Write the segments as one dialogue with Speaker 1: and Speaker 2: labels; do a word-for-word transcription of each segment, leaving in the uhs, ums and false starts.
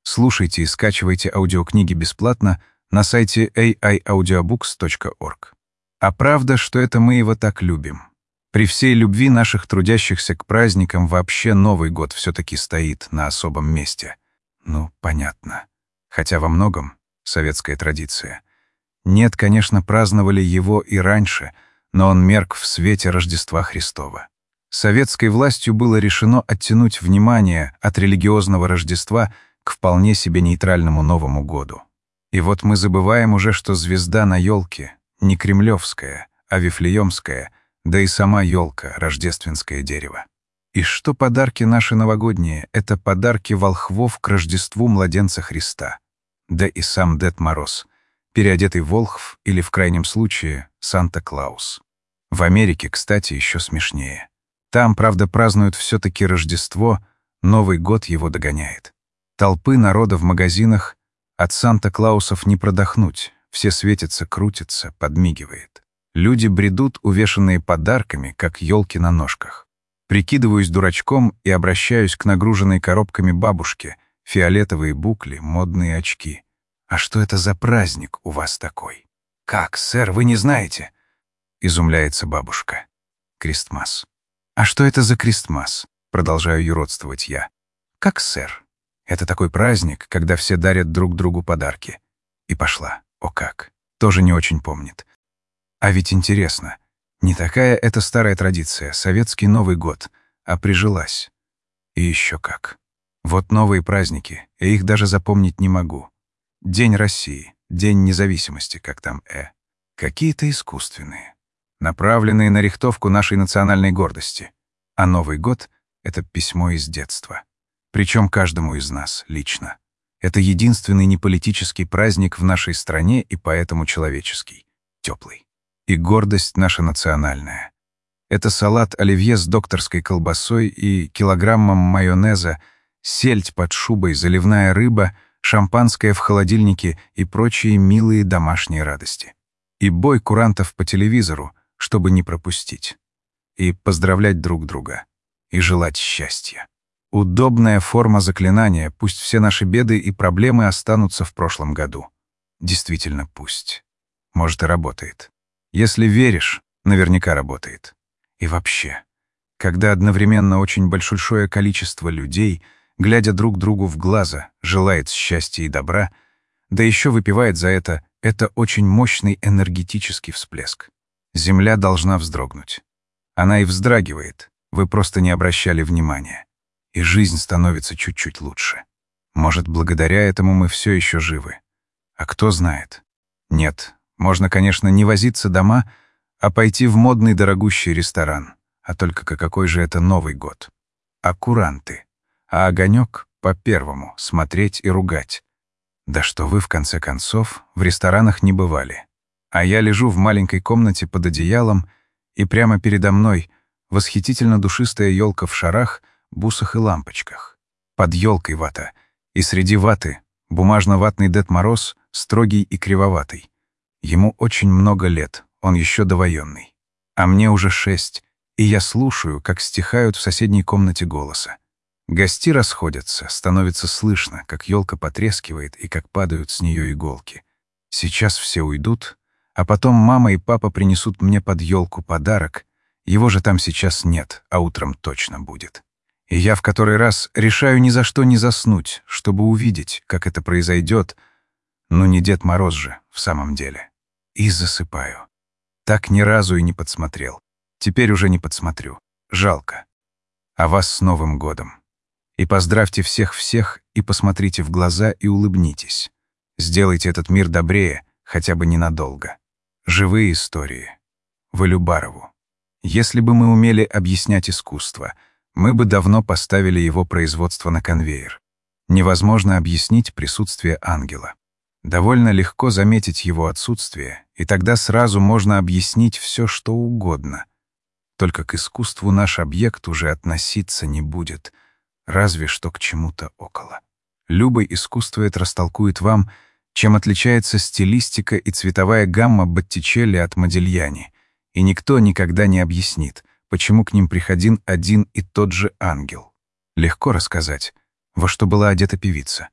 Speaker 1: Слушайте и скачивайте аудиокниги бесплатно на сайте эй ай аудиобукс точка орг. А правда, что это мы его так любим. При всей любви наших трудящихся к праздникам вообще Новый год все-таки стоит на особом месте. Ну, понятно. Хотя во многом советская традиция. Нет, конечно, праздновали его и раньше, но он мерк в свете Рождества Христова. Советской властью было решено оттянуть внимание от религиозного Рождества к вполне себе нейтральному Новому году. И вот мы забываем уже, что звезда на елке не кремлевская, а вифлеемская, да и сама елка — рождественское дерево. И что подарки наши новогодние — это подарки волхвов к Рождеству младенца Христа. Да и сам Дед Мороз, переодетый волхв или, в крайнем случае, Санта-Клаус. В Америке, кстати, еще смешнее. Там, правда, празднуют все-таки Рождество, Новый год его догоняет. Толпы народа в магазинах, от Санта-Клаусов не продохнуть, все светятся, крутятся, подмигивает. Люди бредут, увешанные подарками, как елки на ножках. Прикидываюсь дурачком и обращаюсь к нагруженной коробками бабушке, фиолетовые букли, модные очки. «А что это за праздник у вас такой?» «Как, сэр, вы не знаете?» — изумляется бабушка. «Крестмас». «А что это за Крестмас?» — продолжаю юродствовать я. «Как, сэр? Это такой праздник, когда все дарят друг другу подарки». И пошла. О как. Тоже не очень помнит. А ведь интересно, не такая это старая традиция, советский Новый год, а прижилась. И еще как. Вот новые праздники, я их даже запомнить не могу. День России, День независимости, как там э. Какие-то искусственные, направленные на рихтовку нашей национальной гордости. А Новый год — это письмо из детства. Причем каждому из нас лично. Это единственный неполитический праздник в нашей стране и поэтому человеческий, теплый. И гордость наша национальная. Это салат оливье с докторской колбасой и килограммом майонеза, сельдь под шубой, заливная рыба, шампанское в холодильнике и прочие милые домашние радости. И бой курантов по телевизору, чтобы не пропустить. И поздравлять друг друга. И желать счастья. Удобная форма заклинания, пусть все наши беды и проблемы останутся в прошлом году. Действительно, пусть. Может, и работает. Если веришь, наверняка работает. И вообще, когда одновременно очень большое количество людей, глядя друг другу в глаза, желает счастья и добра, да еще выпивает за это, это очень мощный энергетический всплеск. Земля должна вздрогнуть. Она и вздрагивает, вы просто не обращали внимания. И жизнь становится чуть-чуть лучше. Может, благодаря этому мы все еще живы. А кто знает? Нет, можно, конечно, не возиться дома, а пойти в модный дорогущий ресторан. А только какой же это Новый год? А куранты? А огонек по первому смотреть и ругать. Да что вы, в конце концов, в ресторанах не бывали. А я лежу в маленькой комнате под одеялом, и прямо передо мной восхитительно душистая елка в шарах, бусах и лампочках. Под елкой вата, и среди ваты бумажно-ватный Дед Мороз, строгий и кривоватый. Ему очень много лет, он еще довоенный. А мне уже шесть, и я слушаю, как стихают в соседней комнате голоса. Гости расходятся, становится слышно, как елка потрескивает и как падают с нее иголки. Сейчас все уйдут, а потом мама и папа принесут мне под елку подарок. Его же там сейчас нет, а утром точно будет. И я в который раз решаю ни за что не заснуть, чтобы увидеть, как это произойдет. Ну не Дед Мороз же, в самом деле. И засыпаю. Так ни разу и не подсмотрел. Теперь уже не подсмотрю. Жалко. А вас с Новым годом. И поздравьте всех-всех, и посмотрите в глаза, и улыбнитесь. Сделайте этот мир добрее, хотя бы ненадолго. Живые истории. Валюбарову. Если бы мы умели объяснять искусство, мы бы давно поставили его производство на конвейер. Невозможно объяснить присутствие ангела. Довольно легко заметить его отсутствие, и тогда сразу можно объяснить все, что угодно. Только к искусству наш объект уже относиться не будет, разве что к чему-то около. Любой искусствовед растолкует вам, чем отличается стилистика и цветовая гамма Боттичелли от Модильяни, и никто никогда не объяснит, почему к ним приходил один и тот же ангел. Легко рассказать, во что была одета певица.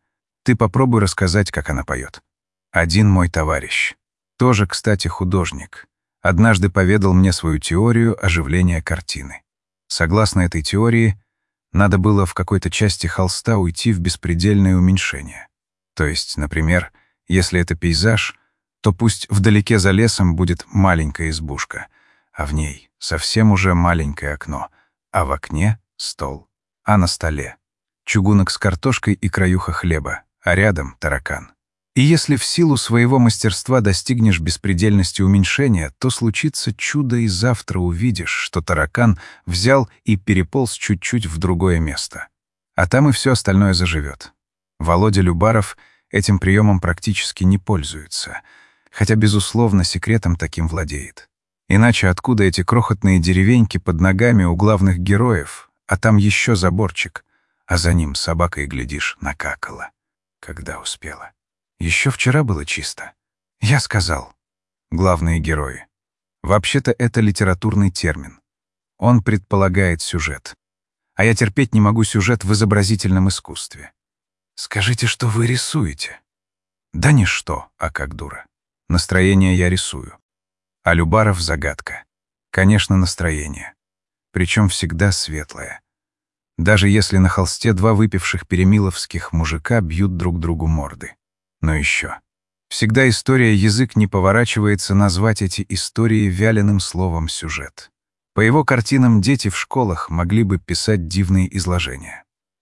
Speaker 1: Ты попробуй рассказать, как она поет. Один мой товарищ, тоже, кстати, художник, однажды поведал мне свою теорию оживления картины. Согласно этой теории, надо было в какой-то части холста уйти в беспредельное уменьшение. То есть, например, если это пейзаж, то пусть вдалеке за лесом будет маленькая избушка, а в ней совсем уже маленькое окно, а в окне — стол, а на столе — чугунок с картошкой и краюха хлеба, а рядом — таракан. И если в силу своего мастерства достигнешь беспредельности уменьшения, то случится чудо, и завтра увидишь, что таракан взял и переполз чуть-чуть в другое место. А там и все остальное заживет. Володя Любаров этим приемом практически не пользуется, хотя, безусловно, секретом таким владеет. Иначе откуда эти крохотные деревеньки под ногами у главных героев, а там еще заборчик, а за ним собака, и, глядишь, накакала. Когда успела. Еще вчера было чисто. Я сказал. Главные герои. Вообще-то это литературный термин. Он предполагает сюжет. А я терпеть не могу сюжет в изобразительном искусстве. Скажите, что вы рисуете? Да не что, а как дура. Настроение я рисую. А Любаров — загадка. Конечно, настроение. Причем всегда светлое. Даже если на холсте два выпивших перемиловских мужика бьют друг другу морды. Но еще. Всегда история язык не поворачивается назвать эти истории вяленым словом «сюжет». По его картинам дети в школах могли бы писать дивные изложения.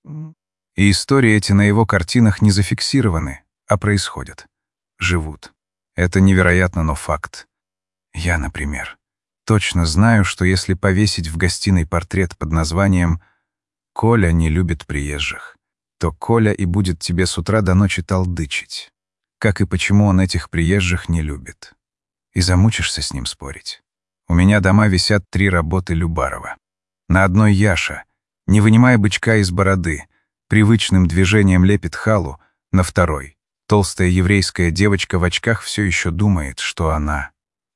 Speaker 1: И истории эти на его картинах не зафиксированы, а происходят. Живут. Это невероятно, но факт. Я, например, точно знаю, что если повесить в гостиной портрет под названием «Коля не любит приезжих», то Коля и будет тебе с утра до ночи толдычить. Как и почему он этих приезжих не любит. И замучишься с ним спорить. У меня дома висят три работы Любарова. На одной Яша, не вынимая бычка из бороды, привычным движением лепит халу, на второй толстая еврейская девочка в очках все еще думает, что она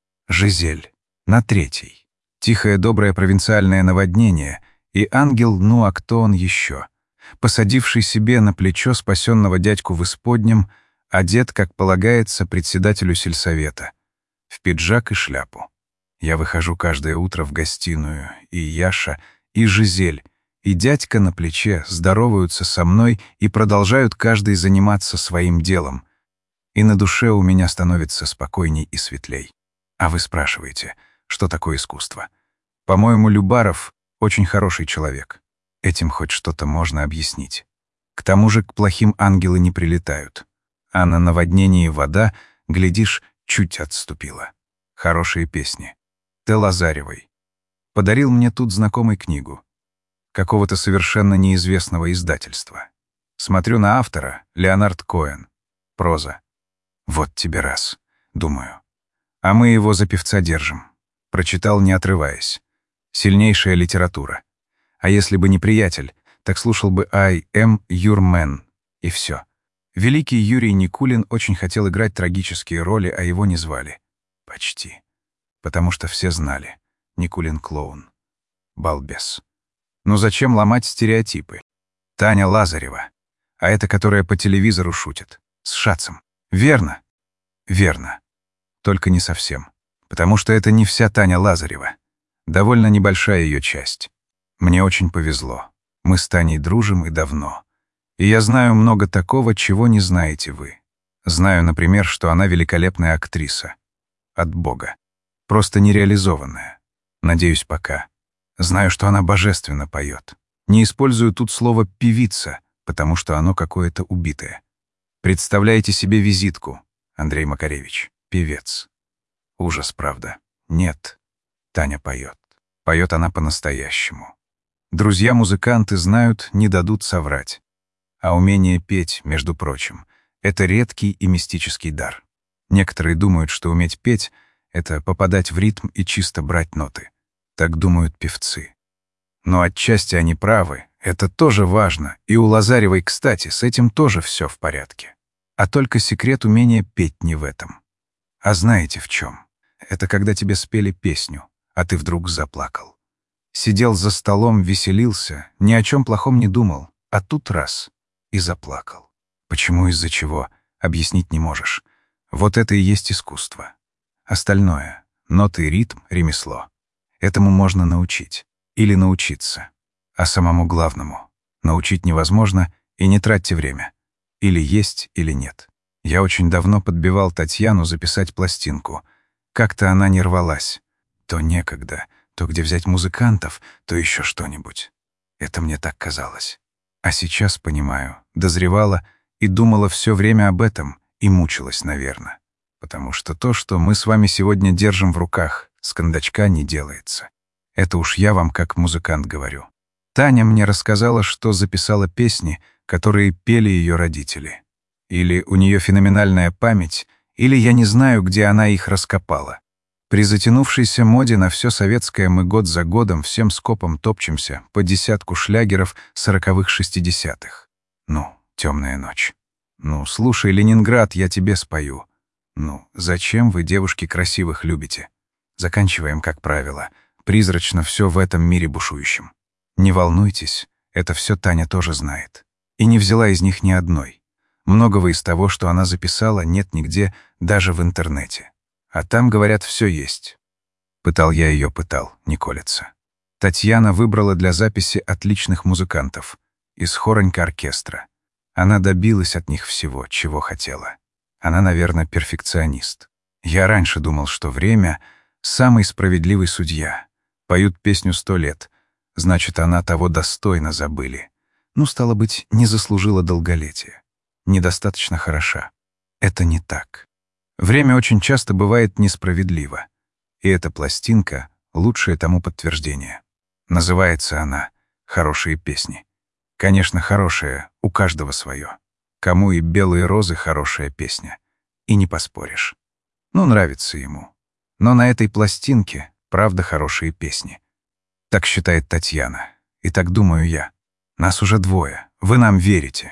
Speaker 1: Жизель, на третьей тихое доброе провинциальное наводнение, и ангел, ну а кто он еще, посадивший себе на плечо спасенного дядьку в исподнем, одет, как полагается, председателю сельсовета, в пиджак и шляпу. Я выхожу каждое утро в гостиную, и Яша, и Жизель, и дядька на плече здороваются со мной и продолжают каждый заниматься своим делом. И на душе у меня становится спокойней и светлей. А вы спрашиваете, что такое искусство? По-моему, Любаров — очень хороший человек. Этим хоть что-то можно объяснить. К тому же к плохим ангелы не прилетают. А на наводнении вода, глядишь, чуть отступила. Хорошие песни. Т. Лазаревой. Подарил мне тут знакомый книгу. Какого-то совершенно неизвестного издательства. Смотрю на автора, Леонард Коэн. Проза. Вот тебе раз, думаю. А мы его за певца держим. Прочитал, не отрываясь. Сильнейшая литература. А если бы не приятель, так слушал бы «I am your man» и все. Великий Юрий Никулин очень хотел играть трагические роли, а его не звали. Почти. Потому что все знали. Никулин — клоун. Балбес. Ну зачем ломать стереотипы? Таня Лазарева. А это которая по телевизору шутит. С Шацем. Верно? Верно. Только не совсем. Потому что это не вся Таня Лазарева. Довольно небольшая ее часть. Мне очень повезло. Мы с Таней дружим и давно. И я знаю много такого, чего не знаете вы. Знаю, например, что она великолепная актриса. От Бога. Просто нереализованная. Надеюсь, пока. Знаю, что она божественно поет. Не использую тут слово «певица», потому что оно какое-то убитое. Представляете себе визитку, Андрей Макаревич, певец. Ужас, правда. Нет. Таня поет. Поет она по-настоящему. Друзья-музыканты знают, не дадут соврать. А умение петь, между прочим, это редкий и мистический дар. Некоторые думают, что уметь петь — это попадать в ритм и чисто брать ноты. Так думают певцы. Но отчасти они правы, это тоже важно, и у Лазаревой, кстати, с этим тоже все в порядке. А только секрет умения петь не в этом. А знаете в чем? Это когда тебе спели песню, а ты вдруг заплакал. Сидел за столом, веселился, ни о чем плохом не думал, а тут раз — и заплакал. Почему, из-за чего, объяснить не можешь. Вот это и есть искусство. Остальное — ноты и ритм, ремесло. Этому можно научить. Или научиться. А самому главному — научить невозможно, и не тратьте время. Или есть, или нет. Я очень давно подбивал Татьяну записать пластинку. Как-то она не рвалась. То некогда, то где взять музыкантов, то еще что-нибудь. Это мне так казалось. А сейчас понимаю, дозревала и думала все время об этом, и мучилась, наверное. Потому что то, что мы с вами сегодня держим в руках, с кондачка не делается. Это уж я вам как музыкант говорю. Таня мне рассказала, что записала песни, которые пели ее родители. Или у нее феноменальная память, или я не знаю, где она их раскопала. При затянувшейся моде на все советское мы год за годом всем скопом топчемся по десятку шлягеров сороковых-шестидесятых. Ну, «Темная ночь». Ну, «Слушай, Ленинград, я тебе спою». Ну, «Зачем вы, девушки, красивых любите?» Заканчиваем, как правило. Призрачно все в этом мире бушующем. Не волнуйтесь, это все Таня тоже знает. И не взяла из них ни одной. Многого из того, что она записала, нет нигде, даже в интернете. А там, говорят, все есть. Пытал я ее, пытал, не колется. Татьяна выбрала для записи отличных музыкантов из хоронька оркестра. Она добилась от них всего, чего хотела. Она, наверное, перфекционист. Я раньше думал, что время — самый справедливый судья. Поют песню сто лет. Значит, она того достойно забыли. Ну, стало быть, не заслужила долголетия. Недостаточно хороша. Это не так. Время очень часто бывает несправедливо. И эта пластинка — лучшее тому подтверждение. Называется она «Хорошие песни». Конечно, хорошая, у каждого свое. Кому и «Белые розы» — хорошая песня. И не поспоришь. Ну, нравится ему. Но на этой пластинке, правда, хорошие песни. Так считает Татьяна. И так думаю я. Нас уже двое. Вы нам верите.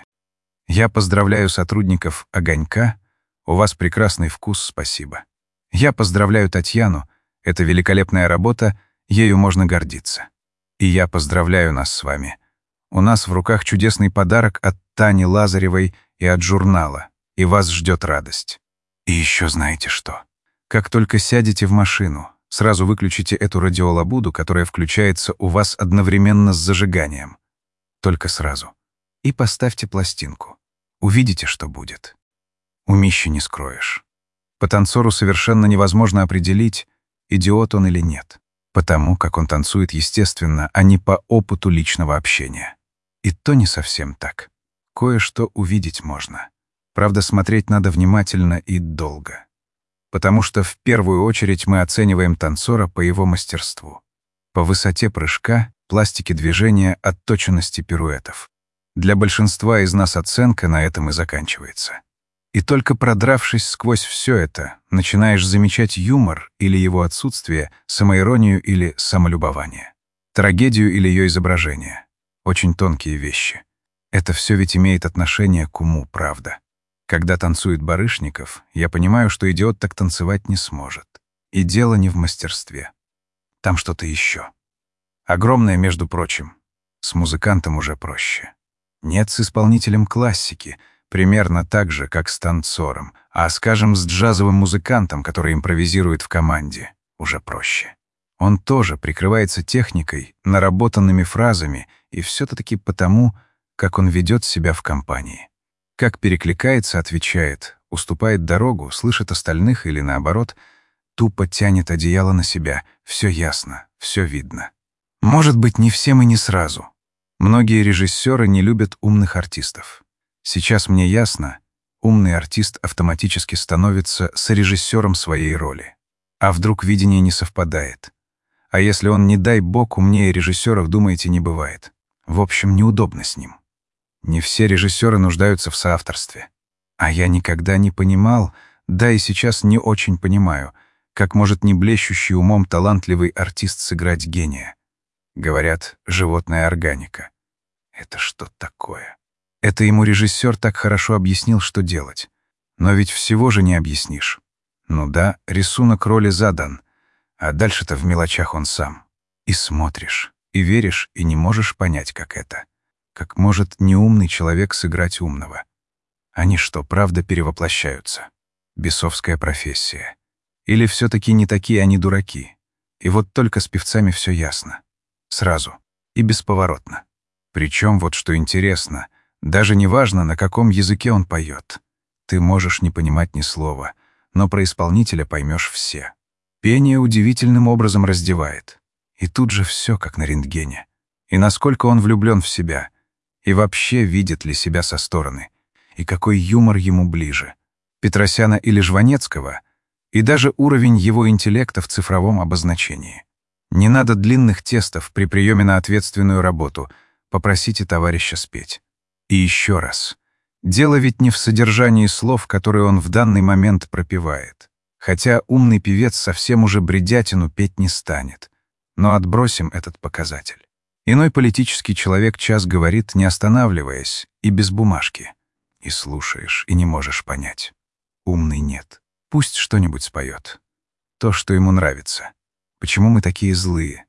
Speaker 1: Я поздравляю сотрудников «Огонька». У вас прекрасный вкус, спасибо. Я поздравляю Татьяну. Это великолепная работа, ею можно гордиться. И я поздравляю нас с вами. У нас в руках чудесный подарок от Тани Лазаревой и от журнала, и вас ждет радость. И еще знаете что? Как только сядете в машину, сразу выключите эту радиолабуду, которая включается у вас одновременно с зажиганием. Только сразу. И поставьте пластинку. Увидите, что будет. Умище не скроешь. По танцору совершенно невозможно определить, идиот он или нет. Потому как он танцует естественно, а не по опыту личного общения. И то не совсем так. Кое-что увидеть можно. Правда, смотреть надо внимательно и долго. Потому что в первую очередь мы оцениваем танцора по его мастерству. По высоте прыжка, пластике движения, отточенности пируэтов. Для большинства из нас оценка на этом и заканчивается. И только продравшись сквозь все это, начинаешь замечать юмор или его отсутствие, самоиронию или самолюбование, трагедию или ее изображение. Очень тонкие вещи. Это все ведь имеет отношение к уму, правда. Когда танцует Барышников, я понимаю, что идиот так танцевать не сможет. И дело не в мастерстве. Там что-то еще. Огромное, между прочим. С музыкантом уже проще. Нет, с исполнителем классики, примерно так же, как с танцором, а, скажем, с джазовым музыкантом, который импровизирует в команде, уже проще. Он тоже прикрывается техникой, наработанными фразами, и все-таки потому, как он ведет себя в компании. Как перекликается, отвечает, уступает дорогу, слышит остальных или, наоборот, тупо тянет одеяло на себя. Все ясно, все видно. Может быть, не всем и не сразу. Многие режиссеры не любят умных артистов. Сейчас мне ясно, умный артист автоматически становится сорежиссером своей роли. А вдруг видение не совпадает? А если он, не дай бог, умнее режиссеров, думаете, не бывает? В общем, неудобно с ним. Не все режиссеры нуждаются в соавторстве. А я никогда не понимал, да и сейчас не очень понимаю, как может не блещущий умом талантливый артист сыграть гения. Говорят, животная органика. Это что такое? Это ему режиссер так хорошо объяснил, что делать. Но ведь всего же не объяснишь. Ну да, рисунок роли задан, а дальше-то в мелочах он сам. И смотришь, и веришь, и не можешь понять, как это. Как может неумный человек сыграть умного. Они что, правда перевоплощаются? Бесовская профессия. Или все-таки не такие они дураки? И вот только с певцами все ясно. Сразу. И бесповоротно. Причем, вот что интересно, даже не важно, на каком языке он поет. Ты можешь не понимать ни слова, но про исполнителя поймешь все. Пение удивительным образом раздевает. И тут же все как на рентгене. И насколько он влюблен в себя. И вообще видит ли себя со стороны. И какой юмор ему ближе. Петросяна или Жванецкого. И даже уровень его интеллекта в цифровом обозначении. Не надо длинных тестов при приеме на ответственную работу. Попросите товарища спеть. И еще раз. Дело ведь не в содержании слов, которые он в данный момент пропевает. Хотя умный певец совсем уже бредятину петь не станет. Но отбросим этот показатель. Иной политический человек час говорит, не останавливаясь, и без бумажки. И слушаешь, и не можешь понять. Умный нет. Пусть что-нибудь споет. То, что ему нравится. Почему мы такие злые?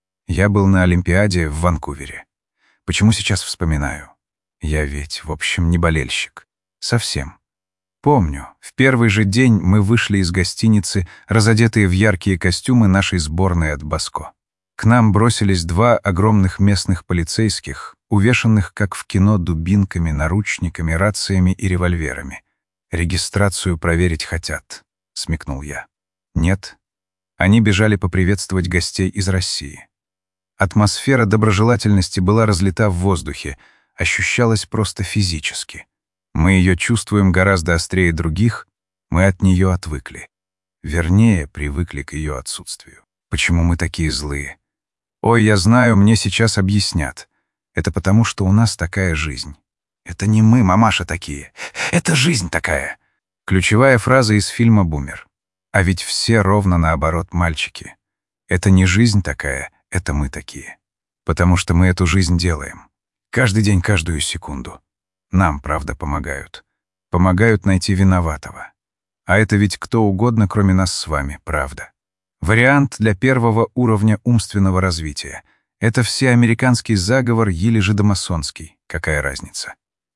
Speaker 1: Я был на Олимпиаде в Ванкувере. Почему сейчас вспоминаю? Я ведь, в общем, не болельщик. Совсем. Помню, в первый же день мы вышли из гостиницы, разодетые в яркие костюмы нашей сборной от Баско. К нам бросились два огромных местных полицейских, увешанных, как в кино, дубинками, наручниками, рациями и револьверами. «Регистрацию проверить хотят», — смекнул я. «Нет». Они бежали поприветствовать гостей из России. Атмосфера доброжелательности была разлита в воздухе, ощущалась просто физически. Мы ее чувствуем гораздо острее других, мы от нее отвыкли. Вернее, привыкли к ее отсутствию. Почему мы такие злые? Ой, я знаю, мне сейчас объяснят. Это потому, что у нас такая жизнь. Это не мы, мамаша, такие. Это жизнь такая. Ключевая фраза из фильма «Бумер». А ведь все ровно наоборот мальчики. Это не жизнь такая, это мы такие. Потому что мы эту жизнь делаем. Каждый день, каждую секунду. Нам, правда, помогают. Помогают найти виноватого. А это ведь кто угодно, кроме нас с вами, правда. Вариант для первого уровня умственного развития. Это всеамериканский заговор или жидомасонский. Какая разница?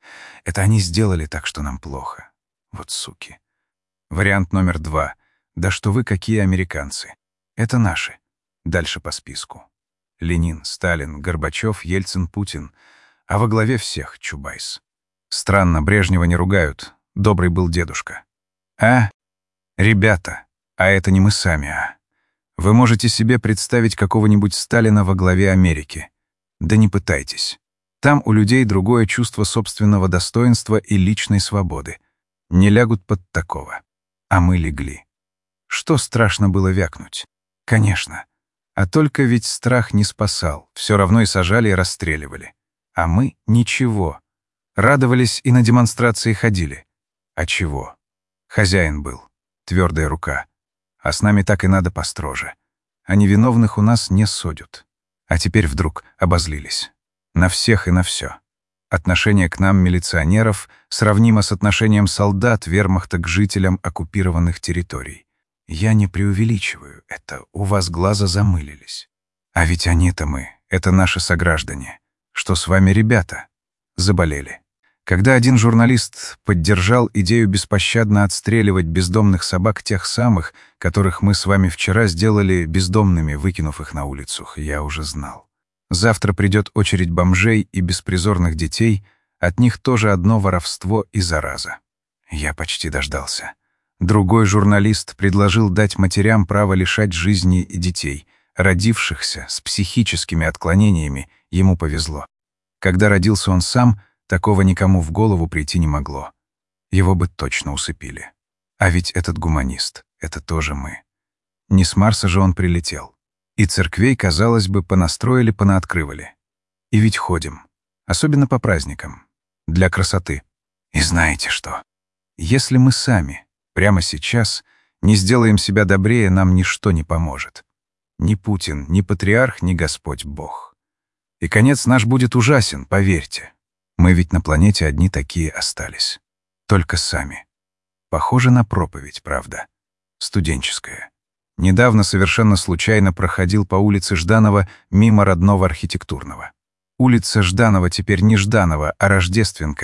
Speaker 1: Это они сделали так, что нам плохо. Вот суки. Вариант номер два. Да что вы какие американцы. Это наши. Дальше по списку. Ленин, Сталин, Горбачев, Ельцин, Путин. А во главе всех Чубайс. Странно, Брежнева не ругают. Добрый был дедушка. А? Ребята, а это не мы сами, а? Вы можете себе представить какого-нибудь Сталина во главе Америки. Да не пытайтесь. Там у людей другое чувство собственного достоинства и личной свободы. Не лягут под такого. А мы легли. Что страшно было вякнуть? Конечно. А только ведь страх не спасал. Все равно и сажали, и расстреливали. А мы — ничего. Радовались и на демонстрации ходили. А чего? Хозяин был. Твердая рука. А с нами так и надо построже. А невиновных у нас не судят. А теперь вдруг обозлились. На всех и на все. Отношение к нам, милиционеров, сравнимо с отношением солдат вермахта к жителям оккупированных территорий. Я не преувеличиваю, это у вас глаза замылились. А ведь они-то мы, это наши сограждане. Что с вами, ребята? Заболели. Когда один журналист поддержал идею беспощадно отстреливать бездомных собак, тех самых, которых мы с вами вчера сделали бездомными, выкинув их на улицу, я уже знал. Завтра придет очередь бомжей и беспризорных детей, от них тоже одно воровство и зараза. Я почти дождался. Другой журналист предложил дать матерям право лишать жизни и детей, родившихся с психическими отклонениями, ему повезло. Когда родился он сам, такого никому в голову прийти не могло. Его бы точно усыпили. А ведь этот гуманист — это тоже мы. Не с Марса же он прилетел. И церквей, казалось бы, понастроили, понаоткрывали. И ведь ходим. Особенно по праздникам. Для красоты. И знаете что? Если мы сами, прямо сейчас, не сделаем себя добрее, нам ничто не поможет. Ни Путин, ни патриарх, ни Господь Бог. И конец наш будет ужасен, поверьте. Мы ведь на планете одни такие остались. Только сами. Похоже на проповедь, правда? Студенческая. Недавно совершенно случайно проходил по улице Жданова мимо родного архитектурного. Улица Жданова теперь не Жданова, а Рождественка.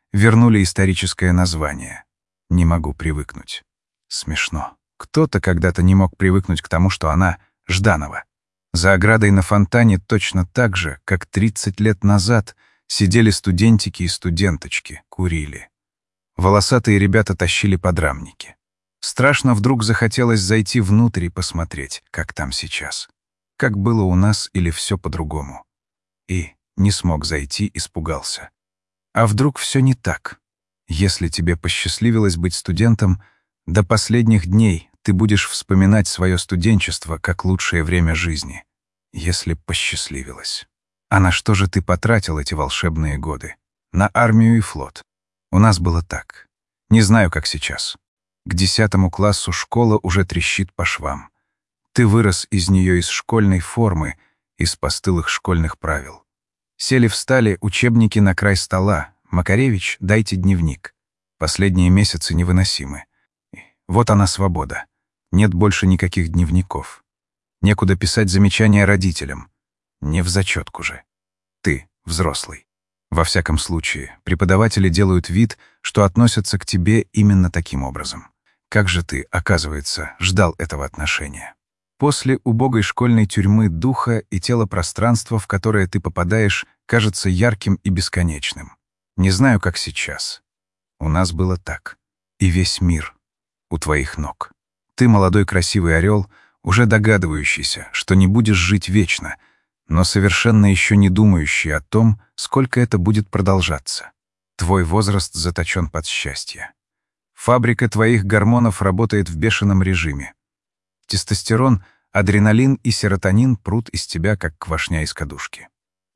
Speaker 1: вернули историческое название. Не могу привыкнуть. Смешно. Кто-то когда-то не мог привыкнуть к тому, что она — Жданова. За оградой на фонтане точно так же, как тридцать лет назад, сидели студентики и студенточки, курили. Волосатые ребята тащили подрамники. Страшно вдруг захотелось зайти внутрь и посмотреть, как там сейчас. Как было у нас или все по-другому. И не смог зайти, испугался. А вдруг все не так? Если тебе посчастливилось быть студентом, до последних дней ты будешь вспоминать свое студенчество как лучшее время жизни. Если посчастливилось. А на что же ты потратил эти волшебные годы? На армию и флот. У нас было так. Не знаю, как сейчас. К десятому классу школа уже трещит по швам. Ты вырос из нее из школьной формы, из постылых школьных правил. Сели-встали учебники на край стола. «Макаревич, дайте дневник». Последние месяцы невыносимы. Вот она свобода. Нет больше никаких дневников. Некуда писать замечания родителям. Не в зачетку же. Ты взрослый. Во всяком случае, преподаватели делают вид, что относятся к тебе именно таким образом. Как же ты, оказывается, ждал этого отношения? После убогой школьной тюрьмы духа и тела пространства, в которое ты попадаешь, кажется ярким и бесконечным. Не знаю, как сейчас. У нас было так. И весь мир у твоих ног. Ты, молодой красивый орел, уже догадывающийся, что не будешь жить вечно, но совершенно еще не думающий о том, сколько это будет продолжаться. Твой возраст заточен под счастье. Фабрика твоих гормонов работает в бешеном режиме. Тестостерон, адреналин и серотонин прут из тебя, как квашня из кадушки.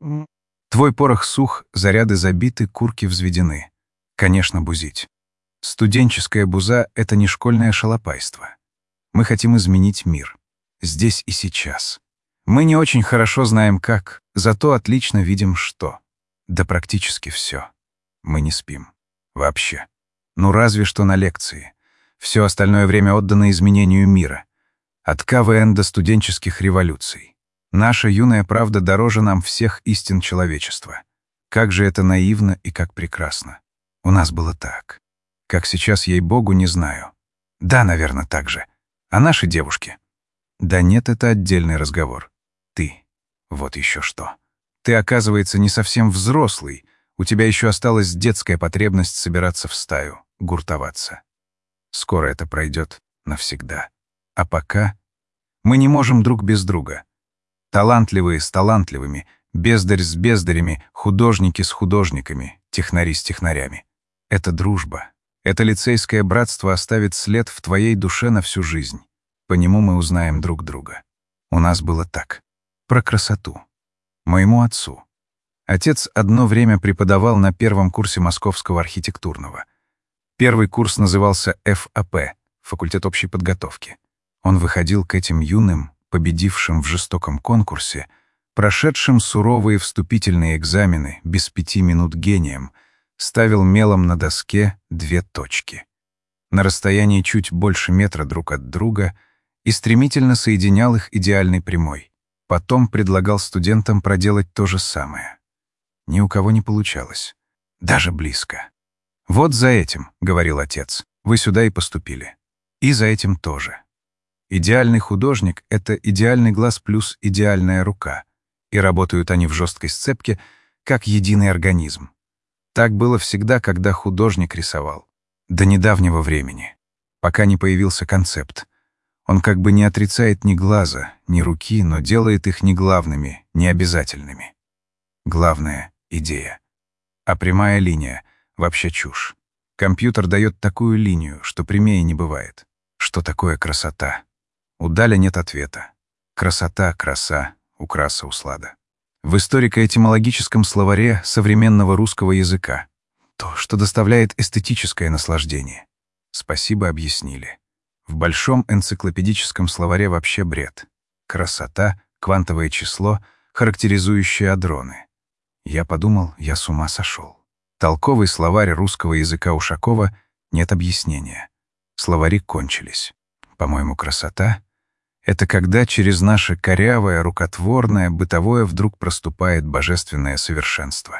Speaker 1: Твой порох сух, заряды забиты, курки взведены. Конечно, бузить. Студенческая буза — это не школьное шалопайство. Мы хотим изменить мир. Здесь и сейчас. Мы не очень хорошо знаем как, зато отлично видим что. Да практически все. Мы не спим. Вообще. Ну разве что на лекции. Все остальное время отдано изменению мира. От ка вэ эн до студенческих революций. Наша юная правда дороже нам всех истин человечества. Как же это наивно и как прекрасно. У нас было так. Как сейчас, ей-богу, не знаю. Да, наверное, так же. А наши девушки? Да нет, это отдельный разговор. Ты. Вот еще что. Ты, оказывается, не совсем взрослый. У тебя еще осталась детская потребность собираться в стаю, гуртоваться. Скоро это пройдет навсегда. А пока мы не можем друг без друга. Талантливые с талантливыми, бездарь с бездарями, художники с художниками, технари с технарями. Это дружба. Это лицейское братство оставит след в твоей душе на всю жизнь. По нему мы узнаем друг друга. У нас было так. Про красоту. Моему отцу. Отец одно время преподавал на первом курсе Московского архитектурного. Первый курс назывался эф а пэ, факультет общей подготовки. Он выходил к этим юным, победившим в жестоком конкурсе, прошедшим суровые вступительные экзамены без пяти минут гением, ставил мелом на доске две точки. На расстоянии чуть больше метра друг от друга и стремительно соединял их идеальной прямой. Потом предлагал студентам проделать то же самое. Ни у кого не получалось. Даже близко. «Вот за этим, — говорил отец, — вы сюда и поступили. И за этим тоже. Идеальный художник — это идеальный глаз плюс идеальная рука, и работают они в жесткой сцепке, как единый организм. Так было всегда, когда художник рисовал. До недавнего времени, пока не появился концепт. Он как бы не отрицает ни глаза, ни руки, но делает их не главными, не обязательными. Главное — идея. А прямая линия — вообще чушь. Компьютер дает такую линию, что прямее не бывает. Что такое красота? У Даля нет ответа. Красота, краса, украса, услада. В историко-этимологическом словаре современного русского языка. То, что доставляет эстетическое наслаждение. Спасибо, объяснили. В большом энциклопедическом словаре вообще бред. Красота — квантовое число, характеризующее адроны. Я подумал, я с ума сошел. Толковый словарь русского языка Ушакова — нет объяснения. Словари кончились. По-моему, красота — это когда через наше корявое, рукотворное, бытовое вдруг проступает божественное совершенство.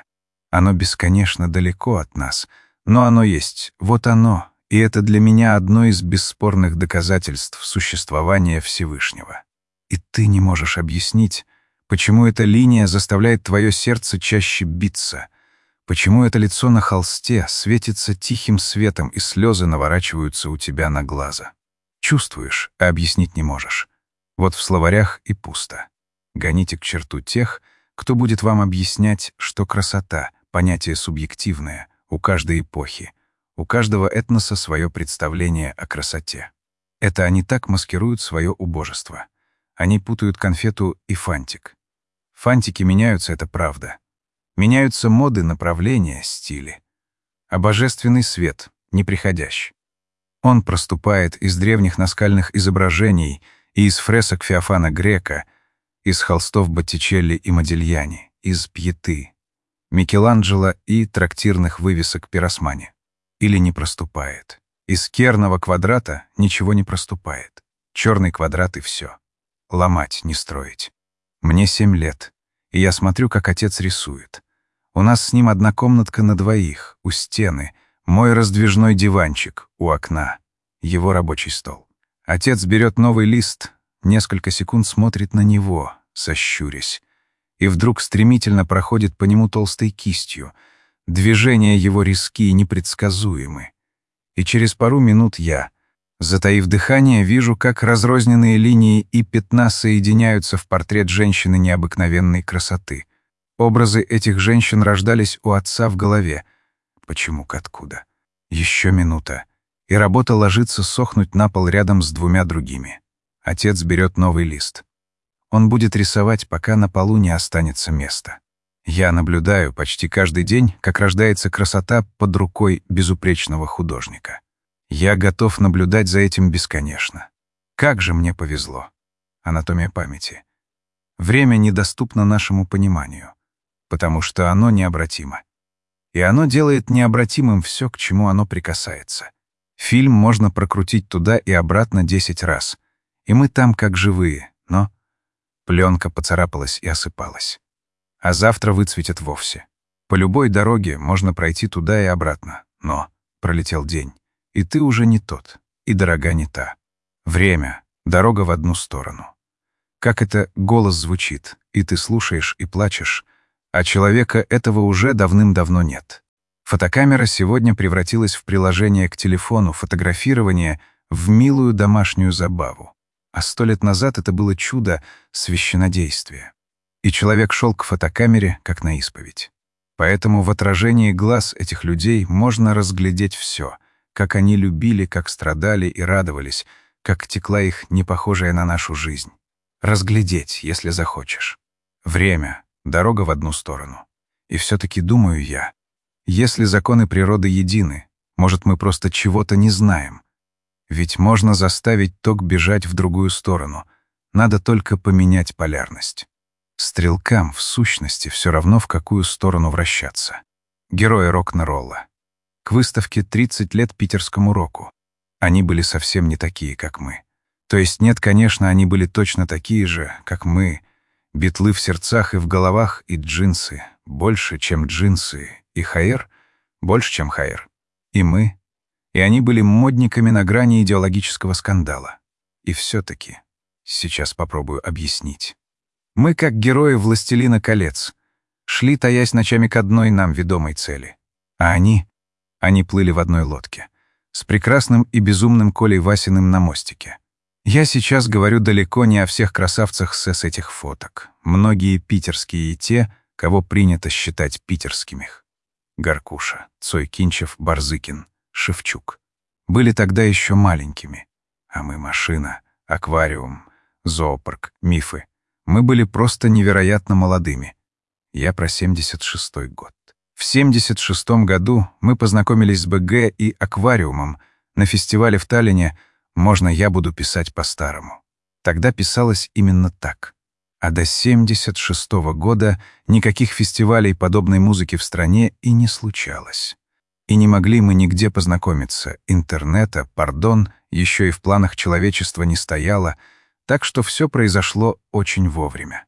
Speaker 1: Оно бесконечно далеко от нас, но оно есть, вот оно, и это для меня одно из бесспорных доказательств существования Всевышнего. И ты не можешь объяснить, почему эта линия заставляет твое сердце чаще биться, почему это лицо на холсте светится тихим светом и слезы наворачиваются у тебя на глаза. Чувствуешь, а объяснить не можешь. Вот в словарях и пусто. Гоните к черту тех, кто будет вам объяснять, что красота — понятие субъективное, у каждой эпохи, у каждого этноса свое представление о красоте. Это они так маскируют свое убожество. Они путают конфету и фантик. Фантики меняются, это правда. Меняются моды, направления, стили. А божественный свет неприходящ. Он проступает из древних наскальных изображений и из фресок Феофана Грека, из холстов Боттичелли и Модильяни, из Пьеты, Микеланджело и трактирных вывесок Пиросмани. Или не проступает. Из керного квадрата ничего не проступает. Черный квадрат и все. Ломать, не строить. Мне семь лет, и я смотрю, как отец рисует. У нас с ним одна комнатка на двоих, у стены, мой раздвижной диванчик, у окна, его рабочий стол. Отец берет новый лист, несколько секунд смотрит на него, сощурясь, и вдруг стремительно проходит по нему толстой кистью. Движения его резки и непредсказуемы. И через пару минут я, затаив дыхание, вижу, как разрозненные линии и пятна соединяются в портрет женщины необыкновенной красоты. Образы этих женщин рождались у отца в голове. Почему-ка откуда? Еще минута, и работа ложится сохнуть на пол рядом с двумя другими. Отец берет новый лист. Он будет рисовать, пока на полу не останется места. Я наблюдаю почти каждый день, как рождается красота под рукой безупречного художника. Я готов наблюдать за этим бесконечно. Как же мне повезло. Анатомия памяти. Время недоступно нашему пониманию, потому что оно необратимо. И оно делает необратимым все, к чему оно прикасается. Фильм можно прокрутить туда и обратно десять раз, и мы там как живые, но пленка поцарапалась и осыпалась. А завтра выцветет вовсе. По любой дороге можно пройти туда и обратно, но пролетел день, и ты уже не тот, и дорога не та. Время, дорога в одну сторону. Как это голос звучит, и ты слушаешь и плачешь, а человека этого уже давным-давно нет. Фотокамера сегодня превратилась в приложение к телефону, фотографирование в милую домашнюю забаву. А сто лет назад это было чудо священнодействия. И человек шел к фотокамере, как на исповедь. Поэтому в отражении глаз этих людей можно разглядеть все, как они любили, как страдали и радовались, как текла их непохожая на нашу жизнь. Разглядеть, если захочешь. Время, дорога в одну сторону. И все-таки думаю я, если законы природы едины, может, мы просто чего-то не знаем. Ведь можно заставить ток бежать в другую сторону, надо только поменять полярность. Стрелкам, в сущности, все равно, в какую сторону вращаться. Герои рок-н-ролла. К выставке тридцать лет питерскому року. Они были совсем не такие, как мы. То есть нет, конечно, они были точно такие же, как мы. Битлы в сердцах и в головах, и джинсы. Больше, чем джинсы. И хаэр. Больше, чем хаэр. И мы. И они были модниками на грани идеологического скандала. И все-таки. Сейчас попробую объяснить. Мы, как герои «Властелина колец», шли, таясь ночами к одной нам ведомой цели. А они... Они плыли в одной лодке. С прекрасным и безумным Колей Васиным на мостике. Я сейчас говорю далеко не о всех красавцах с этих фоток. Многие питерские и те, кого принято считать питерскими. Гаркуша, Цой Кинчев, Барзыкин, Шевчук. Были тогда еще маленькими. А мы — машина, аквариум, зоопарк, мифы. Мы были просто невероятно молодыми. Я про семьдесят шестой год. В семьдесят шестом году мы познакомились с БГ и аквариумом на фестивале в Таллине «Можно я буду писать по-старому». Тогда писалось именно так. А до семьдесят шестого года никаких фестивалей подобной музыки в стране и не случалось. И не могли мы нигде познакомиться. Интернета, пардон, еще и в планах человечества не стояло, так что все произошло очень вовремя.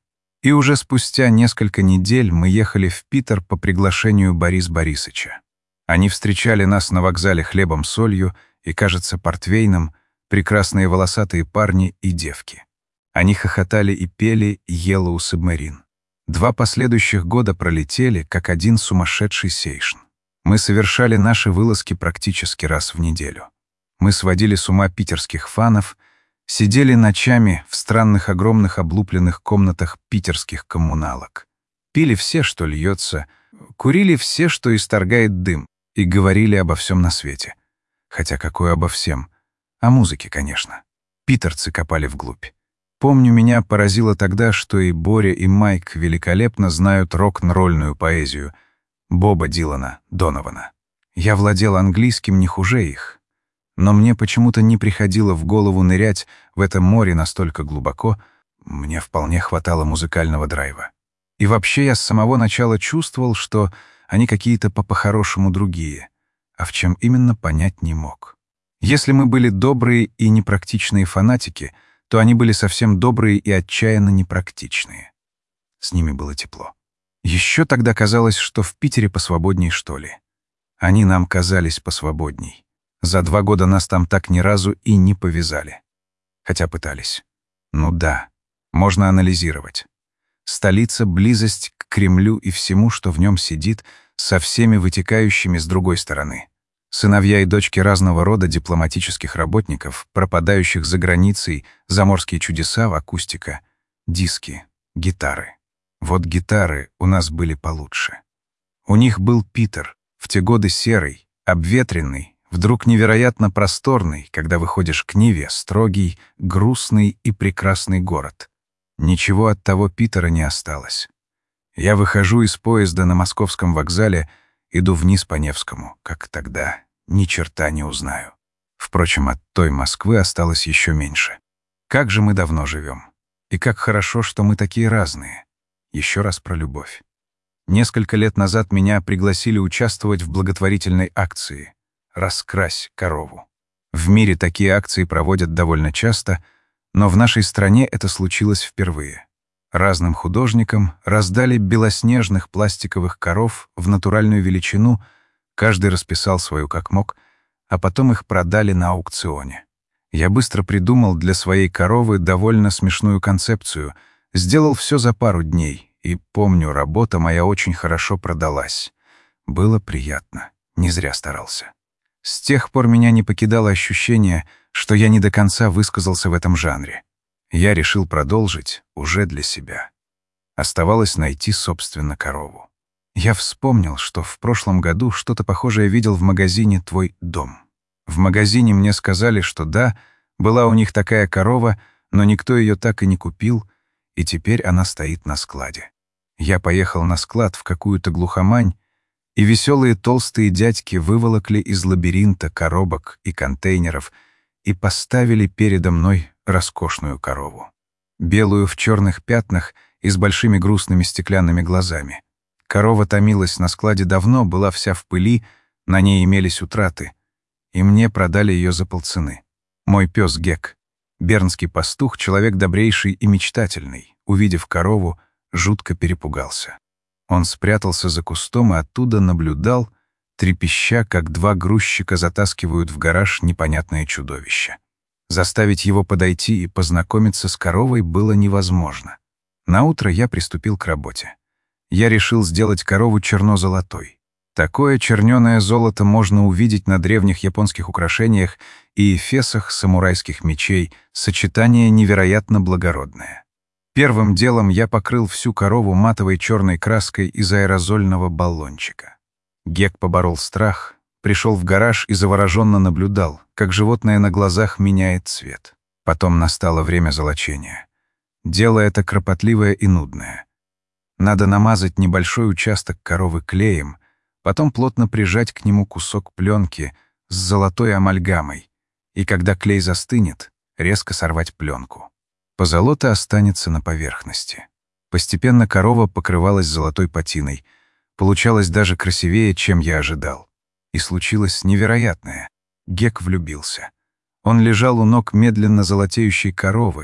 Speaker 1: И уже спустя несколько недель мы ехали в Питер по приглашению Бориса Борисыча. Они встречали нас на вокзале хлебом-солью и, кажется, портвейном, прекрасные волосатые парни и девки. Они хохотали и пели «Yellow Submarine». Два последующих года пролетели, как один сумасшедший сейшн. Мы совершали наши вылазки практически раз в неделю. Мы сводили с ума питерских фанов, сидели ночами в странных огромных облупленных комнатах питерских коммуналок. Пили все, что льется, курили все, что исторгает дым, и говорили обо всем на свете. Хотя какое обо всем? О музыке, конечно. Питерцы копали вглубь. Помню, меня поразило тогда, что и Боря, и Майк великолепно знают рок-н-ролльную поэзию Боба Дилана, Донована. Я владел английским не хуже их. Но мне почему-то не приходило в голову нырять в это море настолько глубоко, мне вполне хватало музыкального драйва. И вообще я с самого начала чувствовал, что они какие-то по-хорошему другие, а в чем именно понять не мог. Если мы были добрые и непрактичные фанатики, то они были совсем добрые и отчаянно непрактичные. С ними было тепло. Еще тогда казалось, что в Питере посвободней, что ли. Они нам казались посвободней. За два года нас там так ни разу и не повязали. Хотя пытались. Ну да, можно анализировать. Столица — близость к Кремлю и всему, что в нем сидит, со всеми вытекающими с другой стороны. Сыновья и дочки разного рода дипломатических работников, пропадающих за границей, заморские чудеса в акустика, диски, гитары. Вот гитары у нас были получше. У них был Питер, в те годы серый, обветренный, вдруг невероятно просторный, когда выходишь к Ниве, строгий, грустный и прекрасный город. Ничего от того Питера не осталось. Я выхожу из поезда на Московском вокзале, иду вниз по Невскому, как тогда, ни черта не узнаю. Впрочем, от той Москвы осталось еще меньше. Как же мы давно живем. И как хорошо, что мы такие разные. Еще раз про любовь. Несколько лет назад меня пригласили участвовать в благотворительной акции «Раскрась корову». В мире такие акции проводят довольно часто, но в нашей стране это случилось впервые. Разным художникам раздали белоснежных пластиковых коров в натуральную величину, каждый расписал свою как мог, а потом их продали на аукционе. Я быстро придумал для своей коровы довольно смешную концепцию, сделал все за пару дней, и, помню, работа моя очень хорошо продалась. Было приятно, не зря старался. С тех пор меня не покидало ощущение, что я не до конца высказался в этом жанре. Я решил продолжить уже для себя. Оставалось найти, собственно, корову. Я вспомнил, что в прошлом году что-то похожее видел в магазине «Твой дом». В магазине мне сказали, что да, была у них такая корова, но никто ее так и не купил, и теперь она стоит на складе. Я поехал на склад в какую-то глухомань, и веселые толстые дядьки выволокли из лабиринта коробок и контейнеров и поставили передо мной роскошную корову. Белую в черных пятнах и с большими грустными стеклянными глазами. Корова томилась на складе давно, была вся в пыли, на ней имелись утраты, и мне продали ее за полцены. Мой пес Гек, бернский пастух, человек добрейший и мечтательный, увидев корову, жутко перепугался. Он спрятался за кустом и оттуда наблюдал, трепеща, как два грузчика затаскивают в гараж непонятное чудовище. Заставить его подойти и познакомиться с коровой было невозможно. Наутро я приступил к работе. Я решил сделать корову черно-золотой. Такое чернёное золото можно увидеть на древних японских украшениях и эфесах самурайских мечей, сочетание невероятно благородное. Первым делом я покрыл всю корову матовой черной краской из аэрозольного баллончика. Гек поборол страх, пришел в гараж и завороженно наблюдал, как животное на глазах меняет цвет. Потом настало время золочения. Дело это кропотливое и нудное. Надо намазать небольшой участок коровы клеем, потом плотно прижать к нему кусок пленки с золотой амальгамой, и когда клей застынет, резко сорвать пленку. Позолота останется на поверхности. Постепенно корова покрывалась золотой патиной. Получалось даже красивее, чем я ожидал. И случилось невероятное. Гек влюбился. Он лежал у ног медленно золотеющей коровы,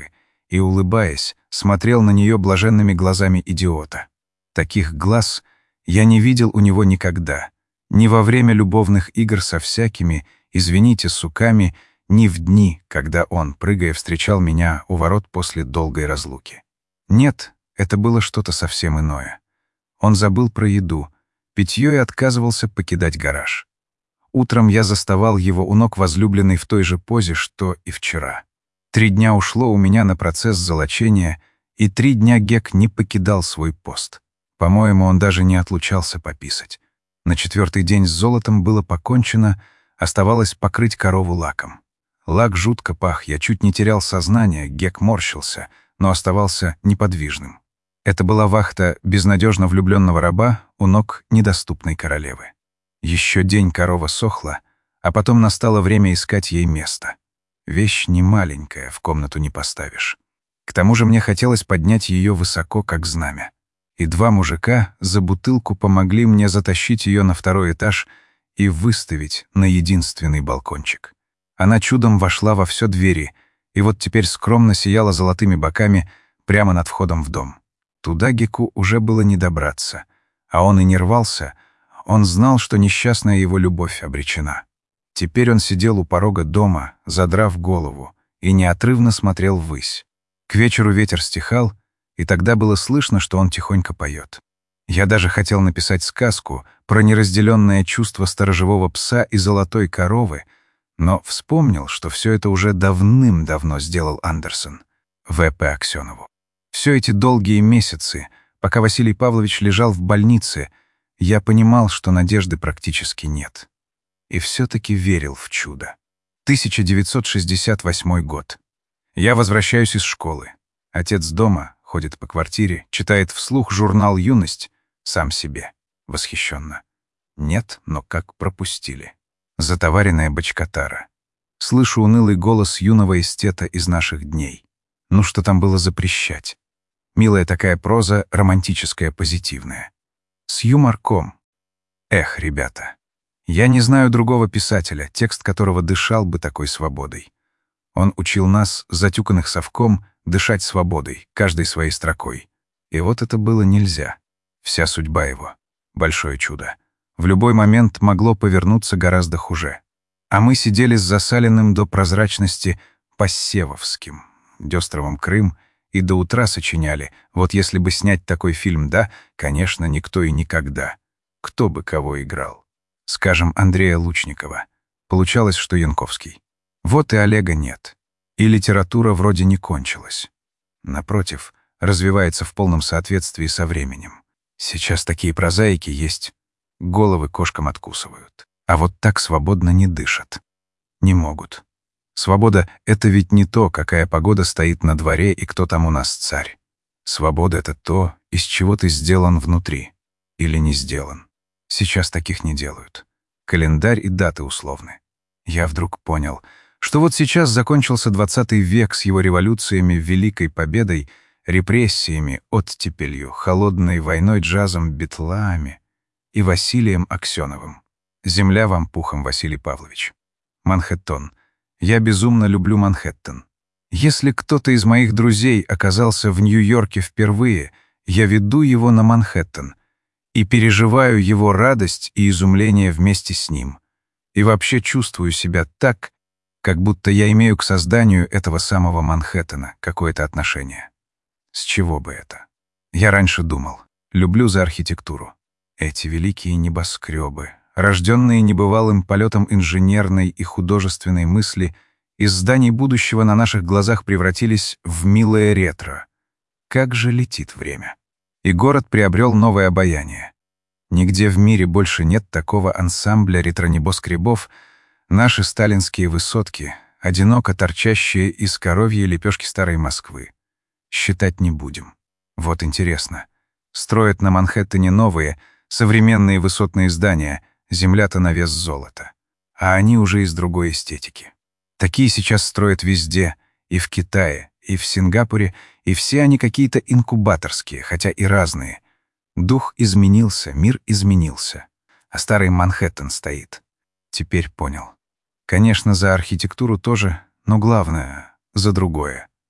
Speaker 1: и, улыбаясь, смотрел на нее блаженными глазами идиота. Таких глаз я не видел у него никогда, ни во время любовных игр со всякими, извините, суками, ни в дни, когда он, прыгая, встречал меня у ворот после долгой разлуки. Нет, это было что-то совсем иное. Он забыл про еду, питье и отказывался покидать гараж. Утром я заставал его у ног возлюбленной в той же позе, что и вчера. Три дня ушло у меня на процесс золочения, и три дня Гек не покидал свой пост. По-моему, он даже не отлучался пописать. На четвертый день с золотом было покончено, оставалось покрыть корову лаком. Лак жутко пах, я чуть не терял сознание, Гек морщился, но оставался неподвижным. Это была вахта безнадежно влюбленного раба у ног недоступной королевы. Еще день корова сохла, а потом настало время искать ей место. Вещь не маленькая, в комнату не поставишь. К тому же мне хотелось поднять ее высоко, как знамя. И два мужика за бутылку помогли мне затащить ее на второй этаж и выставить на единственный балкончик. Она чудом вошла во все двери, и вот теперь скромно сияла золотыми боками прямо над входом в дом. Туда Геку уже было не добраться, а он и не рвался, он знал, что несчастная его любовь обречена. Теперь он сидел у порога дома, задрав голову, и неотрывно смотрел ввысь. К вечеру ветер стихал, и тогда было слышно, что он тихонько поет. Я даже хотел написать сказку про неразделенное чувство сторожевого пса и золотой коровы, но вспомнил, что все это уже давным-давно сделал Андерсон, В П Аксенову. Все эти долгие месяцы, пока Василий Павлович лежал в больнице, я понимал, что надежды практически нет. И все-таки верил в чудо. тысяча девятьсот шестьдесят восьмой год. Я возвращаюсь из школы. Отец дома, ходит по квартире, читает вслух журнал «Юность», сам себе, восхищенно. Нет, но как пропустили. Затоваренная бочкотара. Слышу унылый голос юного эстета из наших дней. Ну что там было запрещать? Милая такая проза, романтическая, позитивная. С юморком. Эх, ребята. Я не знаю другого писателя, текст которого дышал бы такой свободой. Он учил нас, затюканных совком, дышать свободой, каждой своей строкой. И вот это было нельзя. Вся судьба его. Большое чудо. В любой момент могло повернуться гораздо хуже. А мы сидели с засаленным до прозрачности Пассевовским, Дёстровым Крым, и до утра сочиняли. Вот если бы снять такой фильм, да, конечно, никто и никогда. Кто бы кого играл? Скажем, Андрея Лучникова. Получалось, что Янковский. Вот и Олега нет. И литература вроде не кончилась. Напротив, развивается в полном соответствии со временем. Сейчас такие прозаики есть. Головы кошкам откусывают. А вот так свободно не дышат. Не могут. Свобода — это ведь не то, какая погода стоит на дворе и кто там у нас царь. Свобода — это то, из чего ты сделан внутри. Или не сделан. Сейчас таких не делают. Календарь и даты условны. Я вдруг понял, что вот сейчас закончился двадцатый век с его революциями, Великой Победой, репрессиями, оттепелью, холодной войной, джазом, битлами и Василием Аксеновым. Земля вам пухом, Василий Павлович. Манхэттен. Я безумно люблю Манхэттен. Если кто-то из моих друзей оказался в Нью-Йорке впервые, я веду его на Манхэттен и переживаю его радость и изумление вместе с ним. И вообще чувствую себя так, как будто я имею к созданию этого самого Манхэттена какое-то отношение. С чего бы это? Я раньше думал, люблю за архитектуру. Эти великие небоскребы, рожденные небывалым полетом инженерной и художественной мысли, из зданий будущего на наших глазах превратились в милое ретро. Как же летит время. И город приобрел новое обаяние. Нигде в мире больше нет такого ансамбля ретро-небоскребов. Наши сталинские высотки, одиноко торчащие из коровьей лепешки старой Москвы. Считать не будем. Вот интересно. Строят на Манхэттене новые, современные высотные здания, земля-то на вес золота. А они уже из другой эстетики. Такие сейчас строят везде, и в Китае, и в Сингапуре, и все они какие-то инкубаторские, хотя и разные. Дух изменился, мир изменился. А старый Манхэттен стоит. Теперь понял. Конечно, за архитектуру тоже, но главное — за другое.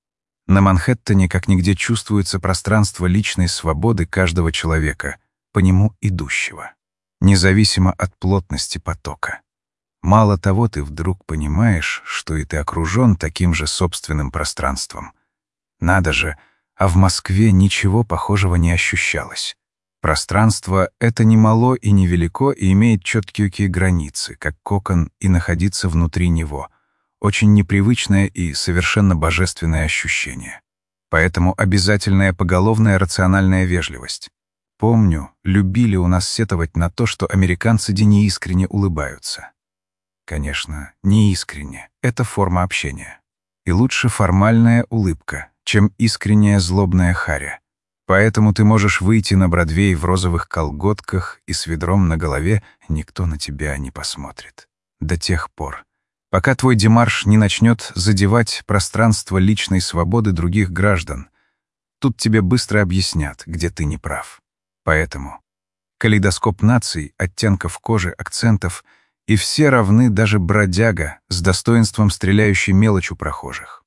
Speaker 1: На Манхэттене как нигде чувствуется пространство личной свободы каждого человека, по нему идущего, независимо от плотности потока. Мало того, ты вдруг понимаешь, что и ты окружен таким же собственным пространством. Надо же, а в Москве ничего похожего не ощущалось. Пространство — это не мало и не велико и имеет четкие границы, как кокон, и находиться внутри него. Очень непривычное и совершенно божественное ощущение. Поэтому обязательная поголовная рациональная вежливость. Помню, любили у нас сетовать на то, что американцы неискренне улыбаются. Конечно, неискренне — это форма общения. И лучше формальная улыбка, чем искренняя злобная харя. Поэтому ты можешь выйти на Бродвей в розовых колготках и с ведром на голове, никто на тебя не посмотрит. До тех пор, пока твой демарш не начнет задевать пространство личной свободы других граждан. Тут тебе быстро объяснят, где ты не прав. Поэтому калейдоскоп наций, оттенков кожи, акцентов, и все равны, даже бродяга, с достоинством стреляющий мелочь у прохожих.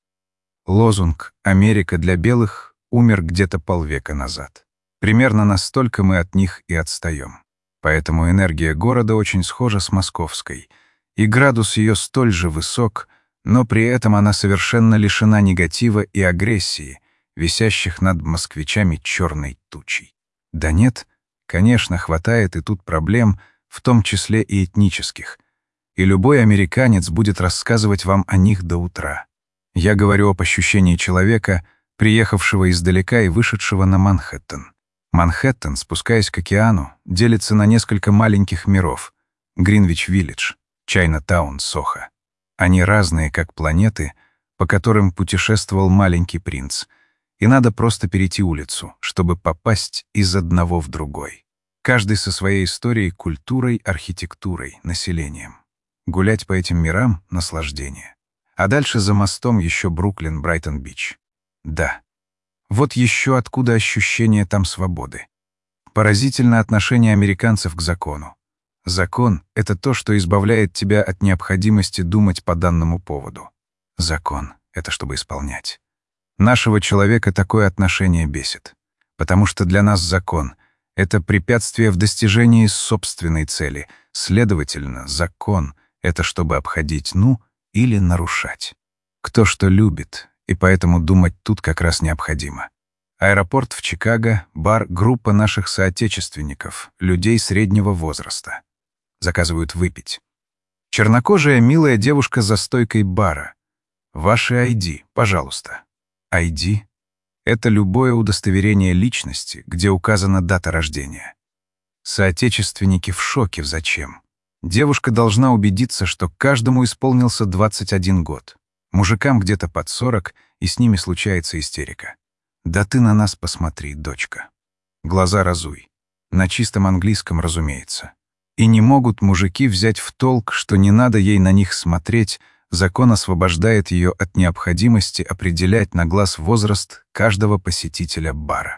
Speaker 1: Лозунг «Америка для белых» умер где-то полвека назад. Примерно настолько мы от них и отстаем. Поэтому энергия города очень схожа с московской, и градус ее столь же высок, но при этом она совершенно лишена негатива и агрессии, висящих над москвичами черной тучей. Да нет, конечно, хватает и тут проблем, в том числе и этнических, и любой американец будет рассказывать вам о них до утра. Я говорю об ощущении человека, приехавшего издалека и вышедшего на Манхэттен. Манхэттен, спускаясь к океану, делится на несколько маленьких миров — Гринвич-Виллидж, Чайна-таун, Сохо. Они разные, как планеты, по которым путешествовал маленький принц, и надо просто перейти улицу, чтобы попасть из одного в другой. Каждый со своей историей, культурой, архитектурой, населением. Гулять по этим мирам — наслаждение. А дальше за мостом еще Бруклин, Брайтон-Бич. Да. Вот еще откуда ощущение там свободы. Поразительно отношение американцев к закону. Закон — это то, что избавляет тебя от необходимости думать по данному поводу. Закон — это чтобы исполнять. Нашего человека такое отношение бесит. Потому что для нас закон — это препятствие в достижении собственной цели. Следовательно, закон — это чтобы обходить «ну» или нарушать. Кто что любит, и поэтому думать тут как раз необходимо. Аэропорт в Чикаго, бар, группа наших соотечественников, людей среднего возраста. Заказывают выпить. Чернокожая милая девушка за стойкой бара. Ваши ай ди, пожалуйста. ай ди — это любое удостоверение личности, где указана дата рождения. Соотечественники в шоке зачем. Девушка должна убедиться, что каждому исполнился двадцать один год. Мужикам где-то под сорок, и с ними случается истерика. Да ты на нас посмотри, дочка. Глаза разуй. На чистом английском, разумеется. И не могут мужики взять в толк, что не надо ей на них смотреть, закон освобождает ее от необходимости определять на глаз возраст каждого посетителя бара.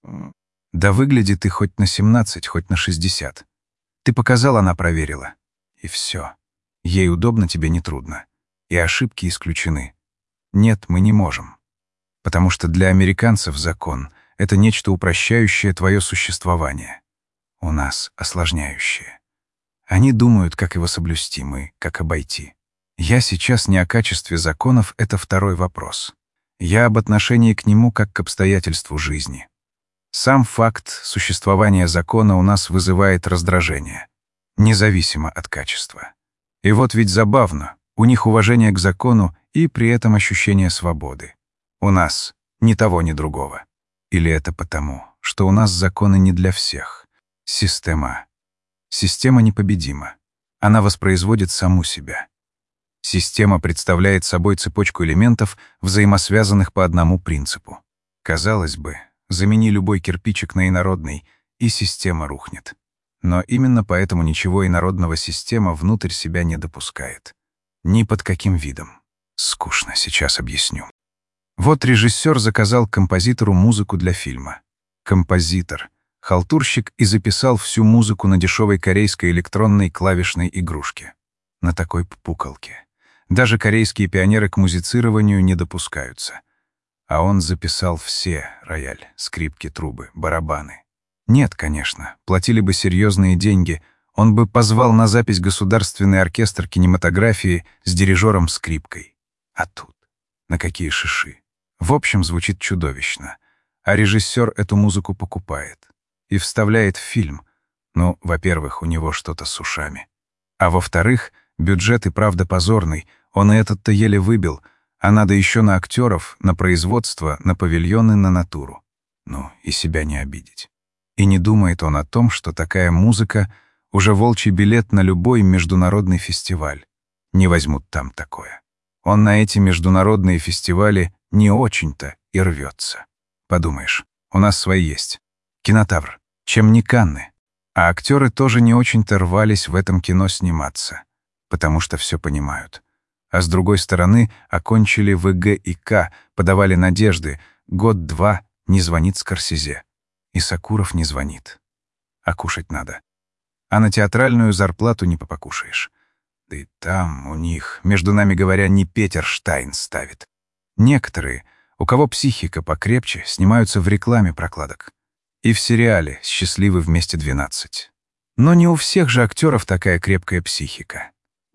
Speaker 1: Да выгляди ты хоть на семнадцать, хоть на шестьдесят. Ты показал, она проверила. И все. Ей удобно, тебе нетрудно. И ошибки исключены. Нет, мы не можем. Потому что для американцев закон — это нечто упрощающее твое существование. У нас осложняющее. Они думают, как его соблюсти, мы, как обойти. Я сейчас не о качестве законов, это второй вопрос. Я об отношении к нему как к обстоятельству жизни. Сам факт существования закона у нас вызывает раздражение, независимо от качества. И вот ведь забавно, у них уважение к закону и при этом ощущение свободы. У нас ни того, ни другого. Или это потому, что у нас законы не для всех. Система. Система непобедима. Она воспроизводит саму себя. Система представляет собой цепочку элементов, взаимосвязанных по одному принципу. Казалось бы, замени любой кирпичик на инородный, и система рухнет. Но именно поэтому ничего инородного система внутрь себя не допускает. Ни под каким видом. Скучно, сейчас объясню. Вот режиссер заказал композитору музыку для фильма. Композитор, халтурщик, и записал всю музыку на дешевой корейской электронной клавишной игрушке. На такой пукалке. Даже корейские пионеры к музицированию не допускаются. А он записал все: рояль, скрипки, трубы, барабаны. Нет, конечно, платили бы серьезные деньги, он бы позвал на запись государственный оркестр кинематографии с дирижером-скрипкой. А тут на какие шиши. В общем, звучит чудовищно. А режиссер эту музыку покупает и вставляет в фильм. Ну, во-первых, у него что-то с ушами. А во-вторых, бюджет и правда позорный, он и этот-то еле выбил, а надо еще на актеров, на производство, на павильоны, на натуру. Ну, и себя не обидеть. И не думает он о том, что такая музыка — уже волчий билет на любой международный фестиваль. Не возьмут там такое. Он на эти международные фестивали не очень-то и рвется. Подумаешь, у нас свои есть. Кинотавр. Чем не Канны? А актеры тоже не очень-то рвались в этом кино сниматься, потому что все понимают. А с другой стороны, окончили вэ гэ и ка, подавали надежды. Год-два не звонит Скорсезе. И Сакуров не звонит. А кушать надо. А на театральную зарплату не попокушаешь. Да и там у них, между нами говоря, не Петер Штайн ставит. Некоторые, у кого психика покрепче, снимаются в рекламе прокладок. И в сериале «Счастливы вместе двенадцать». Но не у всех же актеров такая крепкая психика.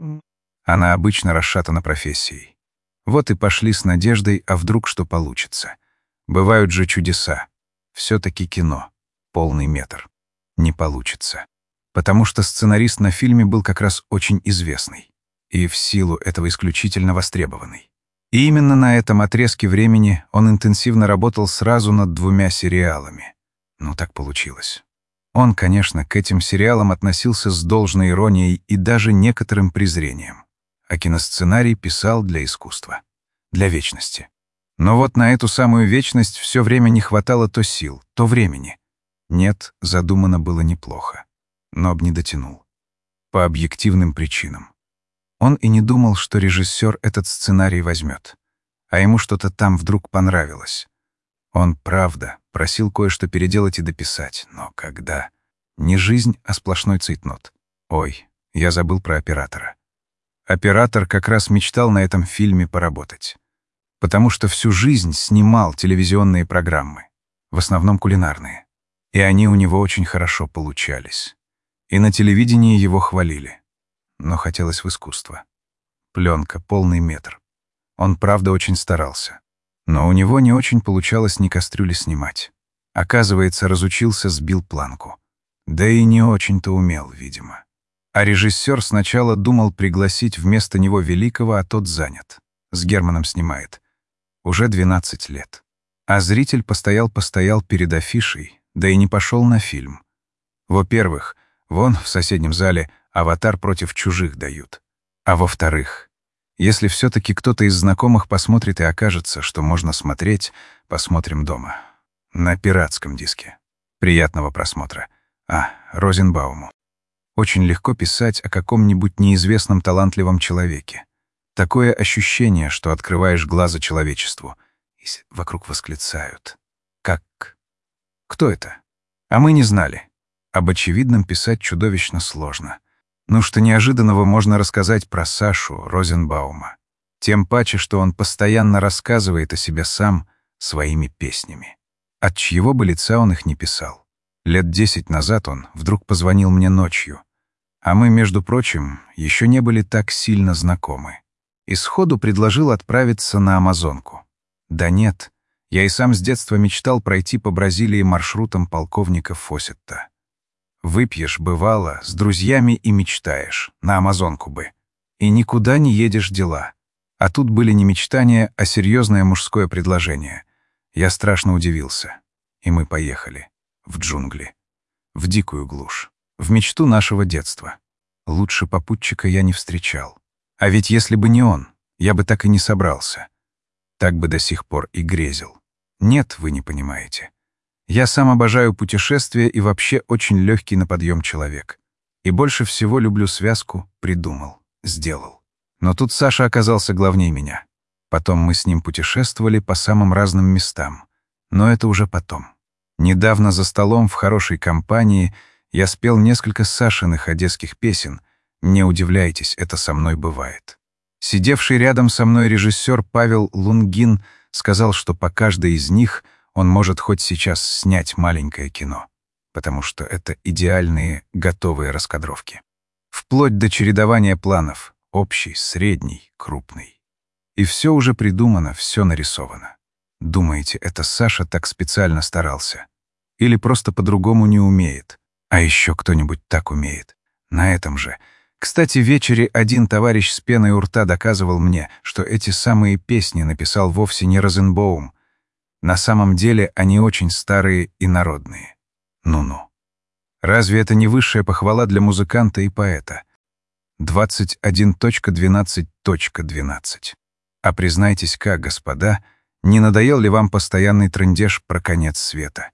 Speaker 1: Она обычно расшатана профессией. Вот и пошли с надеждой, а вдруг что получится. Бывают же чудеса. Все-таки кино. Полный метр. Не получится. Потому что сценарист на фильме был как раз очень известный. И в силу этого исключительно востребованный. И именно на этом отрезке времени он интенсивно работал сразу над двумя сериалами. Ну, так получилось. Он, конечно, к этим сериалам относился с должной иронией и даже некоторым презрением. А киносценарий писал для искусства. Для вечности. Но вот на эту самую вечность все время не хватало то сил, то времени. Нет, задумано было неплохо. Но б не дотянул. По объективным причинам. Он и не думал, что режиссер этот сценарий возьмет. А ему что-то там вдруг понравилось. Он, правда, просил кое-что переделать и дописать. Но когда? Не жизнь, а сплошной цейтнот. Ой, я забыл про оператора. Оператор как раз мечтал на этом фильме поработать. Потому что всю жизнь снимал телевизионные программы. В основном кулинарные. И они у него очень хорошо получались. И на телевидении его хвалили. Но хотелось в искусство. Пленка, полный метр. Он, правда, очень старался. Но у него не очень получалось ни кастрюли снимать. Оказывается, разучился, сбил планку. Да и не очень-то умел, видимо. А режиссер сначала думал пригласить вместо него Великого, а тот занят. С Германом снимает. Уже двенадцать лет. А зритель постоял-постоял перед афишей, да и не пошел на фильм. Во-первых, вон в соседнем зале «Аватар против чужих» дают. А во-вторых, если все-таки кто-то из знакомых посмотрит и окажется, что можно смотреть, посмотрим дома. На пиратском диске. Приятного просмотра. А, Розенбауму. Очень легко писать о каком-нибудь неизвестном талантливом человеке. Такое ощущение, что открываешь глаза человечеству. И вокруг восклицают. Как? Кто это? А мы не знали. Об очевидном писать чудовищно сложно. Ну что неожиданного можно рассказать про Сашу Розенбаума. Тем паче, что он постоянно рассказывает о себе сам своими песнями. От чьего бы лица он их не писал. Лет десять назад он вдруг позвонил мне ночью. А мы, между прочим, еще не были так сильно знакомы. И сходу предложил отправиться на Амазонку. Да нет, я и сам с детства мечтал пройти по Бразилии маршрутом полковника Фоссетта. Выпьешь, бывало, с друзьями и мечтаешь, на Амазонку бы. И никуда не едешь дела. А тут были не мечтания, а серьезное мужское предложение. Я страшно удивился. И мы поехали. В джунгли. В дикую глушь. В мечту нашего детства. Лучше попутчика я не встречал. А ведь если бы не он, я бы так и не собрался. Так бы до сих пор и грезил. Нет, вы не понимаете. Я сам обожаю путешествия и вообще очень легкий на подъем человек. И больше всего люблю связку «придумал», «сделал». Но тут Саша оказался главней меня. Потом мы с ним путешествовали по самым разным местам. Но это уже потом. Недавно за столом в хорошей компании я спел несколько Сашиных одесских песен. Не удивляйтесь, это со мной бывает. Сидевший рядом со мной режиссер Павел Лунгин Сказал, что по каждой из них он может хоть сейчас снять маленькое кино, потому что это идеальные готовые раскадровки. Вплоть до чередования планов — общий, средний, крупный. И все уже придумано, все нарисовано. Думаете, это Саша так специально старался? Или просто по-другому не умеет? А еще кто-нибудь так умеет? На этом же. Кстати, в вечере один товарищ с пеной у рта доказывал мне, что эти самые песни написал вовсе не Розенбаум. На самом деле они очень старые и народные. Ну-ну. Разве это не высшая похвала для музыканта и поэта? двадцать один двенадцать двенадцать. А признайтесь-ка, господа, не надоел ли вам постоянный трындеж про конец света?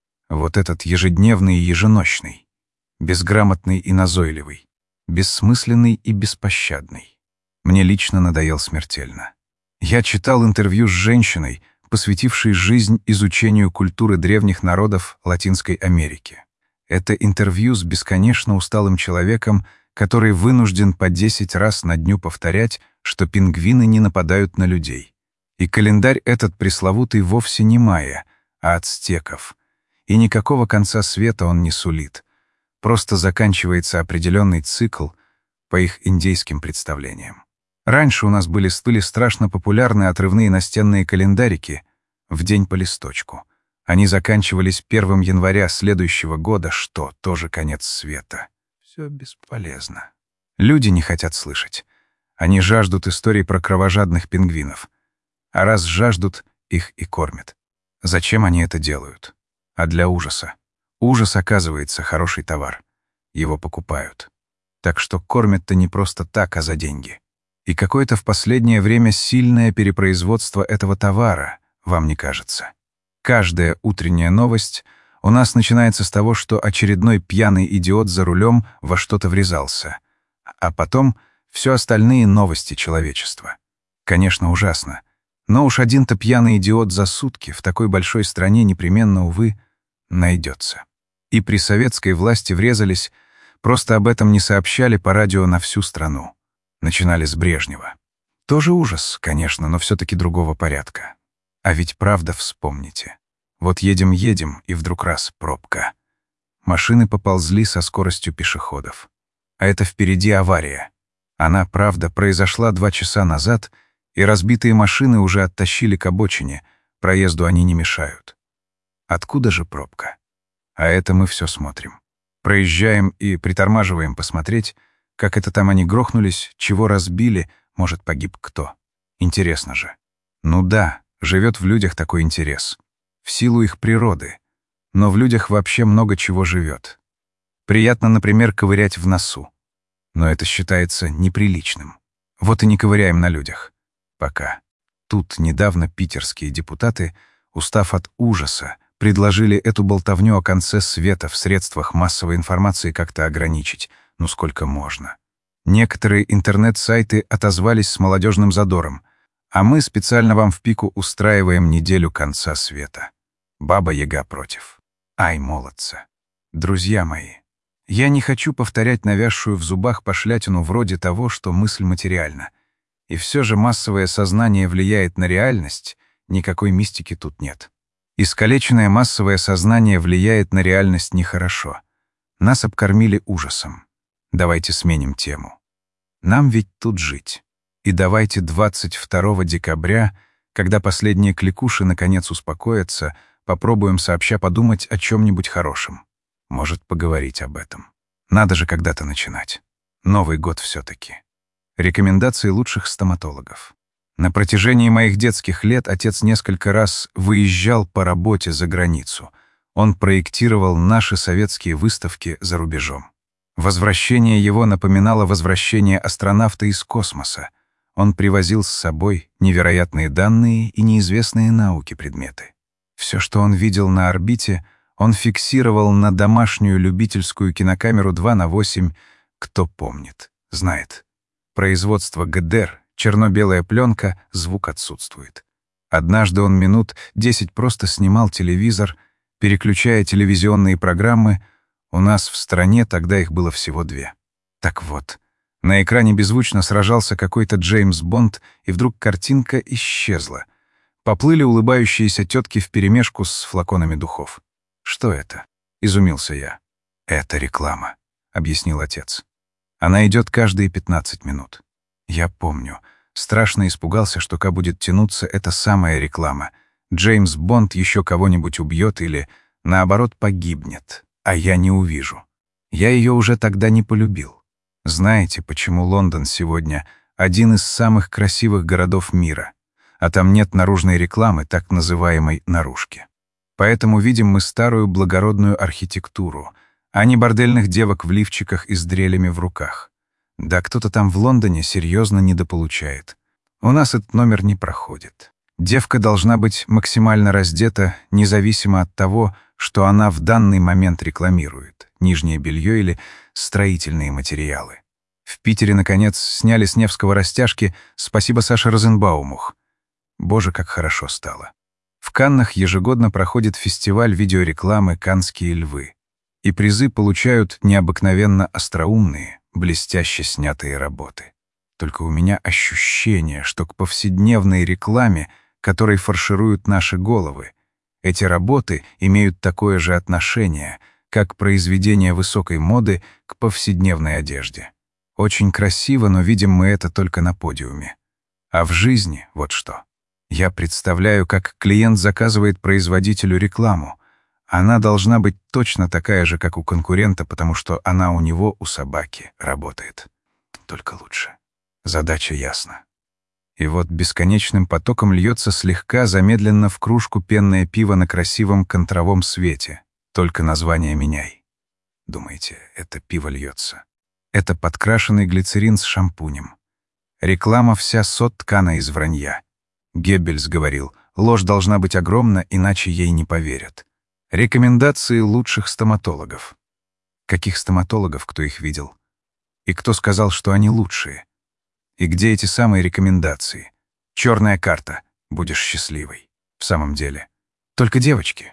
Speaker 1: Вот этот ежедневный и еженочный, безграмотный и назойливый, бессмысленный и беспощадный. Мне лично надоел смертельно. Я читал интервью с женщиной, посвятившей жизнь изучению культуры древних народов Латинской Америки. Это интервью с бесконечно усталым человеком, который вынужден по десять раз на дню повторять, что пингвины не нападают на людей. И календарь этот пресловутый вовсе не майя, а ацтеков. И никакого конца света он не сулит. Просто заканчивается определенный цикл по их индейским представлениям. Раньше у нас были, были страшно популярны отрывные настенные календарики в день по листочку. Они заканчивались первого января следующего года, что тоже конец света. Все бесполезно. Люди не хотят слышать. Они жаждут историй про кровожадных пингвинов. А раз жаждут, их и кормят. Зачем они это делают? А для ужаса. Ужас, оказывается, хороший товар. Его покупают. Так что кормят-то не просто так, а за деньги. И какое-то в последнее время сильное перепроизводство этого товара, вам не кажется? Каждая утренняя новость у нас начинается с того, что очередной пьяный идиот за рулем во что-то врезался. А потом все остальные новости человечества. Конечно, ужасно. Но уж один-то пьяный идиот за сутки в такой большой стране непременно, увы, найдется. И при советской власти врезались, просто об этом не сообщали по радио на всю страну. Начинали с Брежнева. Тоже ужас, конечно, но все-таки другого порядка. А ведь правда, вспомните. Вот едем-едем, и вдруг раз — пробка. Машины поползли со скоростью пешеходов. А это впереди авария. Она, правда, произошла два часа назад, и разбитые машины уже оттащили к обочине, проезду они не мешают. Откуда же пробка? А это мы все смотрим. Проезжаем и притормаживаем посмотреть, как это там они грохнулись, чего разбили, может, погиб кто. Интересно же. Ну да, живет в людях такой интерес. В силу их природы. Но в людях вообще много чего живет. Приятно, например, ковырять в носу. Но это считается неприличным. Вот и не ковыряем на людях. Пока. Тут недавно питерские депутаты, устав от ужаса, предложили эту болтовню о конце света в средствах массовой информации как-то ограничить. Ну сколько можно. Некоторые интернет-сайты отозвались с молодежным задором. А мы специально вам в пику устраиваем неделю конца света. Баба-Яга против. Ай, молодцы. Друзья мои, я не хочу повторять навязшую в зубах пошлятину вроде того, что мысль материальна. И все же массовое сознание влияет на реальность, никакой мистики тут нет. Искалеченное массовое сознание влияет на реальность нехорошо. Нас обкормили ужасом. Давайте сменим тему. Нам ведь тут жить. И давайте двадцать второго декабря, когда последние кликуши наконец успокоятся, попробуем сообща подумать о чем-нибудь хорошем. Может, поговорить об этом. Надо же когда-то начинать. Новый год все-таки. Рекомендации лучших стоматологов. На протяжении моих детских лет отец несколько раз выезжал по работе за границу. Он проектировал наши советские выставки за рубежом. Возвращение его напоминало возвращение астронавта из космоса. Он привозил с собой невероятные данные и неизвестные науке предметы. Все, что он видел на орбите, он фиксировал на домашнюю любительскую кинокамеру два на восемь, кто помнит, знает. Производство ГДР, черно-белая пленка, звук отсутствует. Однажды он минут десять просто снимал телевизор, переключая телевизионные программы. У нас в стране тогда их было всего две. Так вот, на экране беззвучно сражался какой-то Джеймс Бонд, и вдруг картинка исчезла. Поплыли улыбающиеся тетки вперемешку с флаконами духов. «Что это?» — изумился я. «Это реклама», — объяснил отец. «Она идет каждые пятнадцать минут». Я помню. Страшно испугался, что ка будет тянуться эта самая реклама. Джеймс Бонд еще кого-нибудь убьет или, наоборот, погибнет, а я не увижу. Я ее уже тогда не полюбил. Знаете, почему Лондон сегодня один из самых красивых городов мира, а там нет наружной рекламы, так называемой наружки? Поэтому видим мы старую благородную архитектуру, а не бордельных девок в лифчиках и с дрелями в руках. Да кто-то там в Лондоне серьезно недополучает. У нас этот номер не проходит. Девка должна быть максимально раздета, независимо от того, что она в данный момент рекламирует — нижнее белье или строительные материалы. В Питере, наконец, сняли с Невского растяжки, спасибо Саше Розенбаумух. Боже, как хорошо стало. В Каннах ежегодно проходит фестиваль видеорекламы «Каннские львы». И призы получают необыкновенно остроумные, блестяще снятые работы. Только у меня ощущение, что к повседневной рекламе, которой фаршируют наши головы, эти работы имеют такое же отношение, как произведения высокой моды к повседневной одежде. Очень красиво, но видим мы это только на подиуме. А в жизни вот что. Я представляю, как клиент заказывает производителю рекламу. Она должна быть точно такая же, как у конкурента, потому что она у него, у собаки, работает. Только лучше. Задача ясна. И вот бесконечным потоком льется слегка замедленно в кружку пенное пиво на красивом контровом свете. Только название меняй. Думаете, это пиво льется? Это подкрашенный глицерин с шампунем. Реклама вся соткана из вранья. Геббельс говорил, ложь должна быть огромна, иначе ей не поверят. Рекомендации лучших стоматологов. Каких стоматологов, кто их видел? И кто сказал, что они лучшие? И где эти самые рекомендации? Черная карта. Будешь счастливой. В самом деле. Только девочки.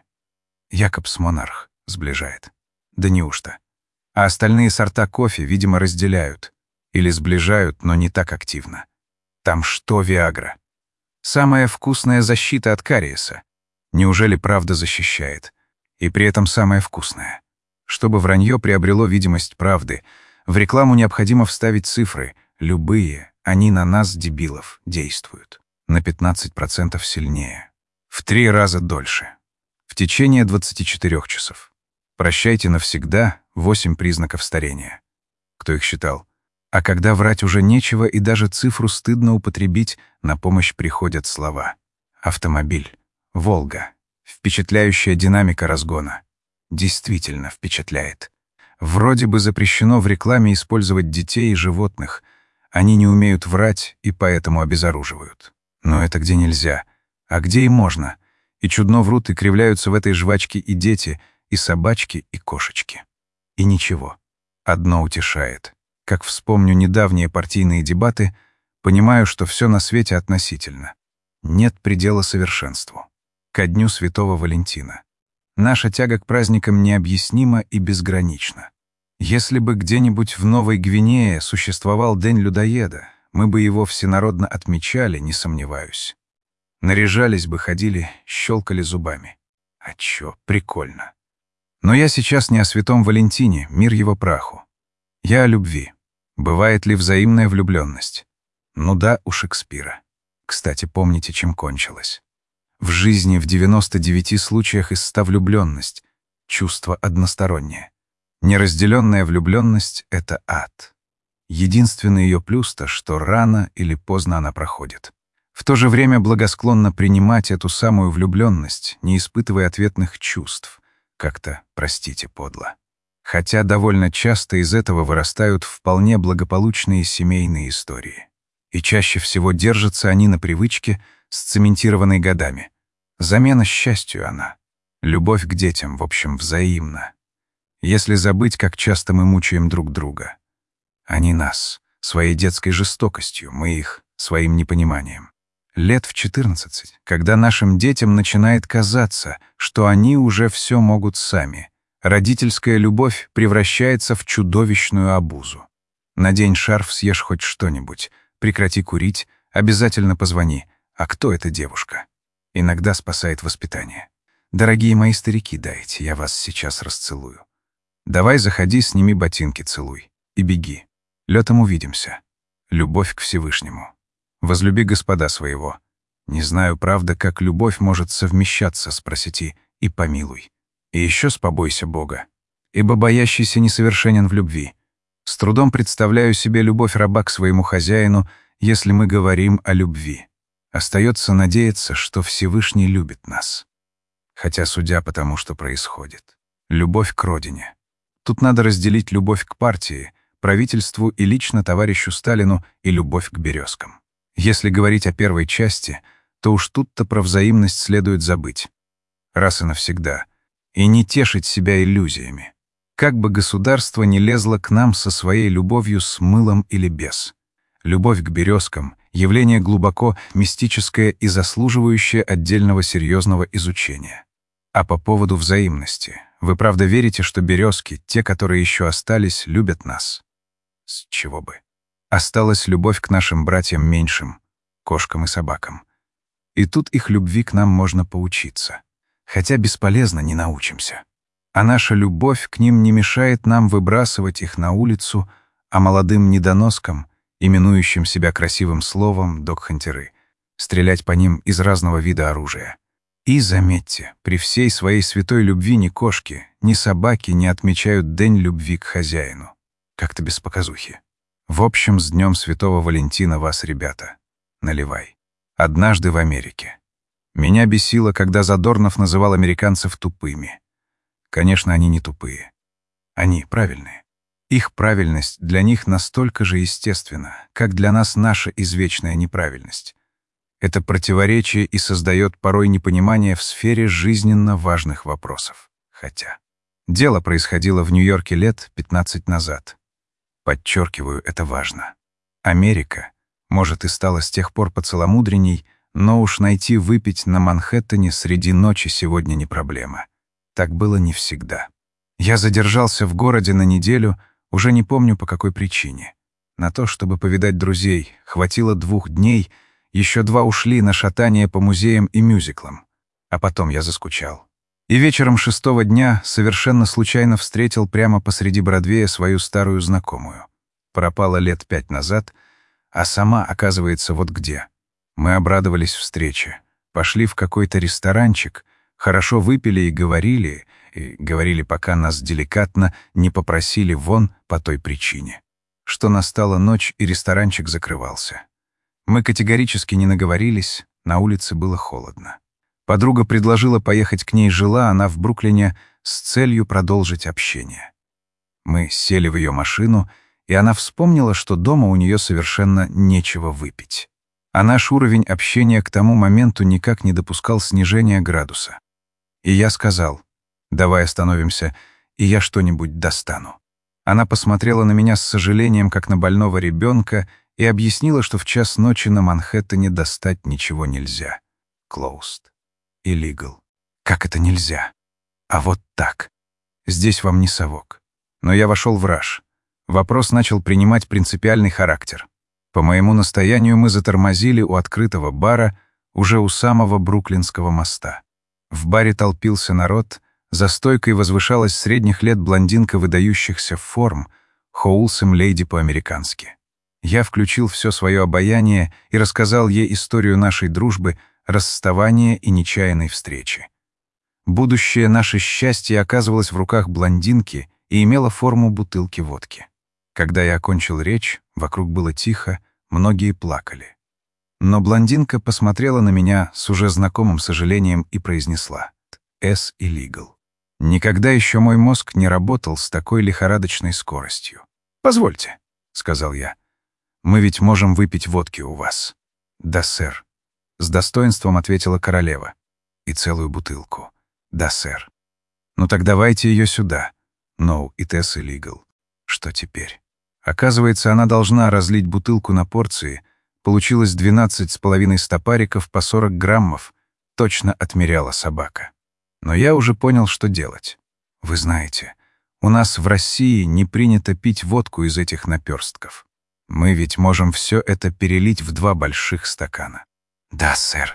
Speaker 1: Якобс Монарх сближает. Да неужто? А остальные сорта кофе, видимо, разделяют. Или сближают, но не так активно. Там что Виагра? Самая вкусная защита от кариеса. Неужели правда защищает? И при этом самое вкусное. Чтобы вранье приобрело видимость правды, в рекламу необходимо вставить цифры. Любые, они на нас, дебилов, действуют. На пятнадцать процентов сильнее. В три раза дольше. В течение двадцати четырёх часов. Прощайте навсегда восемь признаков старения. Кто их считал? А когда врать уже нечего и даже цифру стыдно употребить, на помощь приходят слова. Автомобиль. Волга. Впечатляющая динамика разгона. Действительно впечатляет. Вроде бы запрещено в рекламе использовать детей и животных. Они не умеют врать и поэтому обезоруживают. Но это где нельзя. А где и можно. И чудно врут и кривляются в этой жвачке и дети, и собачки, и кошечки. И ничего. Одно утешает. Как вспомню недавние партийные дебаты, понимаю, что все на свете относительно. Нет предела совершенству. Ко дню Святого Валентина. Наша тяга к праздникам необъяснима и безгранична. Если бы где-нибудь в Новой Гвинее существовал День людоеда, мы бы его всенародно отмечали, не сомневаюсь. Наряжались бы, ходили, щелкали зубами. А чё, прикольно. Но я сейчас не о Святом Валентине, мир его праху. Я о любви. Бывает ли взаимная влюбленность? Ну да, у Шекспира. Кстати, помните, чем кончилось? В жизни в девяноста девяти случаях из ста влюбленность, чувство одностороннее. Неразделенная влюбленность — это ад. Единственный ее плюс-то, что рано или поздно она проходит. В то же время благосклонно принимать эту самую влюбленность, не испытывая ответных чувств. Как-то, простите, подло. Хотя довольно часто из этого вырастают вполне благополучные семейные истории. И чаще всего держатся они на привычке, сцементированной годами. Замена счастью она. Любовь к детям, в общем, взаимна. Если забыть, как часто мы мучаем друг друга. Они нас, своей детской жестокостью, мы их, своим непониманием. Лет в четырнадцать, когда нашим детям начинает казаться, что они уже все могут сами, родительская любовь превращается в чудовищную обузу. Надень шарф, съешь хоть что-нибудь, прекрати курить, обязательно позвони. А кто эта девушка? Иногда спасает воспитание. Дорогие мои старики, дайте, я вас сейчас расцелую. Давай заходи, сними ботинки, целуй. И беги. Летом увидимся. Любовь к Всевышнему. Возлюби Господа своего. Не знаю, правда, как любовь может совмещаться, спросите, и помилуй. И еще спобойся Бога. Ибо боящийся несовершенен в любви. С трудом представляю себе любовь раба к своему хозяину, если мы говорим о любви. Остается надеяться, что Всевышний любит нас. Хотя судя по тому, что происходит. Любовь к родине. Тут надо разделить любовь к партии, правительству и лично товарищу Сталину и любовь к березкам. Если говорить о первой части, то уж тут-то про взаимность следует забыть. Раз и навсегда. И не тешить себя иллюзиями. Как бы государство ни лезло к нам со своей любовью с мылом или без. Любовь к березкам — явление глубоко мистическое и заслуживающее отдельного серьезного изучения. А по поводу взаимности. Вы правда верите, что березки, те, которые еще остались, любят нас? С чего бы? Осталась любовь к нашим братьям меньшим, кошкам и собакам. И тут их любви к нам можно поучиться. Хотя бесполезно, не научимся. А наша любовь к ним не мешает нам выбрасывать их на улицу, а молодым недоноскам, именующим себя красивым словом догхантеры, стрелять по ним из разного вида оружия. И, заметьте, при всей своей святой любви ни кошки, ни собаки не отмечают день любви к хозяину. Как-то без показухи. В общем, с Днем Святого Валентина вас, ребята. Наливай. Однажды в Америке. Меня бесило, когда Задорнов называл американцев тупыми. Конечно, они не тупые. Они правильные. Их правильность для них настолько же естественна, как для нас наша извечная неправильность. Это противоречие и создает порой непонимание в сфере жизненно важных вопросов. Хотя дело происходило в Нью-Йорке лет пятнадцать назад. Подчеркиваю, это важно. Америка, может, и стала с тех пор поцеломудренней, но уж найти выпить на Манхэттене среди ночи сегодня не проблема. Так было не всегда. Я задержался в городе на неделю, уже не помню по какой причине. На то, чтобы повидать друзей, хватило двух дней, еще два ушли на шатание по музеям и мюзиклам. А потом я заскучал. И вечером шестого дня совершенно случайно встретил прямо посреди Бродвея свою старую знакомую. Пропала лет пять назад, а сама, оказывается, вот где. Мы обрадовались встрече, пошли в какой-то ресторанчик, хорошо выпили и говорили, и говорили, пока нас деликатно не попросили вон по той причине, что настала ночь и ресторанчик закрывался. Мы категорически не наговорились, на улице было холодно. Подруга предложила поехать к ней, жила она в Бруклине, с целью продолжить общение. Мы сели в ее машину, и она вспомнила, что дома у нее совершенно нечего выпить. А наш уровень общения к тому моменту никак не допускал снижения градуса. И я сказал: «Давай остановимся, и я что-нибудь достану». Она посмотрела на меня с сожалением, как на больного ребенка, и объяснила, что в час ночи на Манхэттене достать ничего нельзя. Closed. Illegal. Как это нельзя? А вот так. Здесь вам не совок. Но я вошел в раж. Вопрос начал принимать принципиальный характер. По моему настоянию мы затормозили у открытого бара, уже у самого Бруклинского моста. В баре толпился народ, за стойкой возвышалась средних лет блондинка выдающихся форм, хоулсом лейди по-американски. Я включил все свое обаяние и рассказал ей историю нашей дружбы, расставания и нечаянной встречи. Будущее наше счастье оказывалось в руках блондинки и имело форму бутылки водки. Когда я окончил речь, вокруг было тихо, многие плакали. Но блондинка посмотрела на меня с уже знакомым сожалением и произнесла: «С illegal». Никогда еще мой мозг не работал с такой лихорадочной скоростью. «Позвольте», — сказал я, — «мы ведь можем выпить водки у вас». «Да, сэр», — с достоинством ответила королева. «И целую бутылку». «Да, сэр». «Ну так давайте ее сюда». «No, it is illegal». Что теперь? Оказывается, она должна разлить бутылку на порции. Получилось двенадцать с половиной стопариков по сорок граммов. Точно отмеряла собака. Но я уже понял, что делать. Вы знаете, у нас в России не принято пить водку из этих наперстков. Мы ведь можем все это перелить в два больших стакана. «Да, сэр».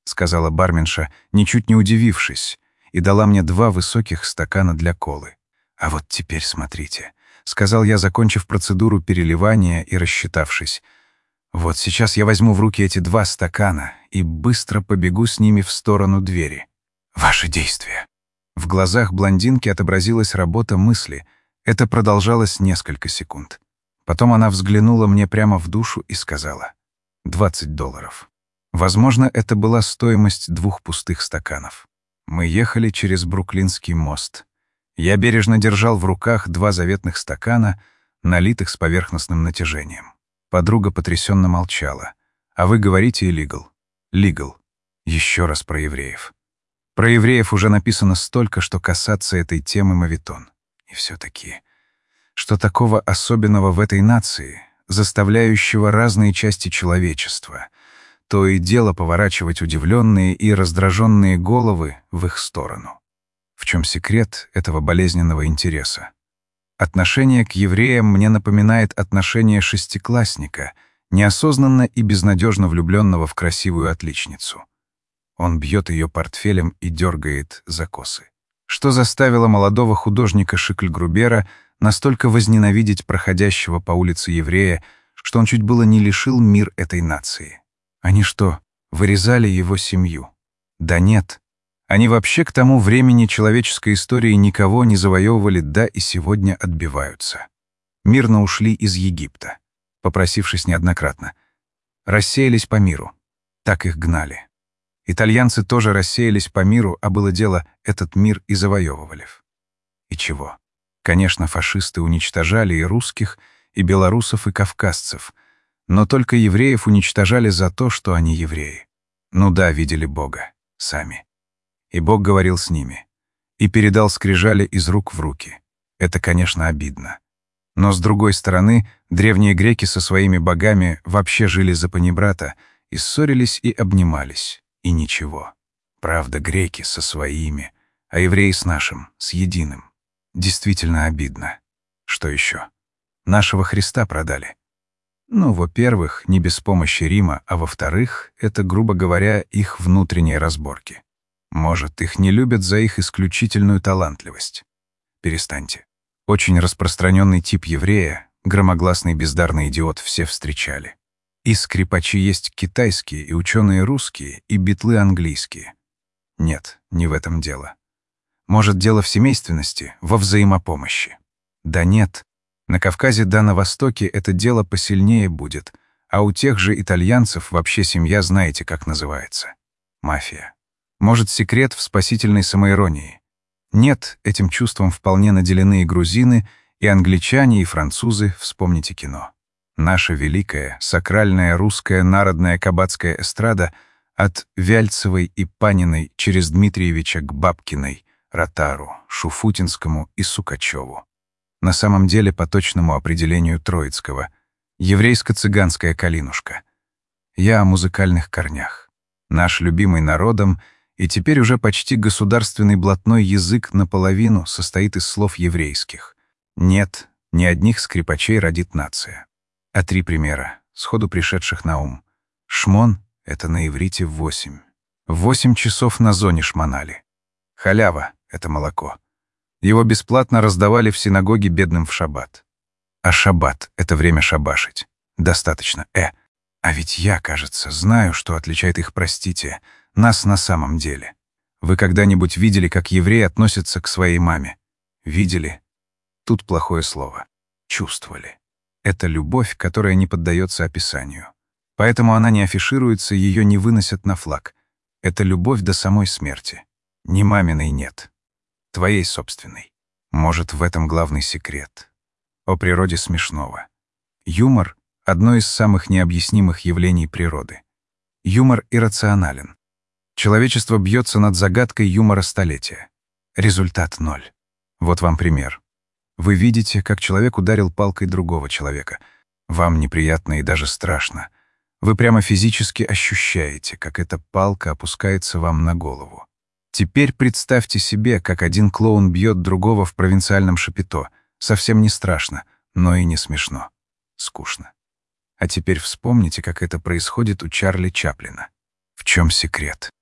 Speaker 1: — сказала барменша, ничуть не удивившись, и дала мне два высоких стакана для колы. «А вот теперь смотрите», — сказал я, закончив процедуру переливания и рассчитавшись. «Вот сейчас я возьму в руки эти два стакана и быстро побегу с ними в сторону двери. Ваши действия». В глазах блондинки отобразилась работа мысли. Это продолжалось несколько секунд. Потом она взглянула мне прямо в душу и сказала: «двадцать долларов». Возможно, это была стоимость двух пустых стаканов. Мы ехали через Бруклинский мост. Я бережно держал в руках два заветных стакана, налитых с поверхностным натяжением. Подруга потрясенно молчала. «А вы говорите illegal». «Legal». Еще раз про евреев. Про евреев уже написано столько, что касаться этой темы мавитон. И все-таки, что такого особенного в этой нации, заставляющего разные части человечества, то и дело поворачивать удивленные и раздраженные головы в их сторону? В чем секрет этого болезненного интереса? Отношение к евреям мне напоминает отношение шестиклассника, неосознанно и безнадежно влюбленного в красивую отличницу. Он бьет ее портфелем и дергает за косы. Что заставило молодого художника Шикльгрубера настолько возненавидеть проходящего по улице еврея, что он чуть было не лишил мир этой нации? Они что, вырезали его семью? Да нет. Они вообще к тому времени человеческой истории никого не завоевывали, да и сегодня отбиваются. Мирно ушли из Египта, попросившись неоднократно. Рассеялись по миру. Так их гнали. Итальянцы тоже рассеялись по миру, а было дело, этот мир и завоевывали. И чего? Конечно, фашисты уничтожали и русских, и белорусов, и кавказцев, но только евреев уничтожали за то, что они евреи. Ну да, видели Бога. Сами. И Бог говорил с ними. И передал скрижали из рук в руки. Это, конечно, обидно. Но, с другой стороны, древние греки со своими богами вообще жили за панибрата и ссорились и обнимались. И ничего. Правда, греки со своими, а евреи с нашим, с единым. Действительно обидно. Что еще? Нашего Христа продали. Ну, во-первых, не без помощи Рима, а во-вторых, это, грубо говоря, их внутренние разборки. Может, их не любят за их исключительную талантливость. Перестаньте. Очень распространенный тип еврея, громогласный бездарный идиот, все встречали. И скрипачи есть китайские, и ученые русские, и битлы английские. Нет, не в этом дело. Может, дело в семейственности, во взаимопомощи. Да нет. На Кавказе да на Востоке это дело посильнее будет, а у тех же итальянцев вообще семья знаете, как называется. Мафия. Может, секрет в спасительной самоиронии? Нет, этим чувством вполне наделены и грузины, и англичане, и французы, вспомните кино. Наша великая, сакральная русская народная кабацкая эстрада от Вяльцевой и Паниной через Дмитриевича к Бабкиной, Ротару, Шуфутинскому и Сукачеву. На самом деле, по точному определению Троицкого, еврейско-цыганская калинушка. Я о музыкальных корнях. Наш любимый народом и теперь уже почти государственный блатной язык наполовину состоит из слов еврейских. Нет, ни одних скрипачей родит нация. А три примера, сходу пришедших на ум. Шмон — это на иврите восемь. Восемь часов на зоне шмонали. Халява — это молоко. Его бесплатно раздавали в синагоге бедным в шаббат. А шаббат — это время шабашить. Достаточно. Э. А ведь я, кажется, знаю, что отличает их, простите, нас на самом деле. Вы когда-нибудь видели, как евреи относятся к своей маме? Видели? Тут плохое слово. Чувствовали. Это любовь, которая не поддается описанию. Поэтому она не афишируется, ее не выносят на флаг. Это любовь до самой смерти. Ни маминой нет. Твоей собственной. Может, в этом главный секрет. О природе смешного. Юмор — одно из самых необъяснимых явлений природы. Юмор иррационален. Человечество бьется над загадкой юмора столетия. Результат — ноль. Вот вам пример. Вы видите, как человек ударил палкой другого человека. Вам неприятно и даже страшно. Вы прямо физически ощущаете, как эта палка опускается вам на голову. Теперь представьте себе, как один клоун бьет другого в провинциальном шапито. Совсем не страшно, но и не смешно. Скучно. А теперь вспомните, как это происходит у Чарли Чаплина. В чем секрет?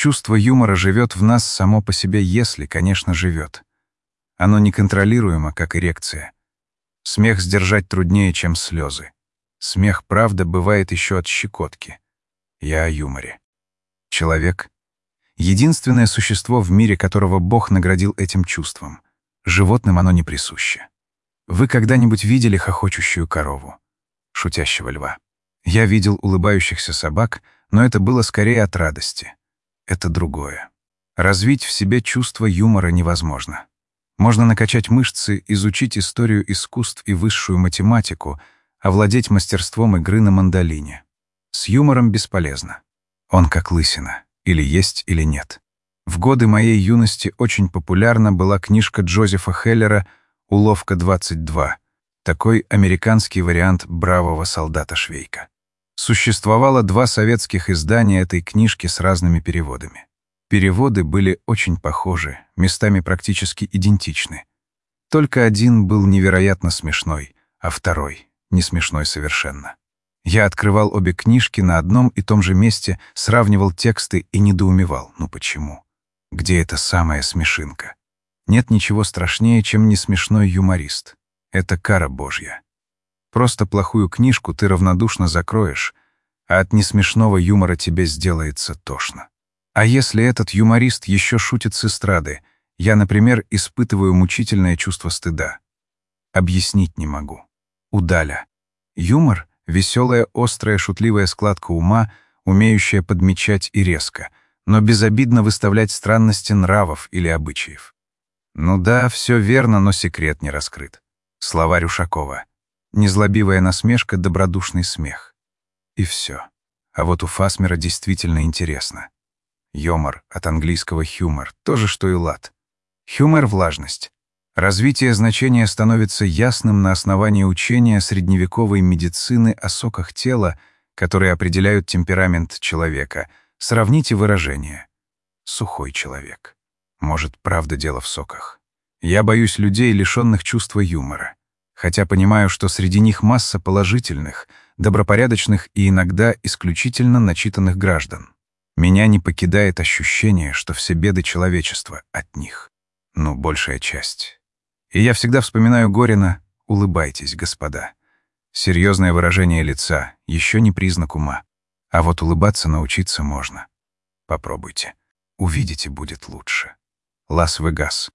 Speaker 1: Чувство юмора живет в нас само по себе, если, конечно, живет. Оно неконтролируемо, как эрекция. Смех сдержать труднее, чем слезы. Смех, правда, бывает еще от щекотки. Я о юморе. Человек — единственное существо в мире, которого Бог наградил этим чувством. Животным оно не присуще. Вы когда-нибудь видели хохочущую корову? Шутящего льва? Я видел улыбающихся собак, но это было скорее от радости. Это другое. Развить в себе чувство юмора невозможно. Можно накачать мышцы, изучить историю искусств и высшую математику, овладеть мастерством игры на мандолине. С юмором бесполезно. Он как лысина. Или есть, или нет. В годы моей юности очень популярна была книжка Джозефа Хеллера «Уловка двадцать два», такой американский вариант «Бравого солдата Швейка». Существовало два советских издания этой книжки с разными переводами. Переводы были очень похожи, местами практически идентичны. Только один был невероятно смешной, а второй — не смешной совершенно. Я открывал обе книжки на одном и том же месте, сравнивал тексты и недоумевал. Ну почему? Где эта самая смешинка? Нет ничего страшнее, чем несмешной юморист. Это кара Божья. Просто плохую книжку ты равнодушно закроешь, а от несмешного юмора тебе сделается тошно. А если этот юморист еще шутит с эстрады, я, например, испытываю мучительное чувство стыда. Объяснить не могу. Удаля. Юмор — веселая, острая, шутливая складка ума, умеющая подмечать и резко, но безобидно выставлять странности нравов или обычаев. Ну да, все верно, но секрет не раскрыт. Словарь Ушакова. Незлобивая насмешка, добродушный смех. И все. А вот у Фасмера действительно интересно. Юмор, от английского «humor», то же, что и лад. Humor — влажность. Развитие значения становится ясным на основании учения средневековой медицины о соках тела, которые определяют темперамент человека. Сравните выражение. Сухой человек. Может, правда дело в соках. Я боюсь людей, лишенных чувства юмора. Хотя понимаю, что среди них масса положительных, добропорядочных и иногда исключительно начитанных граждан. Меня не покидает ощущение, что все беды человечества от них. Ну, большая часть. И я всегда вспоминаю Горина «Улыбайтесь, господа». Серьезное выражение лица — еще не признак ума. А вот улыбаться научиться можно. Попробуйте. Увидите, будет лучше. Лас-Вегас.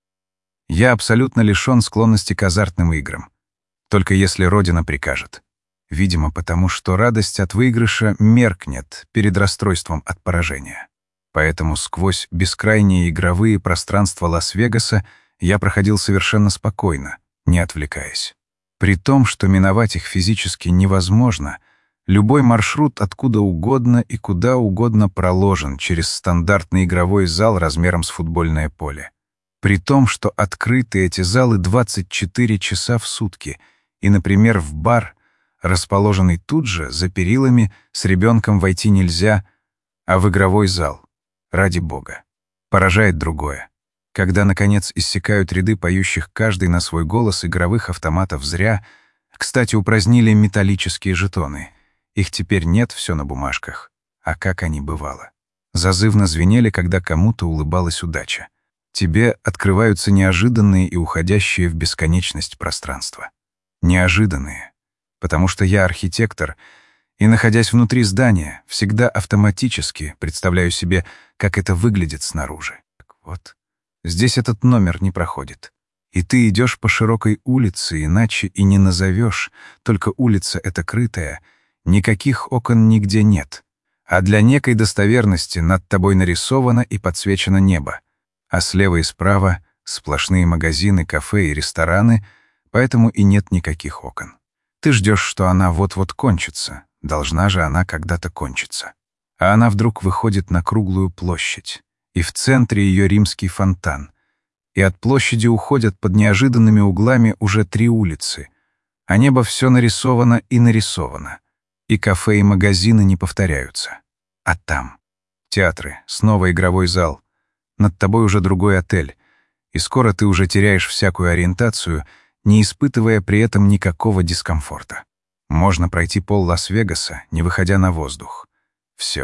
Speaker 1: Я абсолютно лишён склонности к азартным играм. Только если Родина прикажет. Видимо, потому что радость от выигрыша меркнет перед расстройством от поражения. Поэтому сквозь бескрайние игровые пространства Лас-Вегаса я проходил совершенно спокойно, не отвлекаясь. При том, что миновать их физически невозможно, любой маршрут откуда угодно и куда угодно проложен через стандартный игровой зал размером с футбольное поле. При том, что открыты эти залы двадцать четыре часа в сутки, и, например, в бар, расположенный тут же, за перилами, с ребенком войти нельзя, а в игровой зал, ради бога. Поражает другое. Когда, наконец, иссякают ряды поющих каждый на свой голос игровых автоматов зря, кстати, упразднили металлические жетоны. Их теперь нет, все на бумажках. А как они бывало. Зазывно звенели, когда кому-то улыбалась удача. Тебе открываются неожиданные и уходящие в бесконечность пространства. Неожиданные. Потому что я архитектор, и, находясь внутри здания, всегда автоматически представляю себе, как это выглядит снаружи. Так вот, здесь этот номер не проходит. И ты идешь по широкой улице, иначе и не назовешь, только улица эта крытая, никаких окон нигде нет. А для некой достоверности над тобой нарисовано и подсвечено небо. А слева и справа сплошные магазины, кафе и рестораны, поэтому и нет никаких окон. Ты ждешь, что она вот-вот кончится. Должна же она когда-то кончиться. А она вдруг выходит на круглую площадь, и в центре ее римский фонтан. И от площади уходят под неожиданными углами уже три улицы, а небо все нарисовано и нарисовано. И кафе, и магазины не повторяются. А там театры, снова игровой зал, над тобой уже другой отель, и скоро ты уже теряешь всякую ориентацию, не испытывая при этом никакого дискомфорта. Можно пройти пол Лас-Вегаса, не выходя на воздух. Все.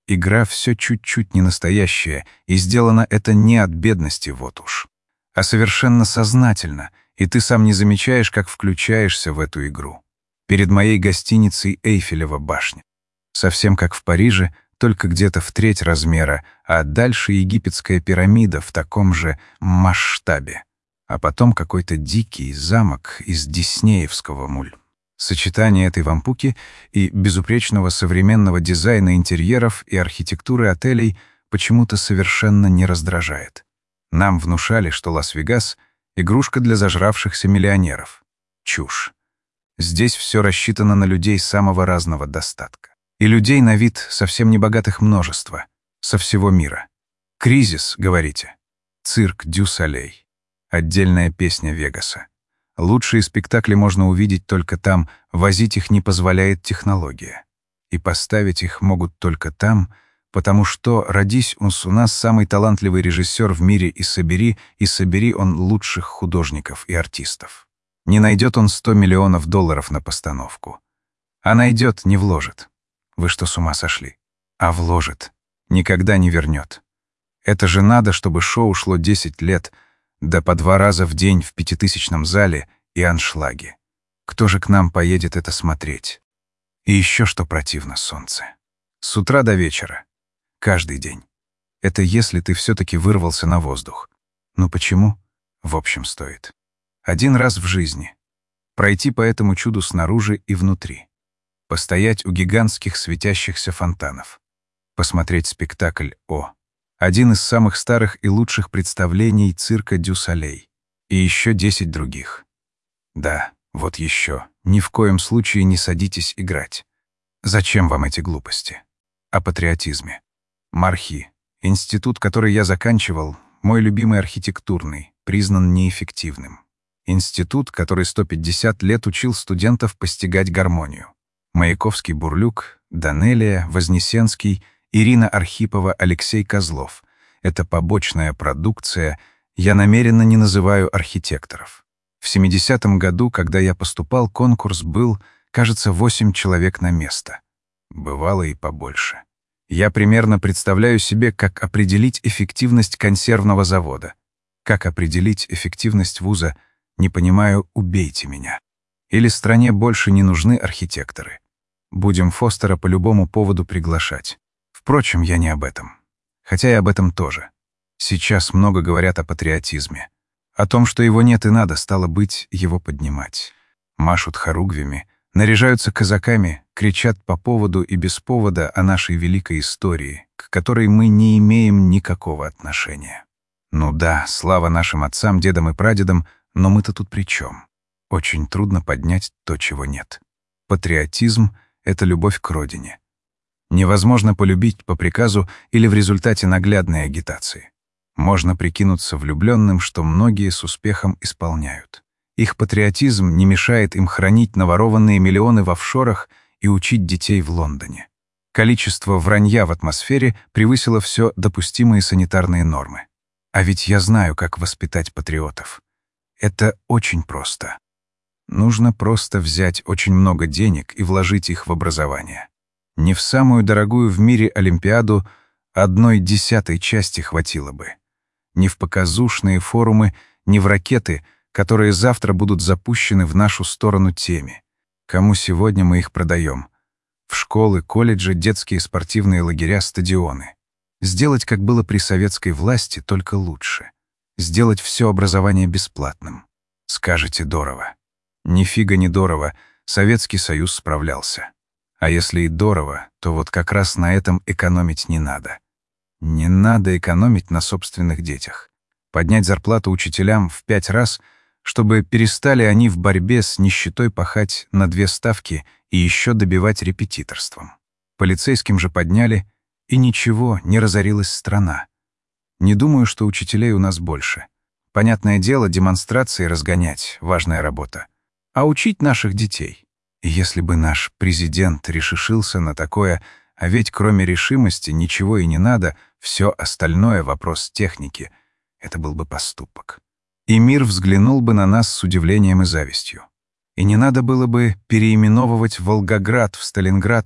Speaker 1: Игра все чуть-чуть не настоящая, и сделано это не от бедности, вот уж, а совершенно сознательно, и ты сам не замечаешь, как включаешься в эту игру. Перед моей гостиницей Эйфелева башня. Совсем как в Париже, только где-то в треть размера, а дальше египетская пирамида в таком же масштабе. А потом какой-то дикий замок из диснеевского муль. Сочетание этой вампуки и безупречного современного дизайна интерьеров и архитектуры отелей почему-то совершенно не раздражает. Нам внушали, что Лас-Вегас — игрушка для зажравшихся миллионеров. Чушь. Здесь все рассчитано на людей самого разного достатка. И людей на вид совсем небогатых множество. Со всего мира. Кризис, говорите? Цирк дю Солей. Отдельная песня Вегаса. Лучшие спектакли можно увидеть только там, возить их не позволяет технология. И поставить их могут только там, потому что, родись у нас самый талантливый режиссер в мире и собери, и собери он лучших художников и артистов. Не найдет он сто миллионов долларов на постановку. А найдет, не вложит. Вы что, с ума сошли? А вложит. Никогда не вернет. Это же надо, чтобы шоу шло десять лет, да по два раза в день в пятитысячном зале и аншлаги. Кто же к нам поедет это смотреть? И еще что противно, солнце. С утра до вечера. Каждый день. Это если ты все-таки вырвался на воздух. Ну почему? В общем, стоит. Один раз в жизни. Пройти по этому чуду снаружи и внутри. Постоять у гигантских светящихся фонтанов. Посмотреть спектакль «О». Один из самых старых и лучших представлений цирка дю Солей. И еще десять других. Да, вот еще. Ни в коем случае не садитесь играть. Зачем вам эти глупости? О патриотизме. Мархи. Институт, который я заканчивал, мой любимый архитектурный, признан неэффективным. Институт, который сто пятьдесят лет учил студентов постигать гармонию. Маяковский, Бурлюк, Данелия, Вознесенский, Ирина Архипова, Алексей Козлов. Это побочная продукция, я намеренно не называю архитекторов. В семидесятом году, когда я поступал, конкурс был, кажется, восемь человек на место. Бывало и побольше. Я примерно представляю себе, как определить эффективность консервного завода. Как определить эффективность вуза, не понимаю, убейте меня. Или стране больше не нужны архитекторы. Будем Фостера по любому поводу приглашать. Впрочем, я не об этом. Хотя и об этом тоже. Сейчас много говорят о патриотизме. О том, что его нет и надо, стало быть, его поднимать. Машут хоругвями, наряжаются казаками, кричат по поводу и без повода о нашей великой истории, к которой мы не имеем никакого отношения. Ну да, слава нашим отцам, дедам и прадедам, но мы-то тут при чем? Очень трудно поднять то, чего нет. Патриотизм — это любовь к родине. Невозможно полюбить по приказу или в результате наглядной агитации. Можно прикинуться влюбленным, что многие с успехом исполняют. Их патриотизм не мешает им хранить наворованные миллионы в офшорах и учить детей в Лондоне. Количество вранья в атмосфере превысило все допустимые санитарные нормы. А ведь я знаю, как воспитать патриотов. Это очень просто. Нужно просто взять очень много денег и вложить их в образование. Не в самую дорогую в мире Олимпиаду одной десятой части хватило бы. Ни в показушные форумы, ни в ракеты, которые завтра будут запущены в нашу сторону теми. Кому сегодня мы их продаем? В школы, колледжи, детские спортивные лагеря, стадионы. Сделать, как было при советской власти, только лучше. Сделать все образование бесплатным. Скажете, дорого. Ни фига не дорого, Советский Союз справлялся. А если и дорого, то вот как раз на этом экономить не надо. Не надо экономить на собственных детях. Поднять зарплату учителям в пять раз, чтобы перестали они в борьбе с нищетой пахать на две ставки и еще добивать репетиторством. Полицейским же подняли, и ничего, не разорилась страна. Не думаю, что учителей у нас больше. Понятное дело, демонстрации разгонять — важная работа. А учить наших детей? И если бы наш президент решился на такое, а ведь кроме решимости ничего и не надо, все остальное — вопрос техники, это был бы поступок. И мир взглянул бы на нас с удивлением и завистью. И не надо было бы переименовывать Волгоград в Сталинград,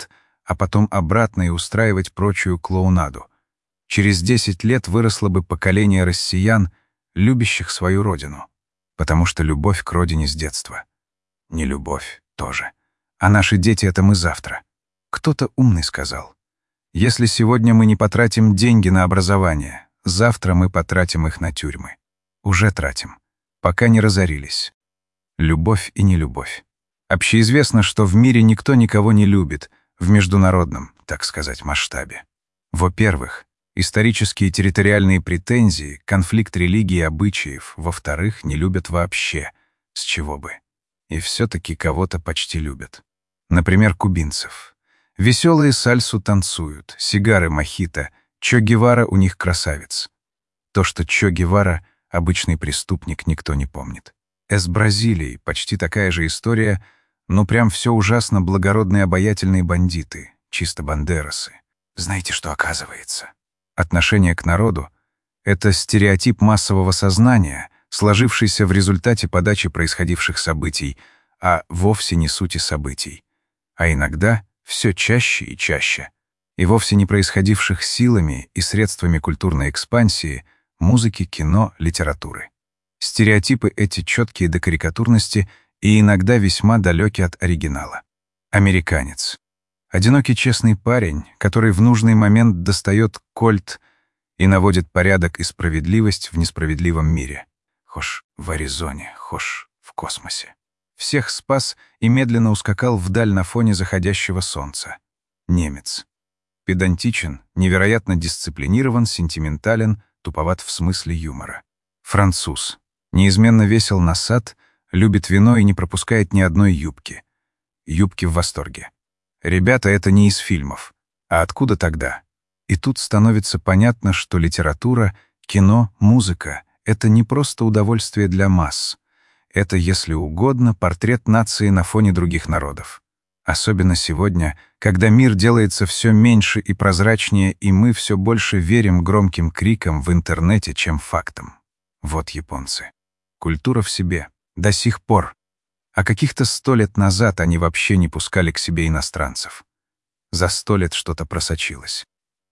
Speaker 1: а потом обратно и устраивать прочую клоунаду. Через десять лет выросло бы поколение россиян, любящих свою родину. Потому что любовь к родине с детства. Не любовь тоже. А наши дети — это мы завтра. Кто-то умный сказал: если сегодня мы не потратим деньги на образование, завтра мы потратим их на тюрьмы. Уже тратим, пока не разорились. Любовь и нелюбовь. Общеизвестно, что в мире никто никого не любит в международном, так сказать, масштабе. Во-первых, исторические территориальные претензии, конфликт религии и обычаев. Во-вторых, не любят вообще. С чего бы? И все-таки кого-то почти любят. Например, кубинцев. Веселые сальсу танцуют, сигары мохито, Че Гевара у них красавец. То, что Че Гевара — обычный преступник, никто не помнит. С Бразилией почти такая же история, но прям все ужасно благородные обаятельные бандиты, чисто бандерасы. Знаете, что оказывается? Отношение к народу — это стереотип массового сознания, сложившийся в результате подачи происходивших событий, а вовсе не сути событий. А иногда все чаще и чаще, и вовсе не происходивших силами и средствами культурной экспансии, музыки, кино, литературы. Стереотипы эти четкие до карикатурности и иногда весьма далеки от оригинала. Американец. Одинокий честный парень, который в нужный момент достает кольт и наводит порядок и справедливость в несправедливом мире. Хошь в Аризоне, хошь в космосе. Всех спас и медленно ускакал вдаль на фоне заходящего солнца. Немец. Педантичен, невероятно дисциплинирован, сентиментален, туповат в смысле юмора. Француз. Неизменно весел на сад, любит вино и не пропускает ни одной юбки. Юбки в восторге. Ребята, это не из фильмов. А откуда тогда? И тут становится понятно, что литература, кино, музыка — это не просто удовольствие для масс. Это, если угодно, портрет нации на фоне других народов. Особенно сегодня, когда мир делается все меньше и прозрачнее, и мы все больше верим громким крикам в интернете, чем фактам. Вот японцы. Культура в себе. До сих пор. А каких-то сто лет назад они вообще не пускали к себе иностранцев. За сто лет что-то просочилось.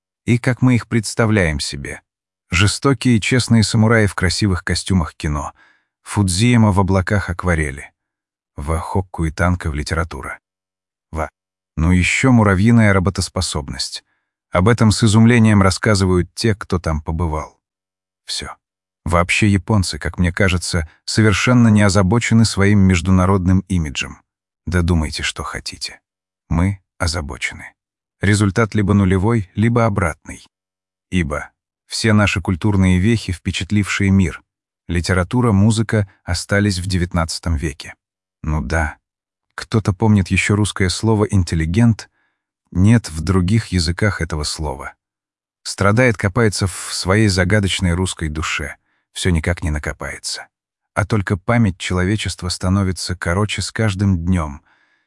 Speaker 1: И как мы их представляем себе. Жестокие и честные самураи в красивых костюмах кино. Фудзиема в облаках акварели. Ва Хокку и танка в литература. Ва. Ну еще муравьиная работоспособность. Об этом с изумлением рассказывают те, кто там побывал. Все. Вообще японцы, как мне кажется, совершенно не озабочены своим международным имиджем. Да думайте, что хотите. Мы озабочены. Результат либо нулевой, либо обратный. Ибо все наши культурные вехи, впечатлившие мир, литература, музыка, остались в девятнадцатом веке. Ну да. Кто-то помнит еще русское слово «интеллигент»? Нет в других языках этого слова. Страдает, копается в своей загадочной русской душе. Все никак не накопается. А только память человечества становится короче с каждым днем.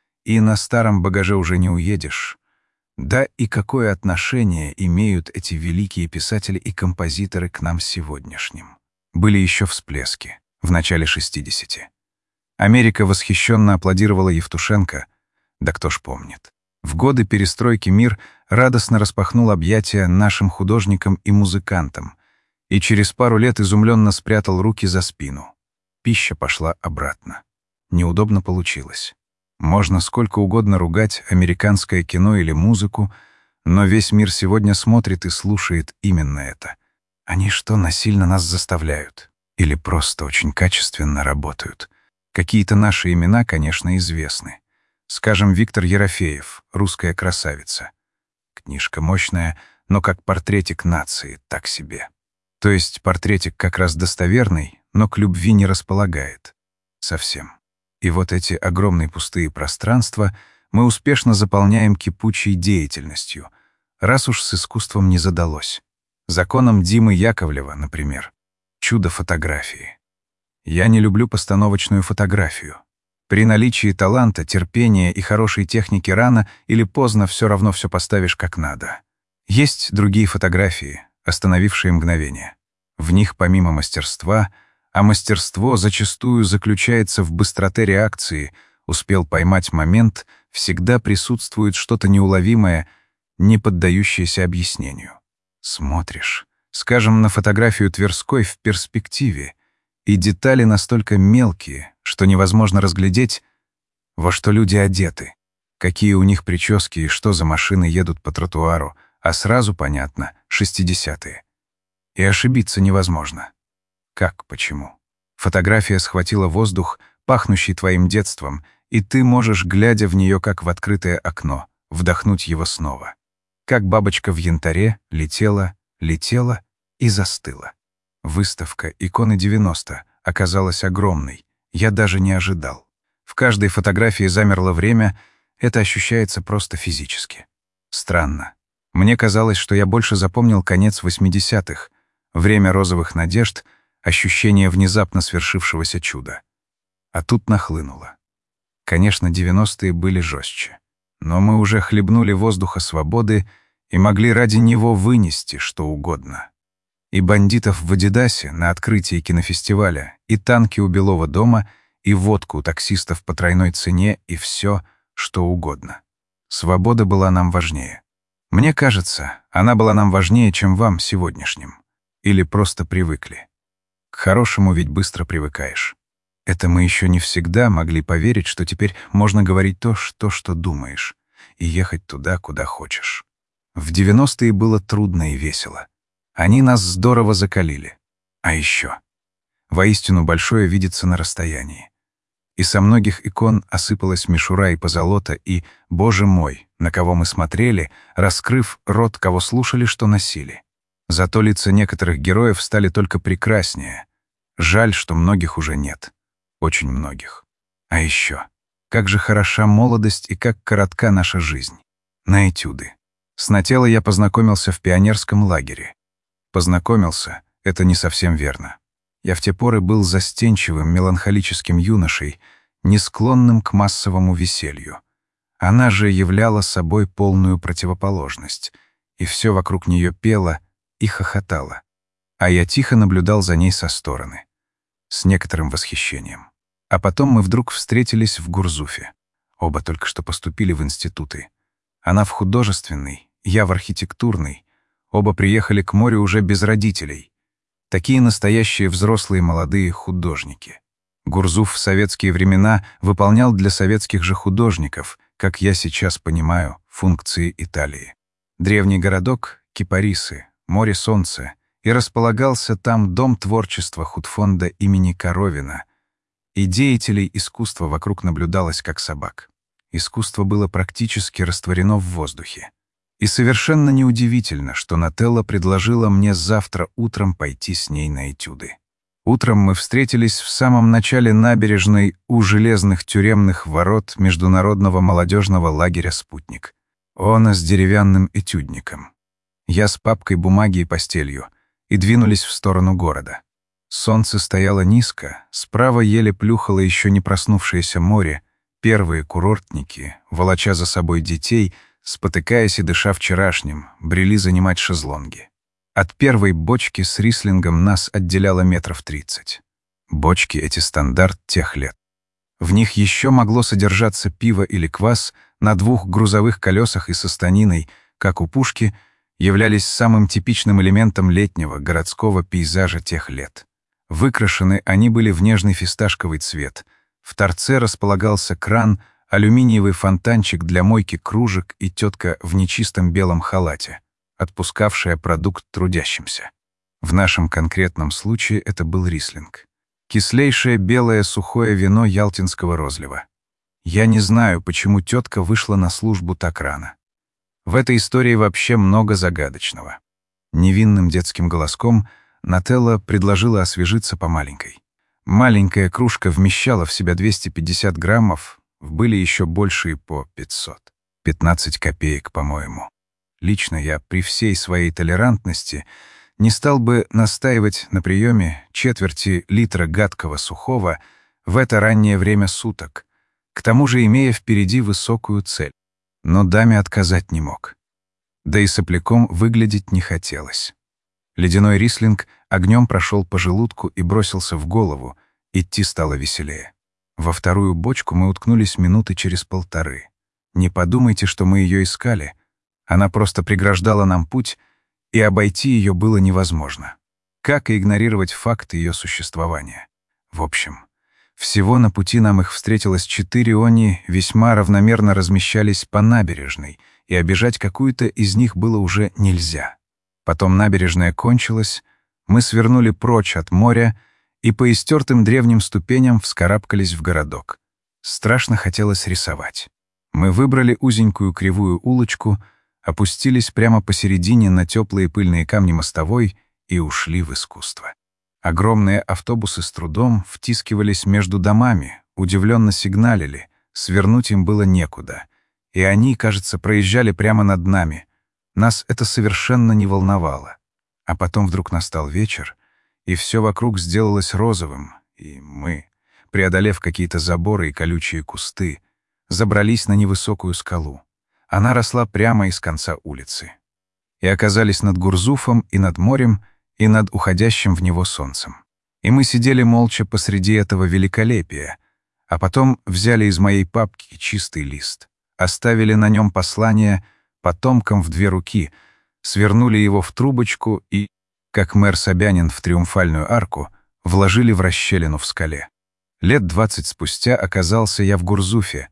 Speaker 1: И на старом багаже уже не уедешь. Да и какое отношение имеют эти великие писатели и композиторы к нам сегодняшним? Были еще всплески в начале шестидесятых. Америка восхищенно аплодировала Евтушенко. Да кто ж помнит. В годы перестройки мир радостно распахнул объятия нашим художникам и музыкантам, и через пару лет изумленно спрятал руки за спину. Пища пошла обратно. Неудобно получилось. Можно сколько угодно ругать американское кино или музыку, но весь мир сегодня смотрит и слушает именно это. Они что, насильно нас заставляют? Или просто очень качественно работают? Какие-то наши имена, конечно, известны. Скажем, Виктор Ерофеев, «Русская красавица». Книжка мощная, но как портретик нации, так себе. То есть портретик как раз достоверный, но к любви не располагает. Совсем. И вот эти огромные пустые пространства мы успешно заполняем кипучей деятельностью, раз уж с искусством не задалось. Законом Димы Яковлева, например. Чудо фотографии. Я не люблю постановочную фотографию. При наличии таланта, терпения и хорошей техники рано или поздно все равно все поставишь как надо. Есть другие фотографии, остановившие мгновение. В них помимо мастерства, а мастерство зачастую заключается в быстроте реакции, успел поймать момент, всегда присутствует что-то неуловимое, не поддающееся объяснению. Смотришь, скажем, на фотографию Тверской в перспективе, и детали настолько мелкие, что невозможно разглядеть, во что люди одеты, какие у них прически и что за машины едут по тротуару, а сразу понятно — шестидесятые. И ошибиться невозможно. Как, почему? Фотография схватила воздух, пахнущий твоим детством, и ты можешь, глядя в нее как в открытое окно, вдохнуть его снова. Как бабочка в янтаре летела, летела и застыла. Выставка «Иконы девяносто» оказалась огромной, я даже не ожидал. В каждой фотографии замерло время, это ощущается просто физически. Странно. Мне казалось, что я больше запомнил конец восьмидесятых, время розовых надежд, ощущение внезапно свершившегося чуда. А тут нахлынуло. Конечно, девяностые были жестче. Но мы уже хлебнули воздуха свободы и могли ради него вынести что угодно. И бандитов в Адидасе на открытии кинофестиваля, и танки у Белого дома, и водку у таксистов по тройной цене, и все, что угодно. Свобода была нам важнее. Мне кажется, она была нам важнее, чем вам сегодняшним. Или просто привыкли. К хорошему ведь быстро привыкаешь. Это мы еще не всегда могли поверить, что теперь можно говорить то, что, что думаешь, и ехать туда, куда хочешь. В девяностые было трудно и весело. Они нас здорово закалили. А еще. Воистину большое видится на расстоянии. И со многих икон осыпалась мишура и позолота, и, боже мой, на кого мы смотрели, раскрыв рот, кого слушали, что носили. Зато лица некоторых героев стали только прекраснее. Жаль, что многих уже нет. Очень многих. А еще. Как же хороша молодость и как коротка наша жизнь. На этюды. Сначала я познакомился в пионерском лагере. Познакомился — это не совсем верно. Я в те поры был застенчивым, меланхолическим юношей, не склонным к массовому веселью. Она же являла собой полную противоположность, и все вокруг нее пело и хохотало. А я тихо наблюдал за ней со стороны, с некоторым восхищением. А потом мы вдруг встретились в Гурзуфе. Оба только что поступили в институты. Она в художественный, я в архитектурный. Оба приехали к морю уже без родителей. Такие настоящие взрослые молодые художники. Гурзуф в советские времена выполнял для советских же художников, как я сейчас понимаю, функции Италии. Древний городок — Кипарисы, море солнца, и располагался там дом творчества худфонда имени Коровина. И деятелей искусства вокруг наблюдалось как собак. Искусство было практически растворено в воздухе. И совершенно неудивительно, что Нателла предложила мне завтра утром пойти с ней на этюды. Утром мы встретились в самом начале набережной у железных тюремных ворот международного молодежного лагеря «Спутник». Он с деревянным этюдником. Я с папкой бумаги и постелью, и двинулись в сторону города. Солнце стояло низко, справа еле плюхало еще не проснувшееся море, первые курортники, волоча за собой детей, спотыкаясь и дыша вчерашним, брели занимать шезлонги. От первой бочки с рислингом нас отделяло метров тридцать. Бочки эти стандарт тех лет. В них еще могло содержаться пиво или квас на двух грузовых колесах и со станиной, как у пушки, являлись самым типичным элементом летнего городского пейзажа тех лет. Выкрашены они были в нежный фисташковый цвет. В торце располагался кран, алюминиевый фонтанчик для мойки кружек и тетка в нечистом белом халате, отпускавшая продукт трудящимся. В нашем конкретном случае это был рислинг. Кислейшее белое сухое вино ялтинского розлива. Я не знаю, почему тетка вышла на службу так рано. В этой истории вообще много загадочного. Невинным детским голоском Нателла предложила освежиться по маленькой. Маленькая кружка вмещала в себя двести пятьдесят граммов, были еще большие по пятьсот. пятнадцать копеек, по-моему. Лично я при всей своей толерантности не стал бы настаивать на приеме четверти литра гадкого сухого в это раннее время суток, к тому же имея впереди высокую цель. Но даме отказать не мог. Да и сопляком выглядеть не хотелось. Ледяной рислинг огнем прошел по желудку и бросился в голову, идти стало веселее. Во вторую бочку мы уткнулись минуты через полторы. Не подумайте, что мы ее искали. Она просто преграждала нам путь, и обойти ее было невозможно. Как и игнорировать факт ее существования? В общем, всего на пути нам их встретилось четыре, они весьма равномерно размещались по набережной, и обижать какую-то из них было уже нельзя. Потом набережная кончилась, мы свернули прочь от моря и по истертым древним ступеням вскарабкались в городок. Страшно хотелось рисовать. Мы выбрали узенькую кривую улочку, опустились прямо посередине на теплые пыльные камни мостовой и ушли в искусство. Огромные автобусы с трудом втискивались между домами, удивленно сигналили, свернуть им было некуда. И они, кажется, проезжали прямо над нами. Нас это совершенно не волновало. А потом вдруг настал вечер, и все вокруг сделалось розовым, и мы, преодолев какие-то заборы и колючие кусты, забрались на невысокую скалу. Она росла прямо из конца улицы. И оказались над Гурзуфом и над морем, и над уходящим в него солнцем. И мы сидели молча посреди этого великолепия, а потом взяли из моей папки чистый лист, оставили на нем послание потомкам в две руки, свернули его в трубочку и, как мэр Собянин в Триумфальную арку, вложили в расщелину в скале. Лет двадцать спустя оказался я в Гурзуфе.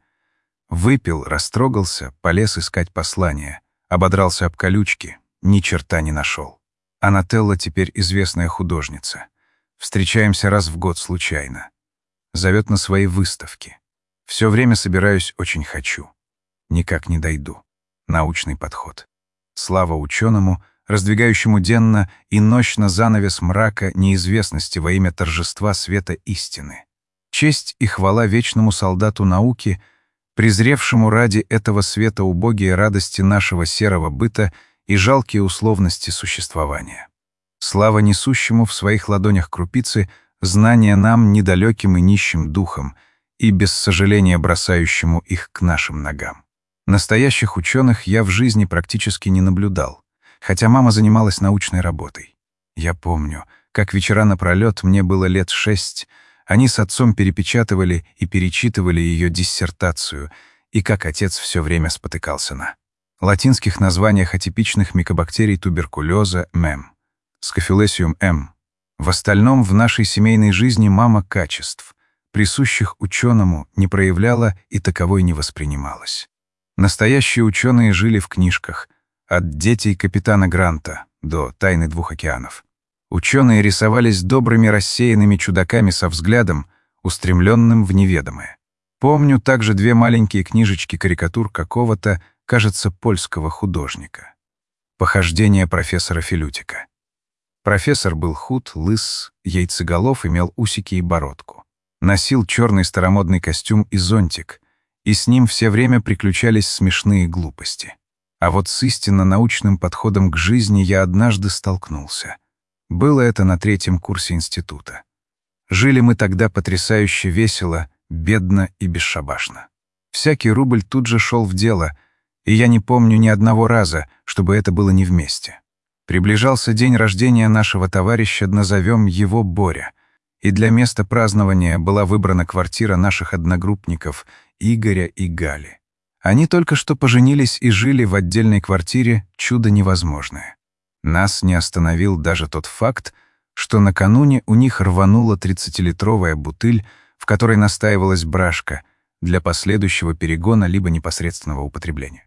Speaker 1: Выпил, растрогался, полез искать послание, ободрался об колючки, ни черта не нашел. Анателла теперь известная художница. Встречаемся раз в год случайно. Зовет на свои выставки. Все время собираюсь очень хочу. Никак не дойду. Научный подход. Слава ученому, раздвигающему денно и нощно занавес мрака неизвестности во имя торжества света истины. Честь и хвала вечному солдату науки, презревшему ради этого света убогие радости нашего серого быта и жалкие условности существования. Слава несущему в своих ладонях крупицы знания нам, недалеким и нищим духом, и без сожаления бросающему их к нашим ногам. Настоящих ученых я в жизни практически не наблюдал, хотя мама занималась научной работой. Я помню, как вечера напролет, мне было лет шесть, они с отцом перепечатывали и перечитывали ее диссертацию, и как отец все время спотыкался на латинских названиях атипичных микобактерий туберкулеза мэм, скофилесиум М. В остальном в нашей семейной жизни мама качеств, присущих ученому, не проявляла и таковой не воспринималась. Настоящие ученые жили в книжках, от «Детей капитана Гранта» до «Тайны двух океанов». Ученые рисовались добрыми рассеянными чудаками со взглядом, устремленным в неведомое. Помню также две маленькие книжечки карикатур какого-то, кажется, польского художника. «Похождения профессора Филютика». Профессор был худ, лыс, яйцеголов, имел усики и бородку. Носил черный старомодный костюм и зонтик, и с ним все время приключались смешные глупости. А вот с истинно научным подходом к жизни я однажды столкнулся. Было это на третьем курсе института. Жили мы тогда потрясающе весело, бедно и бесшабашно. Всякий рубль тут же шел в дело, и я не помню ни одного раза, чтобы это было не вместе. Приближался день рождения нашего товарища, назовем его Боря, и для места празднования была выбрана квартира наших одногруппников Игоря и Гали. Они только что поженились и жили в отдельной квартире, чудо невозможное. Нас не остановил даже тот факт, что накануне у них рванула тридцатилитровая бутыль, в которой настаивалась брашка для последующего перегона либо непосредственного употребления.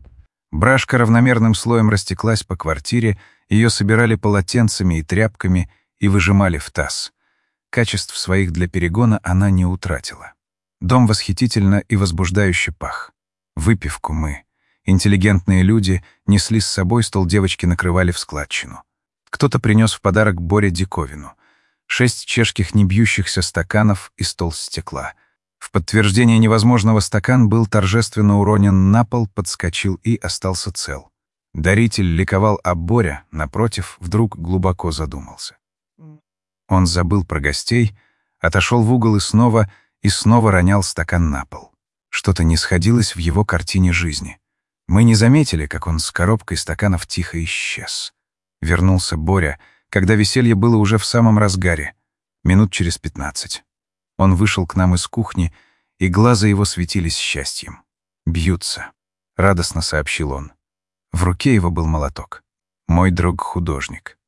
Speaker 1: Брашка равномерным слоем растеклась по квартире, ее собирали полотенцами и тряпками и выжимали в таз. Качеств своих для перегона она не утратила. Дом восхитительно и возбуждающе пах. Выпивку мы, интеллигентные люди, несли с собой, стол девочки накрывали в складчину. Кто-то принес в подарок Боре диковину. Шесть чешских небьющихся стаканов и стол стекла. В подтверждение невозможного стакан был торжественно уронен на пол, подскочил и остался цел. Даритель ликовал, а Боря, напротив, вдруг глубоко задумался. Он забыл про гостей, отошел в угол и снова, и снова ронял стакан на пол. Что-то не сходилось в его картине жизни. Мы не заметили, как он с коробкой стаканов тихо исчез. Вернулся Боря, когда веселье было уже в самом разгаре, минут через пятнадцать. Он вышел к нам из кухни, и глаза его светились счастьем. «Бьются», — радостно сообщил он. В руке его был молоток. «Мой друг — художник.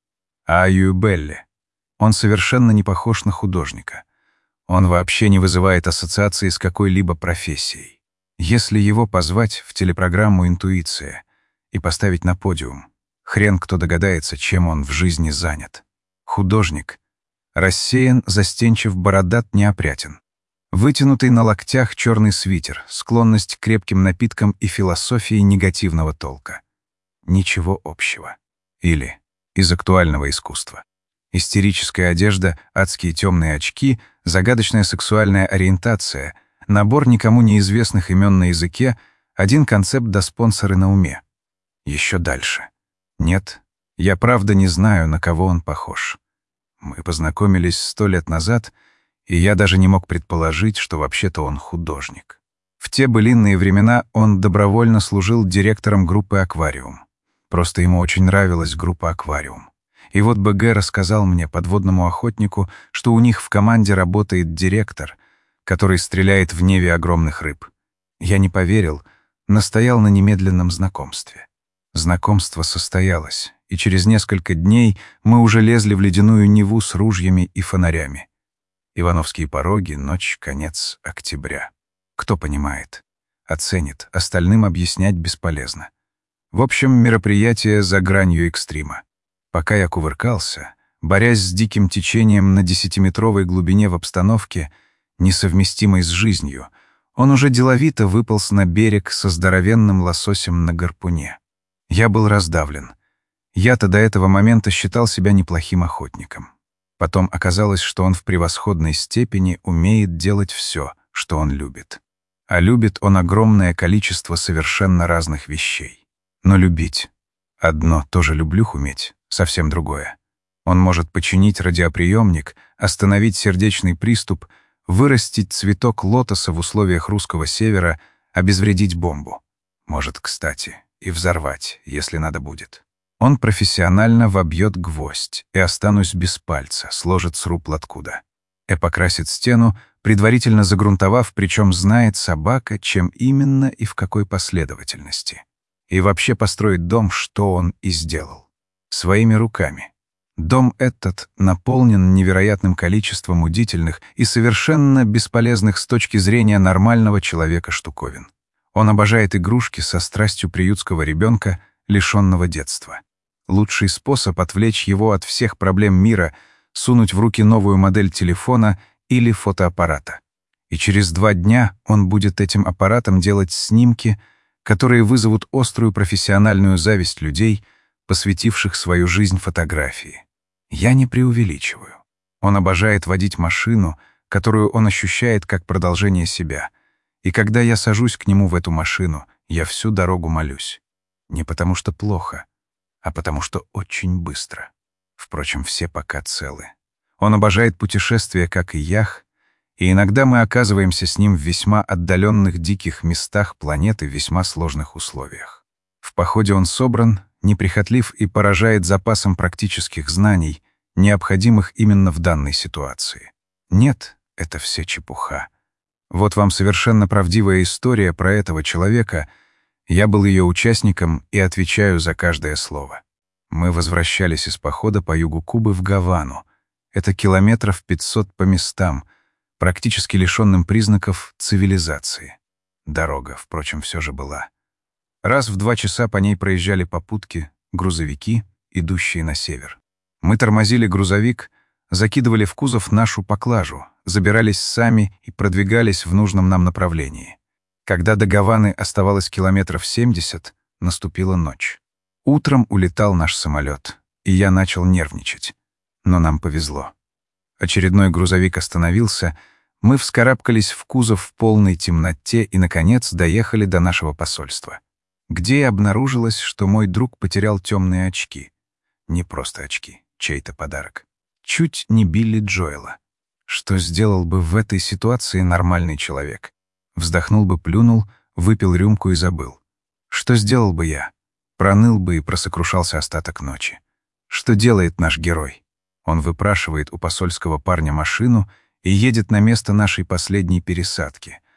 Speaker 1: Аю Белли. Он совершенно не похож на художника. Он вообще не вызывает ассоциации с какой-либо профессией. Если его позвать в телепрограмму «Интуиция» и поставить на подиум, хрен кто догадается, чем он в жизни занят. Художник. Рассеян, застенчив, бородат, неопрятен. Вытянутый на локтях черный свитер, склонность к крепким напиткам и философии негативного толка. Ничего общего. Или из актуального искусства. Истерическая одежда, адские темные очки, загадочная сексуальная ориентация, набор никому неизвестных имен на языке, один концепт до спонсоры на уме. Еще дальше. Нет, я правда не знаю, на кого он похож. Мы познакомились сто лет назад, и я даже не мог предположить, что вообще-то он художник. В те былинные времена он добровольно служил директором группы «Аквариум». Просто ему очень нравилась группа «Аквариум». И вот БГ рассказал мне, подводному охотнику, что у них в команде работает директор, который стреляет в неве огромных рыб. Я не поверил, настоял на немедленном знакомстве. Знакомство состоялось, и через несколько дней мы уже лезли в ледяную Неву с ружьями и фонарями. Ивановские пороги, ночь, конец октября. Кто понимает, оценит, остальным объяснять бесполезно. В общем, мероприятие за гранью экстрима. Пока я кувыркался, борясь с диким течением на десятиметровой глубине в обстановке, несовместимой с жизнью, он уже деловито выполз на берег со здоровенным лососем на гарпуне. Я был раздавлен. Я-то до этого момента считал себя неплохим охотником. Потом оказалось, что он в превосходной степени умеет делать все, что он любит. А любит он огромное количество совершенно разных вещей. Но любить — одно, тоже люблю уметь, совсем другое. Он может починить радиоприемник, остановить сердечный приступ, вырастить цветок лотоса в условиях русского севера, обезвредить бомбу. Может, кстати, и взорвать, если надо будет. Он профессионально вобьет гвоздь, и останусь без пальца, сложит сруб откуда. И покрасит стену, предварительно загрунтовав, причем знает собака, чем именно и в какой последовательности. И вообще построить дом, что он и сделал. Своими руками. Дом этот наполнен невероятным количеством удивительных и совершенно бесполезных с точки зрения нормального человека штуковин. Он обожает игрушки со страстью приютского ребенка, лишенного детства. Лучший способ отвлечь его от всех проблем мира — сунуть в руки новую модель телефона или фотоаппарата. И через два дня он будет этим аппаратом делать снимки, которые вызовут острую профессиональную зависть людей, посвятивших свою жизнь фотографии. Я не преувеличиваю. Он обожает водить машину, которую он ощущает как продолжение себя. И когда я сажусь к нему в эту машину, я всю дорогу молюсь. Не потому что плохо, а потому что очень быстро. Впрочем, все пока целы. Он обожает путешествия, как и ях, и иногда мы оказываемся с ним в весьма отдаленных диких местах планеты в весьма сложных условиях. В походе он собран, неприхотлив и поражает запасом практических знаний, необходимых именно в данной ситуации. Нет, это все чепуха. Вот вам совершенно правдивая история про этого человека. Я был ее участником и отвечаю за каждое слово. Мы возвращались из похода по югу Кубы в Гавану. Это километров пятьсот по местам, практически лишенным признаков цивилизации. Дорога, впрочем, все же была. Раз в два часа по ней проезжали попутки, грузовики, идущие на север. Мы тормозили грузовик, закидывали в кузов нашу поклажу, забирались сами и продвигались в нужном нам направлении. Когда до Гаваны оставалось километров семьдесят, наступила ночь. Утром улетал наш самолет, и я начал нервничать. Но нам повезло. Очередной грузовик остановился, мы вскарабкались в кузов в полной темноте и, наконец, доехали до нашего посольства, где и обнаружилось, что мой друг потерял темные очки. Не просто очки, чей-то подарок. Чуть не Билли Джоэла. Что сделал бы в этой ситуации нормальный человек? Вздохнул бы, плюнул, выпил рюмку и забыл. Что сделал бы я? Проныл бы и просокрушался остаток ночи. Что делает наш герой? Он выпрашивает у посольского парня машину и едет на место нашей последней пересадки.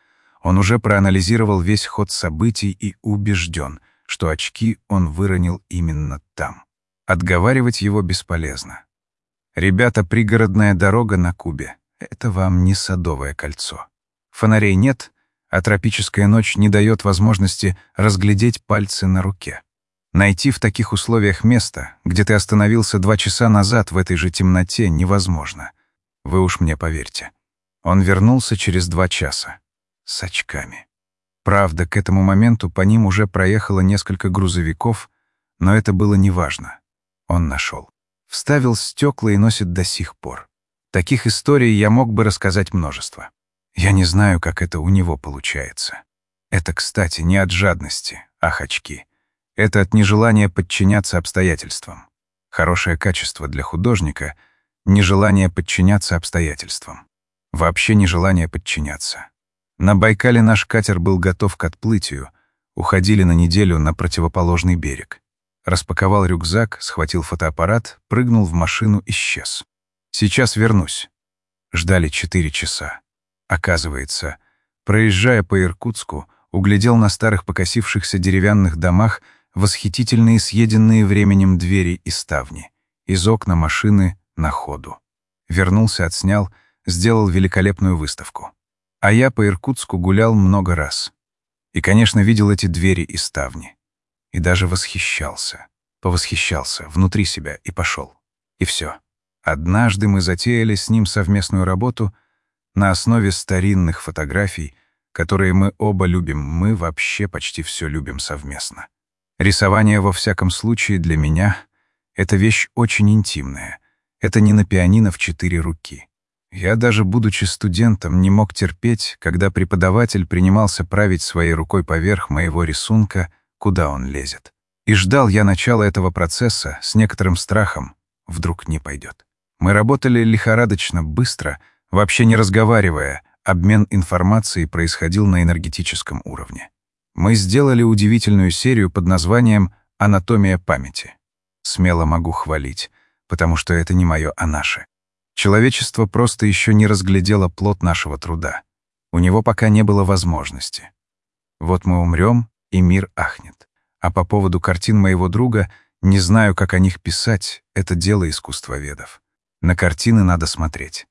Speaker 1: Он уже проанализировал весь ход событий и убежден, что очки он выронил именно там. Отговаривать его бесполезно. «Ребята, пригородная дорога на Кубе — это вам не Садовое кольцо. Фонарей нет, а тропическая ночь не дает возможности разглядеть пальцы на руке. Найти в таких условиях место, где ты остановился два часа назад в этой же темноте, невозможно. Вы уж мне поверьте». Он вернулся через два часа. С очками. Правда, к этому моменту по ним уже проехало несколько грузовиков, но это было неважно. Он нашел. Вставил стекла и носит до сих пор. Таких историй я мог бы рассказать множество. Я не знаю, как это у него получается. Это, кстати, не от жадности, ах, очки. Это от нежелания подчиняться обстоятельствам. Хорошее качество для художника — нежелание подчиняться обстоятельствам. Вообще нежелание подчиняться. На Байкале наш катер был готов к отплытию, уходили на неделю на противоположный берег. Распаковал рюкзак, схватил фотоаппарат, прыгнул в машину, исчез. Сейчас вернусь. Ждали четыре часа. Оказывается, проезжая по Иркутску, углядел на старых покосившихся деревянных домах восхитительные съеденные временем двери и ставни. Из окна машины на ходу. Вернулся, отснял, сделал великолепную выставку. А я по Иркутску гулял много раз. И, конечно, видел эти двери и ставни. И даже восхищался. Повосхищался внутри себя и пошел. И все. Однажды мы затеяли с ним совместную работу на основе старинных фотографий, которые мы оба любим. Мы вообще почти все любим совместно. Рисование, во всяком случае, для меня — это вещь очень интимная. Это не на пианино в четыре руки. Я даже, будучи студентом, не мог терпеть, когда преподаватель принимался править своей рукой поверх моего рисунка, куда он лезет. И ждал я начала этого процесса с некоторым страхом. Вдруг не пойдет. Мы работали лихорадочно, быстро, вообще не разговаривая. Обмен информацией происходил на энергетическом уровне. Мы сделали удивительную серию под названием «Анатомия памяти». Смело могу хвалить, потому что это не мое, а наше. Человечество просто еще не разглядело плод нашего труда. У него пока не было возможности. Вот мы умрем, и мир ахнет. А по поводу картин моего друга не знаю, как о них писать, это дело искусствоведов. На картины надо смотреть.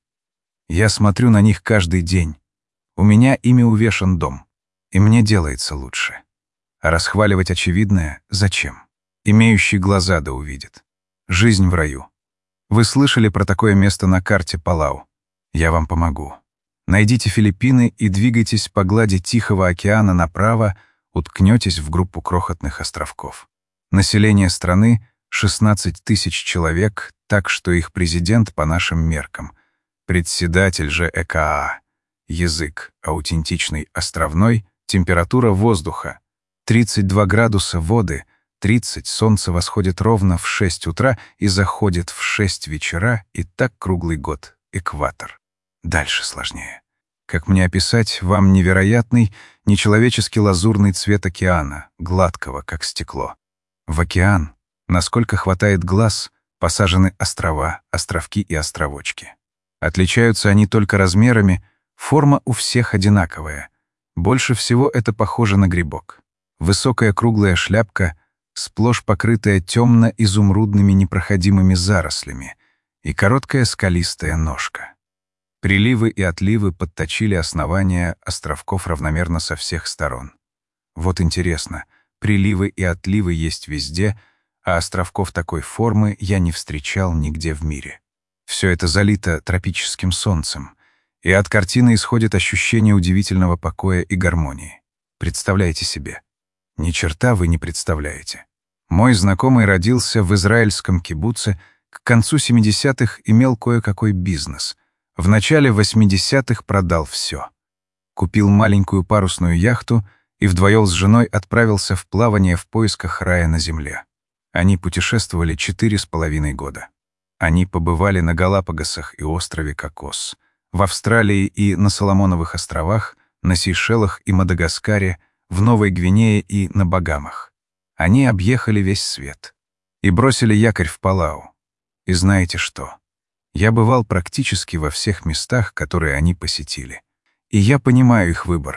Speaker 1: Я смотрю на них каждый день. У меня ими увешан дом. И мне делается лучше. А расхваливать очевидное зачем? Имеющий глаза да увидит. Жизнь в раю. Вы слышали про такое место на карте Палау? Я вам помогу. Найдите Филиппины и двигайтесь по глади Тихого океана направо, уткнетесь в группу крохотных островков. Население страны — шестнадцать тысяч человек, так что их президент по нашим меркам. Председатель же э ка а. Язык аутентичный островной, температура воздуха — тридцать два градуса воды, тридцать, солнце восходит ровно в шесть утра и заходит в шесть вечера, и так круглый год, экватор. Дальше сложнее. Как мне описать вам невероятный, нечеловечески лазурный цвет океана, гладкого, как стекло? В океан, насколько хватает глаз, посажены острова, островки и островочки. Отличаются они только размерами, форма у всех одинаковая. Больше всего это похоже на грибок. Высокая круглая шляпка, сплошь покрытая темно-изумрудными непроходимыми зарослями, и короткая скалистая ножка. Приливы и отливы подточили основания островков равномерно со всех сторон. Вот интересно, приливы и отливы есть везде, а островков такой формы я не встречал нигде в мире. Все это залито тропическим солнцем, и от картины исходит ощущение удивительного покоя и гармонии. Представляете себе? Ни черта вы не представляете. Мой знакомый родился в израильском кибуце, к концу семидесятых имел кое-какой бизнес. В начале восьмидесятых продал все. Купил маленькую парусную яхту и вдвоем с женой отправился в плавание в поисках рая на земле. Они путешествовали четыре с половиной года. Они побывали на Галапагосах и острове Кокос, в Австралии и на Соломоновых островах, на Сейшелах и Мадагаскаре, в Новой Гвинее и на Багамах. Они объехали весь свет и бросили якорь в Палау. И знаете что? Я бывал практически во всех местах, которые они посетили. И я понимаю их выбор.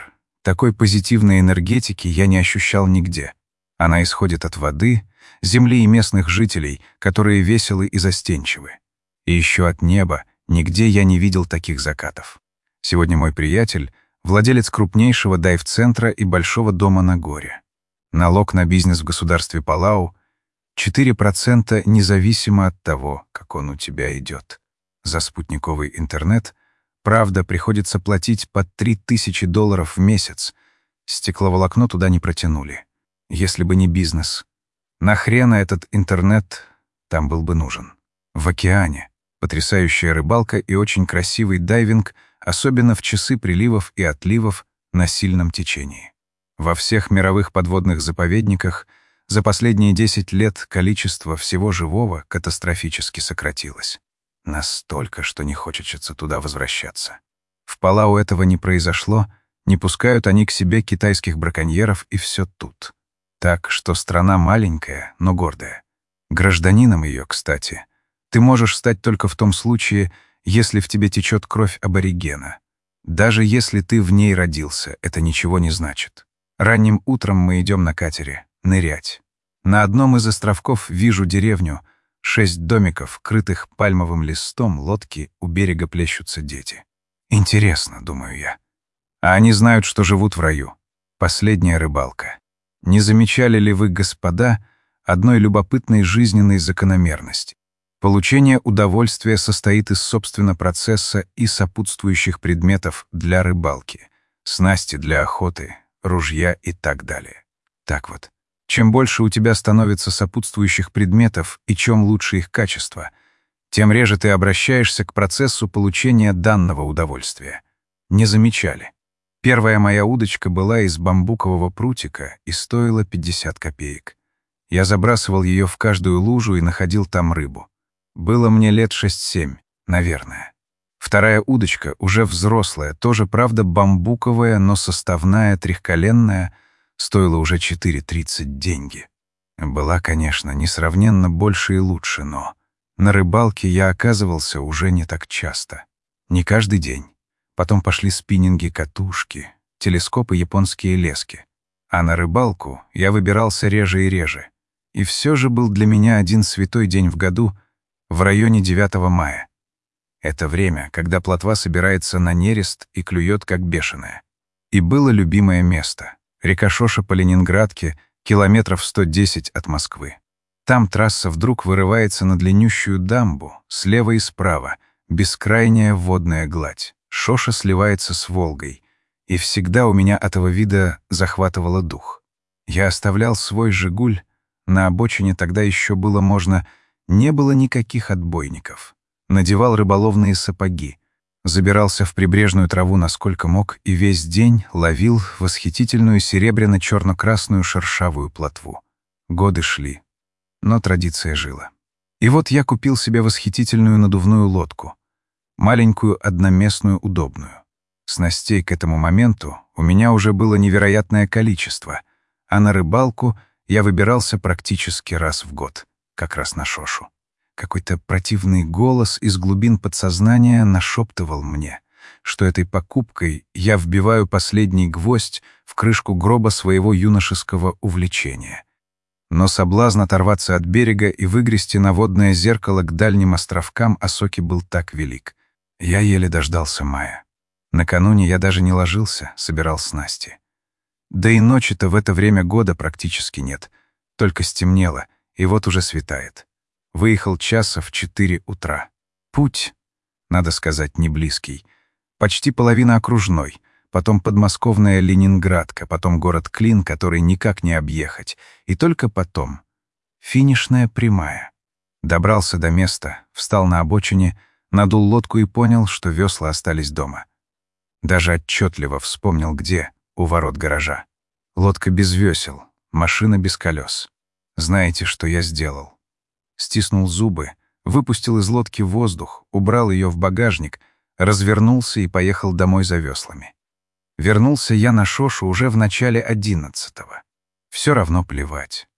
Speaker 1: Такой позитивной энергетики я не ощущал нигде. Она исходит от воды, земли и местных жителей, которые веселы и застенчивы. И еще от неба нигде я не видел таких закатов. Сегодня мой приятель — владелец крупнейшего дайв-центра и большого дома на горе. Налог на бизнес в государстве Палау — четыре процента независимо от того, как он у тебя идет. За спутниковый интернет, правда, приходится платить по три тысячи долларов в месяц. Стекловолокно туда не протянули. Если бы не бизнес. Нахрена этот интернет там был бы нужен? В океане потрясающая рыбалка и очень красивый дайвинг, особенно в часы приливов и отливов на сильном течении. Во всех мировых подводных заповедниках за последние десять лет количество всего живого катастрофически сократилось. Настолько, что не хочется туда возвращаться. В Палау этого не произошло, не пускают они к себе китайских браконьеров, и все тут. Так что страна маленькая, но гордая. Гражданином ее, кстати, ты можешь стать только в том случае, если в тебе течет кровь аборигена. Даже если ты в ней родился, это ничего не значит. Ранним утром мы идем на катере нырять. На одном из островков вижу деревню, шесть домиков, крытых пальмовым листом, лодки, у берега плещутся дети. Интересно, думаю я. А они знают, что живут в раю. Последняя рыбалка. Не замечали ли вы, господа, одной любопытной жизненной закономерности? Получение удовольствия состоит из, собственно, процесса и сопутствующих предметов для рыбалки, снасти для охоты, ружья и так далее. Так вот, чем больше у тебя становится сопутствующих предметов и чем лучше их качество, тем реже ты обращаешься к процессу получения данного удовольствия. Не замечали? Первая моя удочка была из бамбукового прутика и стоила пятьдесят копеек. Я забрасывал ее в каждую лужу и находил там рыбу. Было мне лет шесть-семь, наверное. Вторая удочка, уже взрослая, тоже, правда, бамбуковая, но составная, трехколенная, стоила уже четыре тридцать деньги. Была, конечно, несравненно больше и лучше, но на рыбалке я оказывался уже не так часто. Не каждый день. Потом пошли спиннинги, катушки, телескопы, японские лески. А на рыбалку я выбирался реже и реже. И все же был для меня один святой день в году в районе девятого мая. Это время, когда плотва собирается на нерест и клюет как бешеная. И было любимое место — река Шоша по Ленинградке, километров сто десять от Москвы. Там трасса вдруг вырывается на длиннющую дамбу, слева и справа, бескрайняя водная гладь. Шоша сливается с Волгой, и всегда у меня от этого вида захватывало дух. Я оставлял свой «Жигуль», на обочине тогда еще было можно, не было никаких отбойников. Надевал рыболовные сапоги, забирался в прибрежную траву насколько мог и весь день ловил восхитительную серебряно-черно-красную шершавую плотву. Годы шли, но традиция жила. И вот я купил себе восхитительную надувную лодку, маленькую, одноместную, удобную. Снастей к этому моменту у меня уже было невероятное количество, а на рыбалку я выбирался практически раз в год, как раз на Шошу. Какой-то противный голос из глубин подсознания нашептывал мне, что этой покупкой я вбиваю последний гвоздь в крышку гроба своего юношеского увлечения. Но соблазн оторваться от берега и выгрести на водное зеркало к дальним островкам Осоки был так велик. Я еле дождался мая. Накануне я даже не ложился, собирал снасти. Да и ночи-то в это время года практически нет. Только стемнело, и вот уже светает. Выехал часа в четыре утра. Путь, надо сказать, не близкий. Почти половина окружной, потом подмосковная Ленинградка, потом город Клин, который никак не объехать, и только потом финишная прямая. Добрался до места, встал на обочине, надул лодку и понял, что весла остались дома. Даже отчетливо вспомнил, где, у ворот гаража. Лодка без весел, машина без колес. Знаете, что я сделал? Стиснул зубы, выпустил из лодки воздух, убрал ее в багажник, развернулся и поехал домой за веслами. Вернулся я на Шошу уже в начале одиннадцатого. Все равно плевать.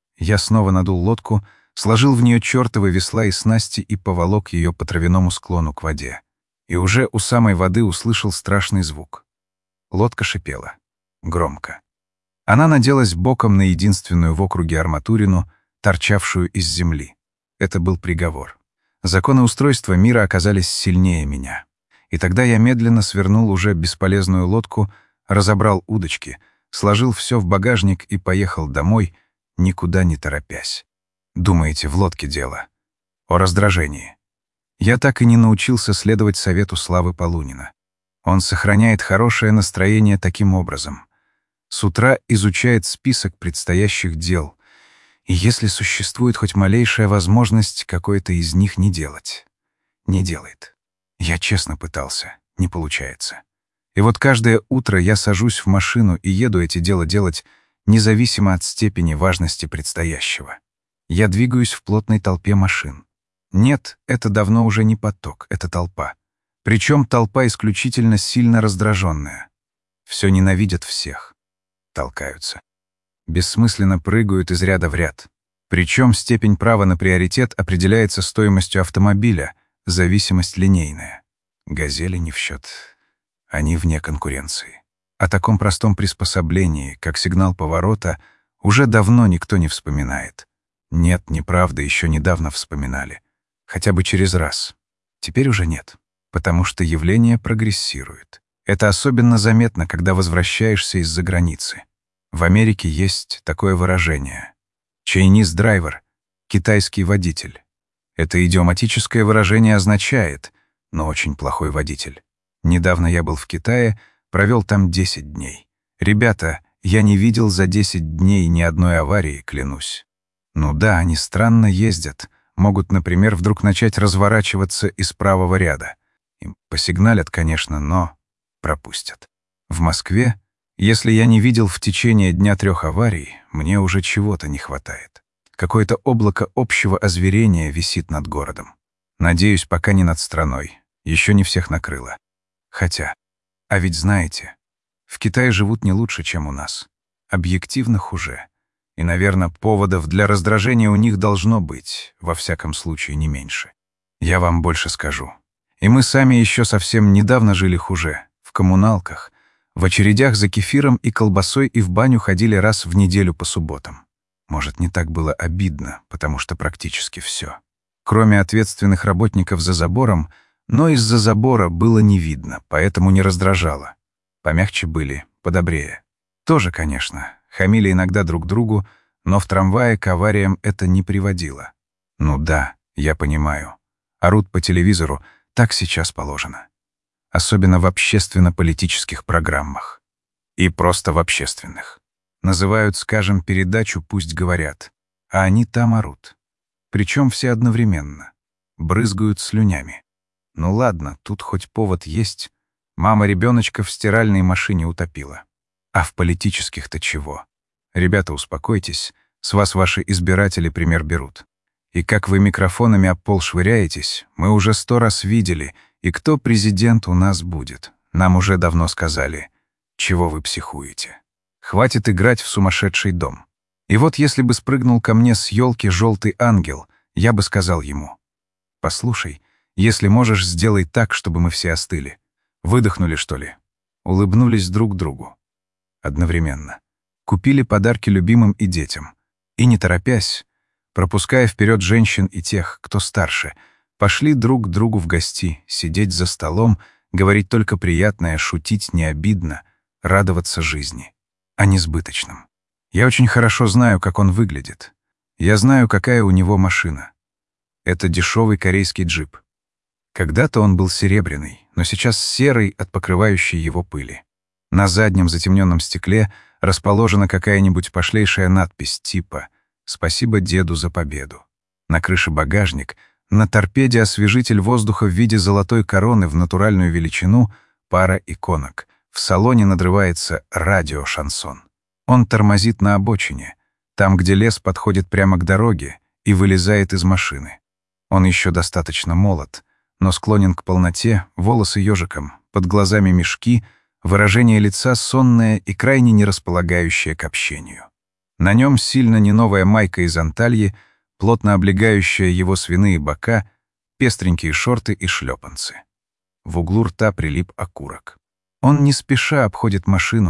Speaker 1: Я снова надул лодку, сложил в нее чертовы весла и снасти и поволок ее по травяному склону к воде. И уже у самой воды услышал страшный звук. Лодка шипела. Громко. Она наделась боком на единственную в округе арматурину, торчавшую из земли. Это был приговор. Законы устройства мира оказались сильнее меня. И тогда я медленно свернул уже бесполезную лодку, разобрал удочки, сложил все в багажник и поехал домой, никуда не торопясь. Думаете, в лодке дело? О раздражении. Я так и не научился следовать совету Славы Полунина. Он сохраняет хорошее настроение таким образом. С утра изучает список предстоящих дел, и если существует хоть малейшая возможность какое-то из них не делать, не делает. Я честно пытался, не получается. И вот каждое утро я сажусь в машину и еду эти дела делать, независимо от степени важности предстоящего. Я двигаюсь в плотной толпе машин. Нет, это давно уже не поток, это толпа. Причем толпа исключительно сильно раздраженная. Все ненавидят всех. Толкаются. Бессмысленно прыгают из ряда в ряд. Причем степень права на приоритет определяется стоимостью автомобиля, зависимость линейная. «Газели» не в счет. Они вне конкуренции. О таком простом приспособлении, как сигнал поворота, уже давно никто не вспоминает. Нет, неправда, еще недавно вспоминали. Хотя бы через раз. Теперь уже нет. Потому что явление прогрессирует. Это особенно заметно, когда возвращаешься из-за границы. В Америке есть такое выражение. Chinese driver — китайский водитель. Это идиоматическое выражение означает, но очень плохой водитель. Недавно я был в Китае, провел там десять дней. Ребята, я не видел за десять дней ни одной аварии, клянусь. Ну да, они странно ездят. Могут, например, вдруг начать разворачиваться из правого ряда. Им посигналят, конечно, но пропустят. В Москве, если я не видел в течение дня трех аварий, мне уже чего-то не хватает. Какое-то облако общего озверения висит над городом. Надеюсь, пока не над страной. Еще не всех накрыло. Хотя, а ведь знаете, в Китае живут не лучше, чем у нас. Объективно хуже. И, наверное, поводов для раздражения у них должно быть, во всяком случае, не меньше. Я вам больше скажу. И мы сами еще совсем недавно жили хуже. В коммуналках, в очередях за кефиром и колбасой и в баню ходили раз в неделю по субботам. Может, не так было обидно, потому что практически все. Кроме ответственных работников за забором, но из-за забора было не видно, поэтому не раздражало. Помягче были, подобрее. Тоже, конечно, хамили иногда друг другу, но в трамвае к авариям это не приводило. Ну да, я понимаю. Орут по телевизору, так сейчас положено. Особенно в общественно-политических программах. И просто в общественных. Называют, скажем, передачу «Пусть говорят», а они там орут. Причем все одновременно. Брызгают слюнями. Ну ладно, тут хоть повод есть. Мама ребеночка в стиральной машине утопила. А в политических-то чего? Ребята, успокойтесь, с вас ваши избиратели пример берут. И как вы микрофонами об пол швыряетесь, мы уже сто раз видели, и кто президент у нас будет. Нам уже давно сказали, чего вы психуете. Хватит играть в сумасшедший дом. И вот если бы спрыгнул ко мне с елки желтый ангел, я бы сказал ему: «Послушай, если можешь, сделай так, чтобы мы все остыли». Выдохнули, что ли? Улыбнулись друг другу. Одновременно. Купили подарки любимым и детям. И не торопясь, пропуская вперед женщин и тех, кто старше, пошли друг к другу в гости, сидеть за столом, говорить только приятное, шутить не обидно, радоваться жизни, а не сбыточным. Я очень хорошо знаю, как он выглядит. Я знаю, какая у него машина. Это дешевый корейский джип. Когда-то он был серебряный, но сейчас серый от покрывающей его пыли. На заднем затемненном стекле расположена какая-нибудь пошлейшая надпись типа «Спасибо деду за победу». На крыше багажник, на торпеде освежитель воздуха в виде золотой короны в натуральную величину, пара иконок. В салоне надрывается радио-шансон. Он тормозит на обочине, там, где лес подходит прямо к дороге, и вылезает из машины. Он еще достаточно молод, но склонен к полноте, волосы ежиком, под глазами мешки, выражение лица сонное и крайне не располагающее к общению. На нем сильно не новая майка из антальи, плотно облегающая его свиные бока, пестренькие шорты и шлепанцы. В углу рта прилип окурок. Он не спеша обходит машину,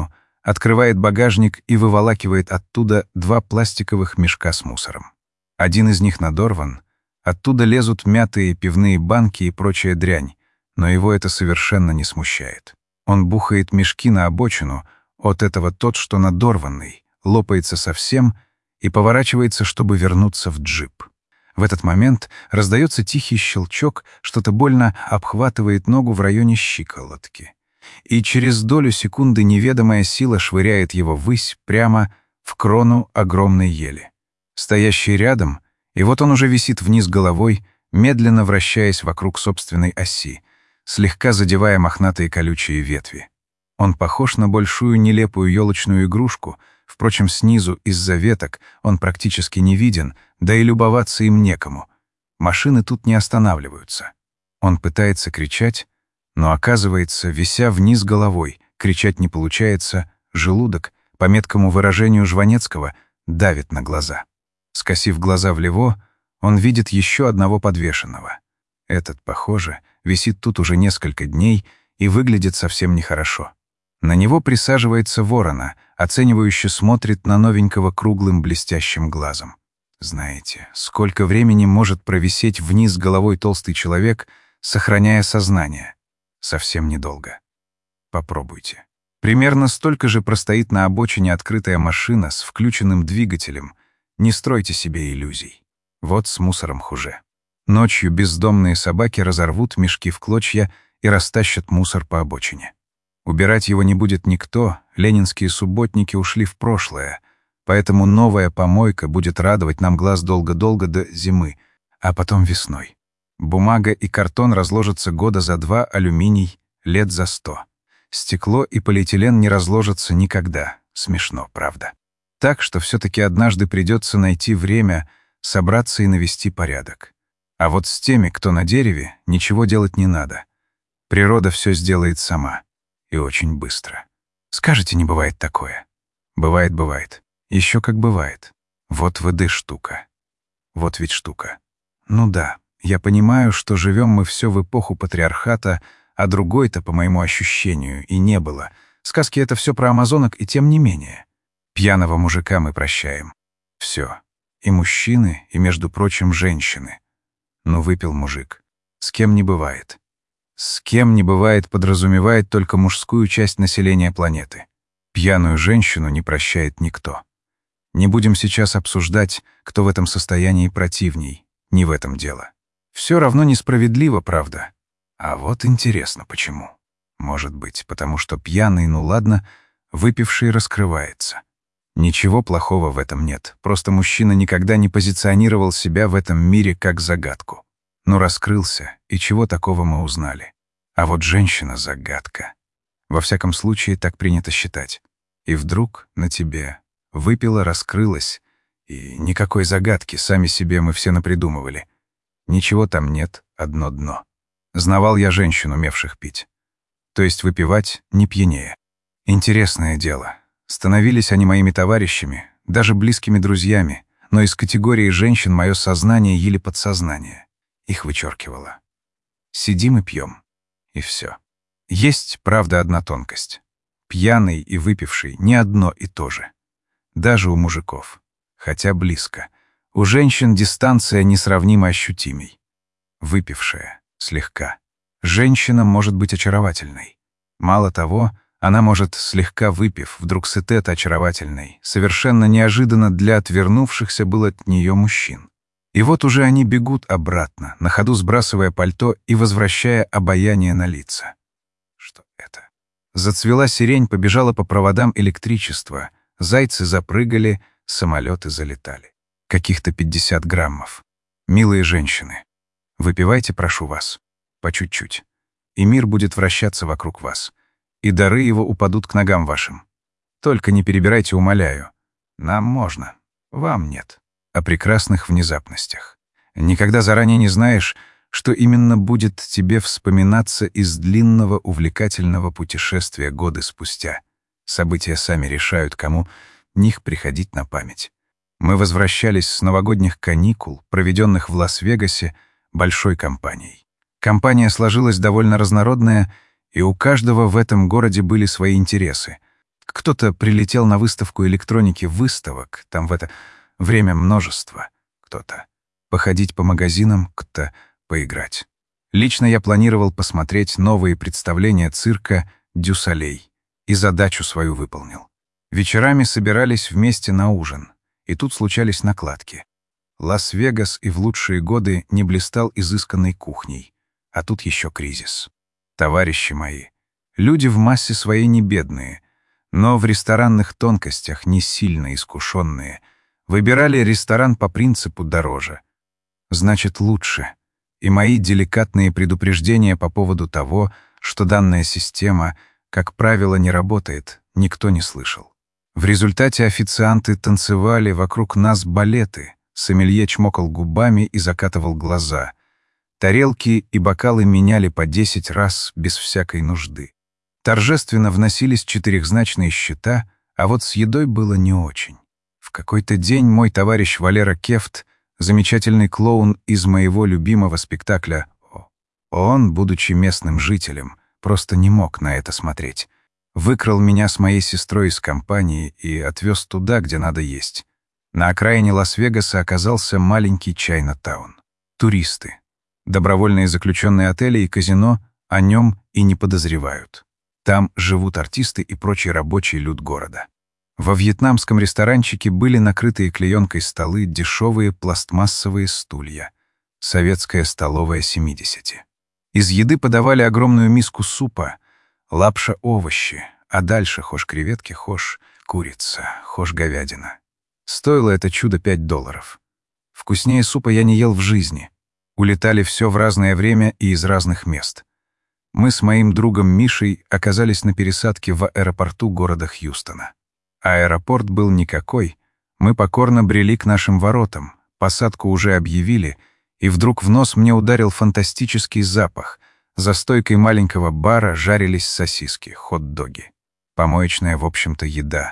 Speaker 1: открывает багажник и выволакивает оттуда два пластиковых мешка с мусором. Один из них надорван, оттуда лезут мятые пивные банки и прочая дрянь, но его это совершенно не смущает. Он бухает мешки на обочину, от этого тот, что надорванный, лопается совсем и поворачивается, чтобы вернуться в джип. В этот момент раздается тихий щелчок, что-то больно обхватывает ногу в районе щиколотки. И через долю секунды неведомая сила швыряет его ввысь прямо в крону огромной ели. Стоящий рядом, и вот он уже висит вниз головой, медленно вращаясь вокруг собственной оси, слегка задевая мохнатые колючие ветви. Он похож на большую нелепую елочную игрушку, впрочем, снизу из-за веток он практически не виден, да и любоваться им некому. Машины тут не останавливаются. Он пытается кричать, но оказывается, вися вниз головой, кричать не получается, желудок, по меткому выражению Жванецкого, давит на глаза. Скосив глаза влево, он видит еще одного подвешенного. Этот, похоже, висит тут уже несколько дней и выглядит совсем нехорошо. На него присаживается ворона, оценивающе смотрит на новенького круглым блестящим глазом. Знаете, сколько времени может провисеть вниз головой толстый человек, сохраняя сознание? Совсем недолго. Попробуйте. Примерно столько же простоит на обочине открытая машина с включенным двигателем. Не стройте себе иллюзий. Вот с мусором хуже. Ночью бездомные собаки разорвут мешки в клочья и растащат мусор по обочине. Убирать его не будет никто, ленинские субботники ушли в прошлое, поэтому новая помойка будет радовать нам глаз долго-долго до зимы, а потом весной. Бумага и картон разложатся года за два, алюминий — лет за сто. Стекло и полиэтилен не разложатся никогда. Смешно, правда? Так что все-таки однажды придется найти время, собраться и навести порядок. А вот с теми, кто на дереве, ничего делать не надо. Природа все сделает сама. И очень быстро. Скажете, не бывает такое? Бывает, бывает. Еще как бывает. Вот ВД штука. Вот ведь штука. Ну да, я понимаю, что живем мы все в эпоху патриархата, а другой-то, по моему ощущению, и не было. Сказки — это все про амазонок, и тем не менее. Пьяного мужика мы прощаем. Все. И мужчины, и, между прочим, женщины. Ну, выпил мужик. С кем не бывает. С кем не бывает подразумевает только мужскую часть населения планеты. Пьяную женщину не прощает никто. Не будем сейчас обсуждать, кто в этом состоянии противней. Не в этом дело. Все равно несправедливо, правда. А вот интересно, почему. Может быть, потому что пьяный, ну ладно, выпивший раскрывается. Ничего плохого в этом нет. Просто мужчина никогда не позиционировал себя в этом мире как загадку. Но раскрылся, и чего такого мы узнали. А вот женщина — загадка. Во всяком случае, так принято считать. И вдруг на тебе выпила, раскрылась, и никакой загадки, сами себе мы все напридумывали. Ничего там нет, одно дно. Знавал я женщин, умевших пить. То есть выпивать не пьянее. Интересное дело. Становились они моими товарищами, даже близкими друзьями, но из категории женщин мое сознание или подсознание их вычеркивало. Сидим и пьем. И все. Есть, правда, одна тонкость. Пьяный и выпивший не одно и то же. Даже у мужиков. Хотя близко. У женщин дистанция несравнимо ощутимей. Выпившая. Слегка. Женщина может быть очаровательной. Мало того, она может, слегка выпив, вдруг с эстет очаровательной, совершенно неожиданно для отвернувшихся было от нее мужчин. И вот уже они бегут обратно, на ходу сбрасывая пальто и возвращая обаяние на лица. Что это? Зацвела сирень, побежала по проводам электричества, зайцы запрыгали, самолеты залетали. Каких-то пятьдесят граммов. Милые женщины, выпивайте, прошу вас, по чуть-чуть, и мир будет вращаться вокруг вас, и дары его упадут к ногам вашим. Только не перебирайте, умоляю. Нам можно, вам нет. О прекрасных внезапностях. Никогда заранее не знаешь, что именно будет тебе вспоминаться из длинного увлекательного путешествия годы спустя. События сами решают, кому них приходить на память. Мы возвращались с новогодних каникул, проведенных в Лас-Вегасе, большой компанией. Компания сложилась довольно разнородная, и у каждого в этом городе были свои интересы. Кто-то прилетел на выставку электроники выставок, там в это время множество. Кто-то походить по магазинам, кто-то поиграть. Лично я планировал посмотреть новые представления цирка «Дю Солей» и задачу свою выполнил. Вечерами собирались вместе на ужин, и тут случались накладки. Лас-Вегас и в лучшие годы не блистал изысканной кухней, а тут еще кризис. Товарищи мои, люди в массе своей не бедные, но в ресторанных тонкостях не сильно искушенные, выбирали ресторан по принципу дороже. Значит, лучше. И мои деликатные предупреждения по поводу того, что данная система, как правило, не работает, никто не слышал. В результате официанты танцевали вокруг нас балеты, сомелье чмокал губами и закатывал глаза. Тарелки и бокалы меняли по десять раз без всякой нужды. Торжественно вносились четырехзначные счета, а вот с едой было не очень. В какой-то день мой товарищ Валера Кефт, замечательный клоун из моего любимого спектакля, он, будучи местным жителем, просто не мог на это смотреть, выкрал меня с моей сестрой из компании и отвез туда, где надо есть. На окраине Лас-Вегаса оказался маленький Чайна-таун. Туристы. Добровольные заключенные отели и казино о нем и не подозревают. Там живут артисты и прочий рабочий люд города. Во вьетнамском ресторанчике были накрытые клеенкой столы, дешевые пластмассовые стулья. Советская столовая семидесяти. Из еды подавали огромную миску супа, лапша овощи, а дальше хошь креветки, хошь курица, хошь говядина. Стоило это чудо пять долларов. Вкуснее супа я не ел в жизни. Улетали все в разное время и из разных мест. Мы с моим другом Мишей оказались на пересадке в аэропорту города Хьюстона. Аэропорт был никакой. Мы покорно брели к нашим воротам. Посадку уже объявили, и вдруг в нос мне ударил фантастический запах. За стойкой маленького бара жарились сосиски, хот-доги. Помоечная, в общем-то, еда.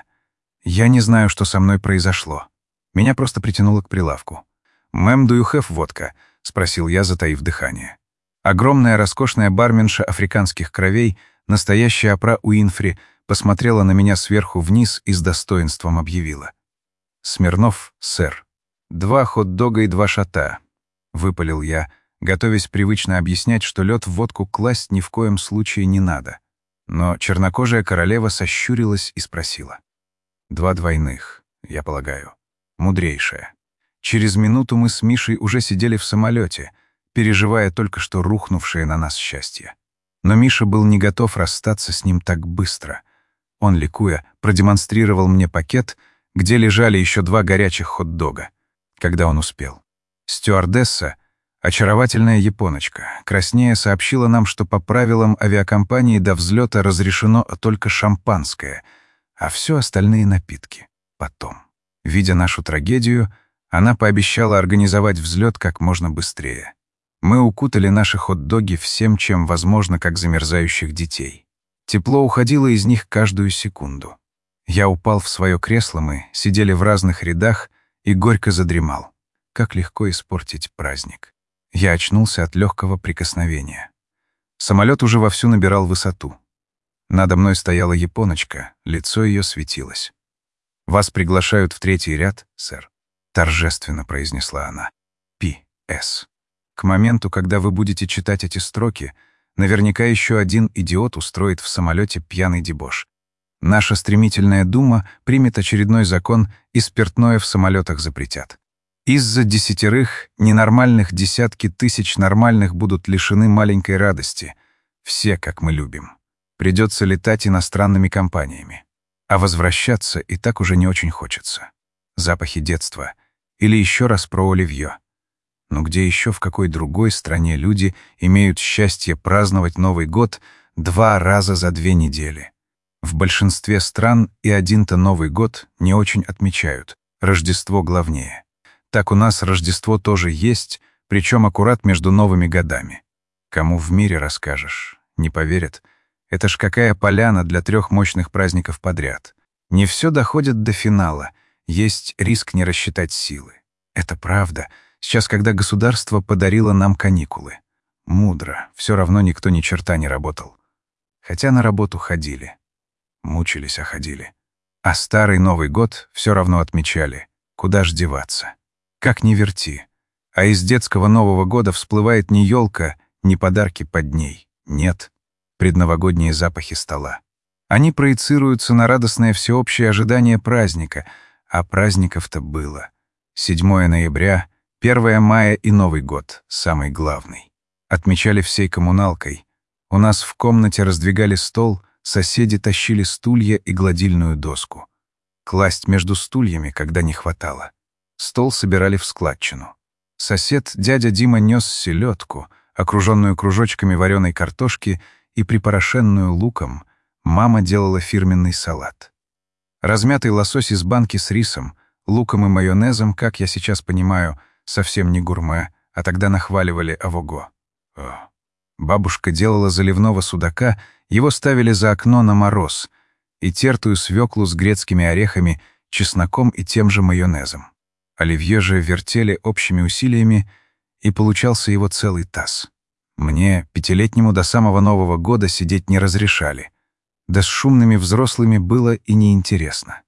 Speaker 1: Я не знаю, что со мной произошло. Меня просто притянуло к прилавку. «Мэм, do you have водка?» — спросил я, затаив дыхание. Огромная роскошная барменша африканских кровей, настоящая Опра Уинфри, посмотрела на меня сверху вниз и с достоинством объявила. «Смирнов, сэр. Два хот-дога и два шота», — выпалил я, готовясь привычно объяснять, что лед в водку класть ни в коем случае не надо. Но чернокожая королева сощурилась и спросила. «Два двойных, я полагаю. Мудрейшая». Через минуту мы с Мишей уже сидели в самолете, переживая только что рухнувшее на нас счастье. Но Миша был не готов расстаться с ним так быстро. Он, ликуя, продемонстрировал мне пакет, где лежали еще два горячих хот-дога, когда он успел. Стюардесса, очаровательная японочка, краснея сообщила нам, что по правилам авиакомпании до взлета разрешено только шампанское, а все остальные напитки потом. Видя нашу трагедию, она пообещала организовать взлет как можно быстрее. Мы укутали наши хот-доги всем, чем возможно, как замерзающих детей. Тепло уходило из них каждую секунду. Я упал в свое кресло, мы сидели в разных рядах и горько задремал. Как легко испортить праздник. Я очнулся от легкого прикосновения. Самолет уже вовсю набирал высоту. Надо мной стояла японочка, лицо ее светилось. «Вас приглашают в третий ряд, сэр», — торжественно произнесла она. Пи С. К моменту, когда вы будете читать эти строки, наверняка еще один идиот устроит в самолете пьяный дебош. Наша стремительная дума примет очередной закон, и спиртное в самолетах запретят. Из-за десятерых ненормальных десятки тысяч нормальных будут лишены маленькой радости. Все, как мы любим. Придется летать иностранными компаниями. А возвращаться и так уже не очень хочется. Запахи детства. Или еще раз про оливье. Но где еще, в какой другой стране люди имеют счастье праздновать Новый год два раза за две недели? В большинстве стран и один-то Новый год не очень отмечают. Рождество главнее. Так у нас Рождество тоже есть, причем аккурат между новыми годами. Кому в мире расскажешь, не поверят. Это ж какая поляна для трех мощных праздников подряд. Не все доходит до финала, есть риск не рассчитать силы. Это правда. Сейчас, когда государство подарило нам каникулы. Мудро, все равно никто ни черта не работал. Хотя на работу ходили. Мучились, а ходили. А старый Новый год все равно отмечали. Куда ж деваться? Как ни верти. А из детского Нового года всплывает не елка, не подарки под ней. Нет. Предновогодние запахи стола. Они проецируются на радостное всеобщее ожидание праздника, а праздников-то было. седьмое ноября, первое мая и Новый год, самый главный. Отмечали всей коммуналкой. У нас в комнате раздвигали стол, соседи тащили стулья и гладильную доску. Класть между стульями, когда не хватало. Стол собирали в складчину. Сосед, дядя Дима, нес селедку, окруженную кружочками вареной картошки и припорошенную луком. Мама делала фирменный салат. Размятый лосось из банки с рисом, луком и майонезом, как я сейчас понимаю, совсем не гурме, а тогда нахваливали авого. О. Бабушка делала заливного судака, его ставили за окно на мороз, и тертую свеклу с грецкими орехами, чесноком и тем же майонезом. Оливье же вертели общими усилиями, и получался его целый таз. Мне, пятилетнему до самого Нового года, сидеть не разрешали. Да с шумными взрослыми было и неинтересно.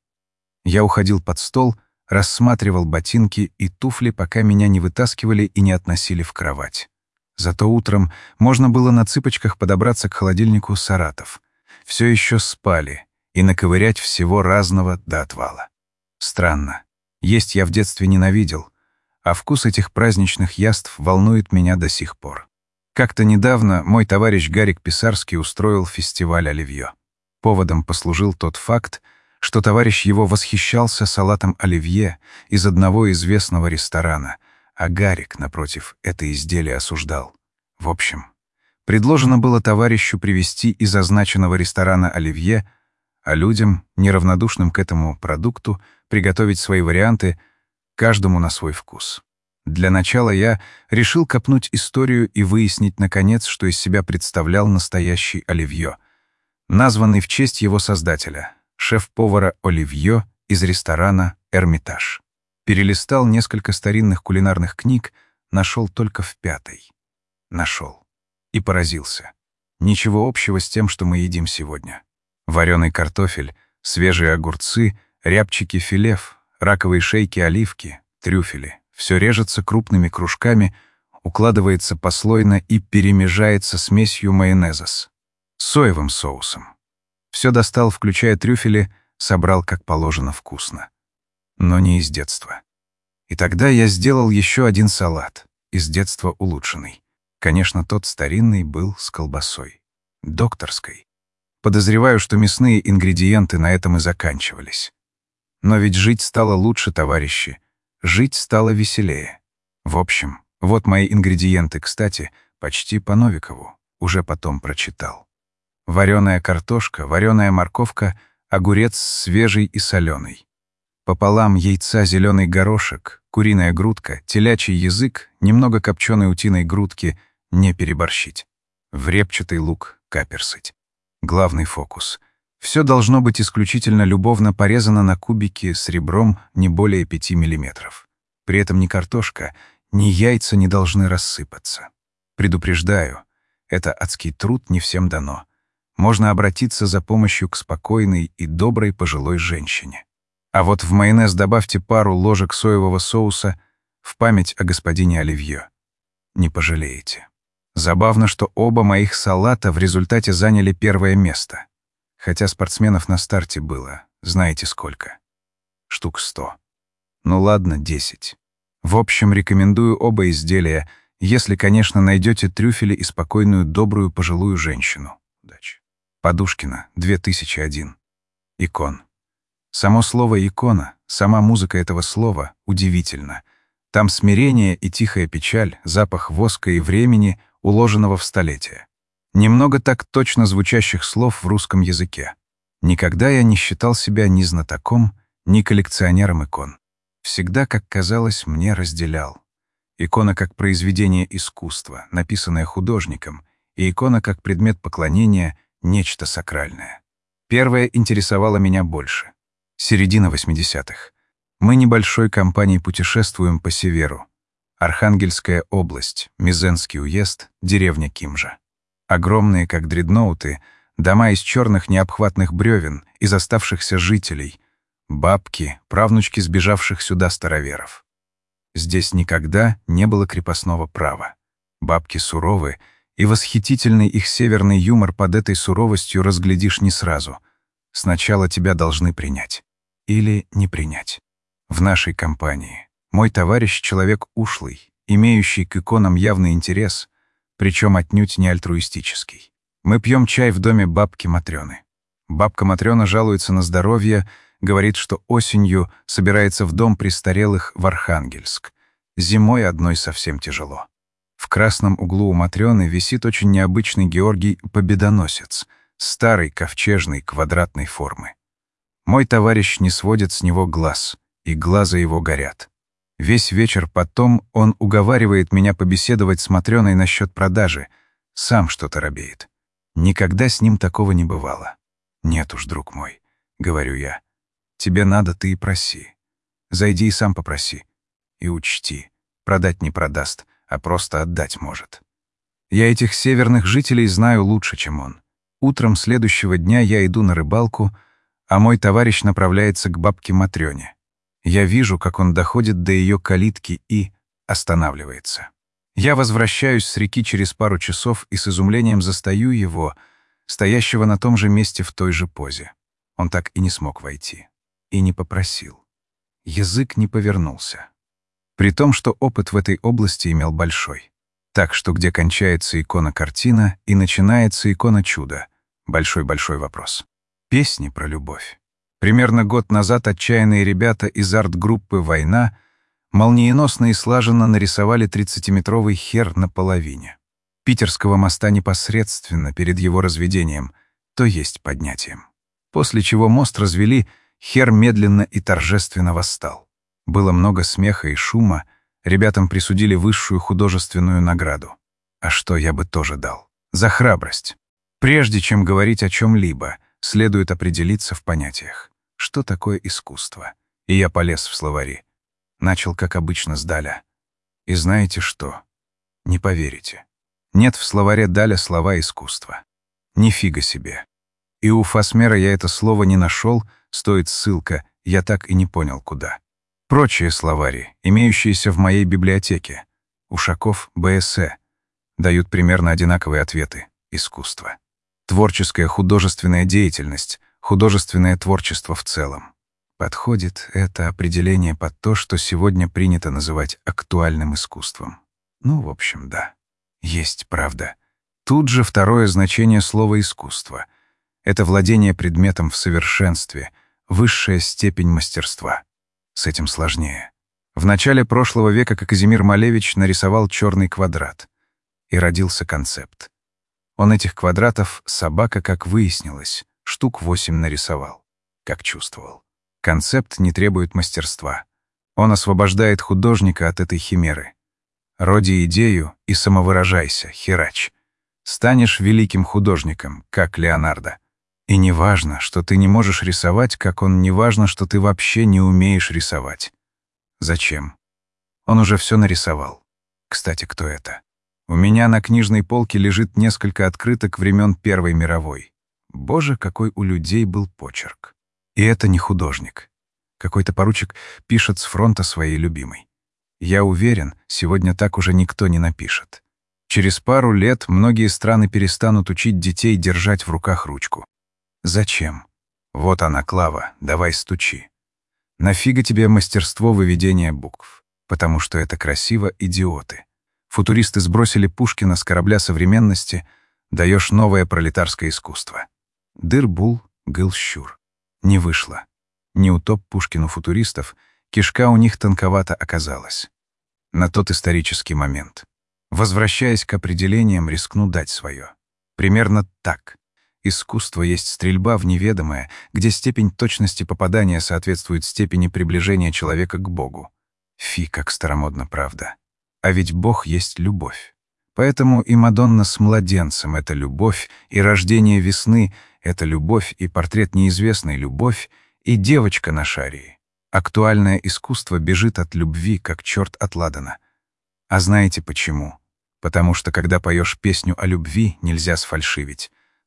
Speaker 1: Я уходил под стол, рассматривал ботинки и туфли, пока меня не вытаскивали и не относили в кровать. Зато утром можно было на цыпочках подобраться к холодильнику «Саратов». Все еще спали и наковырять всего разного до отвала. Странно. Есть я в детстве ненавидел, а вкус этих праздничных яств волнует меня до сих пор. Как-то недавно мой товарищ Гарик Писарский устроил фестиваль оливье. Поводом послужил тот факт, что товарищ его восхищался салатом оливье из одного известного ресторана, а Гарик, напротив, это изделие осуждал. В общем, предложено было товарищу привезти из означенного ресторана оливье, а людям, неравнодушным к этому продукту, приготовить свои варианты, каждому на свой вкус. Для начала я решил копнуть историю и выяснить, наконец, что из себя представлял настоящий оливье, названный в честь его создателя, шеф-повара Оливье из ресторана «Эрмитаж». Перелистал несколько старинных кулинарных книг, нашел только в пятой. Нашел. И поразился. Ничего общего с тем, что мы едим сегодня. Вареный картофель, свежие огурцы, рябчики филев, раковые шейки оливки, трюфели. Все режется крупными кружками, укладывается послойно и перемежается смесью майонеза с соевым соусом. Все достал, включая трюфели, собрал как положено вкусно. Но не из детства. И тогда я сделал еще один салат, из детства улучшенный. Конечно, тот старинный был с колбасой. Докторской. Подозреваю, что мясные ингредиенты на этом и заканчивались. Но ведь жить стало лучше, товарищи. Жить стало веселее. В общем, вот мои ингредиенты, кстати, почти по Новикову. Уже потом прочитал. Вареная картошка, вареная морковка, огурец свежий и соленый. Пополам яйца зеленый горошек, куриная грудка, телячий язык, немного копченой утиной грудки, не переборщить. В репчатый лук каперсыть. Главный фокус. Все должно быть исключительно любовно порезано на кубики с ребром не более пяти миллиметров. При этом ни картошка, ни яйца не должны рассыпаться. Предупреждаю, это адский труд не всем дано. Можно обратиться за помощью к спокойной и доброй пожилой женщине. А вот в майонез добавьте пару ложек соевого соуса в память о господине Оливье. Не пожалеете. Забавно, что оба моих салата в результате заняли первое место. Хотя спортсменов на старте было, знаете сколько? Штук сто. Ну ладно, десять. В общем, рекомендую оба изделия, если, конечно, найдете трюфели и спокойную, добрую пожилую женщину. Удачи. Подушкина, две тысячи один. Икон. Само слово «икона», сама музыка этого слова удивительна. Там смирение и тихая печаль, запах воска и времени, уложенного в столетия. Немного так точно звучащих слов в русском языке. Никогда я не считал себя ни знатоком, ни коллекционером икон. Всегда, как казалось, мне разделял. Икона как произведение искусства, написанное художником, и икона как предмет поклонения — нечто сакральное. Первое интересовало меня больше. Середина восьмидесятых. Мы небольшой компанией путешествуем по Северу. Архангельская область, Мезенский уезд, деревня Кимжа. Огромные, как дредноуты, Дома из черных необхватных бревен, из оставшихся жителей. Бабки, правнучки сбежавших сюда староверов. Здесь никогда не было крепостного права. Бабки суровы, и восхитительный их северный юмор под этой суровостью разглядишь не сразу. Сначала тебя должны принять. Или не принять. В нашей компании мой товарищ — человек ушлый, имеющий к иконам явный интерес, причем отнюдь не альтруистический. Мы пьем чай в доме бабки Матрёны. Бабка Матрёна жалуется на здоровье, говорит, что осенью собирается в дом престарелых в Архангельск. Зимой одной совсем тяжело. В красном углу у Матрёны висит очень необычный Георгий Победоносец, старой ковчежной квадратной формы. Мой товарищ не сводит с него глаз, и глаза его горят. Весь вечер потом он уговаривает меня побеседовать с Матрёной насчет продажи, сам что-то робеет. Никогда с ним такого не бывало. «Нет уж, друг мой», — говорю я, — «тебе надо, ты и проси. Зайди и сам попроси. И учти, продать не продаст, а просто отдать может. Я этих северных жителей знаю лучше, чем он. Утром следующего дня я иду на рыбалку, а мой товарищ направляется к бабке Матрёне. Я вижу, как он доходит до ее калитки и останавливается. Я возвращаюсь с реки через пару часов и с изумлением застаю его, стоящего на том же месте в той же позе. Он так и не смог войти. И не попросил. Язык не повернулся. При том, что опыт в этой области имел большой. Так что где кончается икона-картина и начинается икона-чудо? Большой-большой вопрос. Песни про любовь. Примерно год назад отчаянные ребята из арт-группы «Война» молниеносно и слаженно нарисовали тридцатиметровый хер на половине Питерского моста непосредственно перед его разведением, то есть поднятием. После чего мост развели, хер медленно и торжественно восстал. Было много смеха и шума, ребятам присудили высшую художественную награду. А что я бы тоже дал? За храбрость. Прежде чем говорить о чем-либо, следует определиться в понятиях. Что такое искусство? И я полез в словари. Начал, как обычно, с Даля. И знаете что? Не поверите. Нет в словаре Даля слова «искусство». Нифига себе. И у Фасмера я это слово не нашел, стоит ссылка, я так и не понял, куда. Прочие словари, имеющиеся в моей библиотеке, Ушаков, БСЭ, дают примерно одинаковые ответы. Искусство. Творческая художественная деятельность, художественное творчество в целом. Подходит это определение под то, что сегодня принято называть актуальным искусством. Ну, в общем, да. Есть правда. Тут же второе значение слова «искусство». Это владение предметом в совершенстве, высшая степень мастерства. С этим сложнее. В начале прошлого века Казимир Малевич нарисовал черный квадрат. И родился концепт. Он этих квадратов, собака, как выяснилось, штук восемь нарисовал. Как чувствовал. Концепт не требует мастерства. Он освобождает художника от этой химеры. Роди идею и самовыражайся, херач. Станешь великим художником, как Леонардо. И не важно, что ты не можешь рисовать, как он, не важно, что ты вообще не умеешь рисовать. Зачем? Он уже все нарисовал. Кстати, кто это? У меня на книжной полке лежит несколько открыток времен Первой мировой. Боже, какой у людей был почерк. И это не художник. Какой-то поручик пишет с фронта своей любимой. Я уверен, сегодня так уже никто не напишет. Через пару лет многие страны перестанут учить детей держать в руках ручку. Зачем? Вот она, Клава, давай стучи. Нафига тебе мастерство выведения букв? Потому что это красиво, идиоты. Футуристы сбросили Пушкина с корабля современности, даешь новое пролетарское искусство. Дыр-бул, гыл-щур. Не вышло. Не утоп Пушкину футуристов, кишка у них тонковато оказалась. На тот исторический момент. Возвращаясь к определениям, рискну дать свое. Примерно так. Искусство есть стрельба в неведомое, где степень точности попадания соответствует степени приближения человека к Богу. Фи, как старомодно, правда. А ведь Бог есть любовь. Поэтому и Мадонна с младенцем — это любовь, и рождение весны — это любовь, и портрет неизвестной — любовь, и девочка на шарии. Актуальное искусство бежит от любви, как черт от ладана. А знаете почему? Потому что, когда поешь песню о любви, нельзя сфальшивить.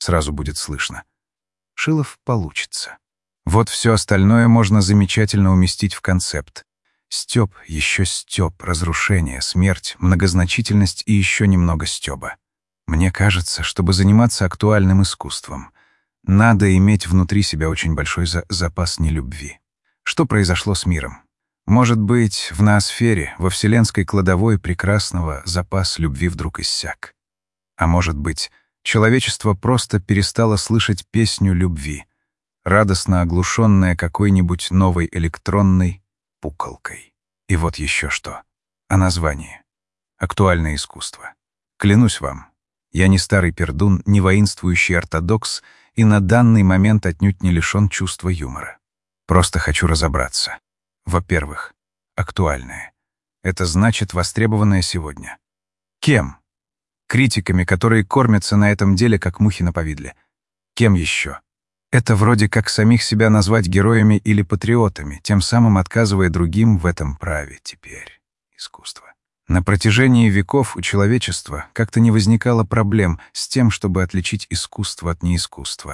Speaker 1: сразу будет слышно. Шилов получится. Вот все остальное можно замечательно уместить в концепт. Стёб, еще стёб, разрушение, смерть, многозначительность и еще немного стёба. Мне кажется, чтобы заниматься актуальным искусством, надо иметь внутри себя очень большой за запас нелюбви. Что произошло с миром? Может быть, в ноосфере, во вселенской кладовой прекрасного запас любви вдруг иссяк. А может быть, человечество просто перестало слышать песню любви, радостно оглушенная какой-нибудь новой электронной пукалкой. И вот еще что. О названии. Актуальное искусство. Клянусь вам, я не старый пердун, не воинствующий ортодокс и на данный момент отнюдь не лишен чувства юмора. Просто хочу разобраться. Во-первых, актуальное. Это значит востребованное сегодня. Кем? Критиками, которые кормятся на этом деле, как мухи на повидле. Кем еще? Это вроде как самих себя назвать героями или патриотами, тем самым отказывая другим в этом праве теперь. Искусство. На протяжении веков у человечества как-то не возникало проблем с тем, чтобы отличить искусство от неискусства.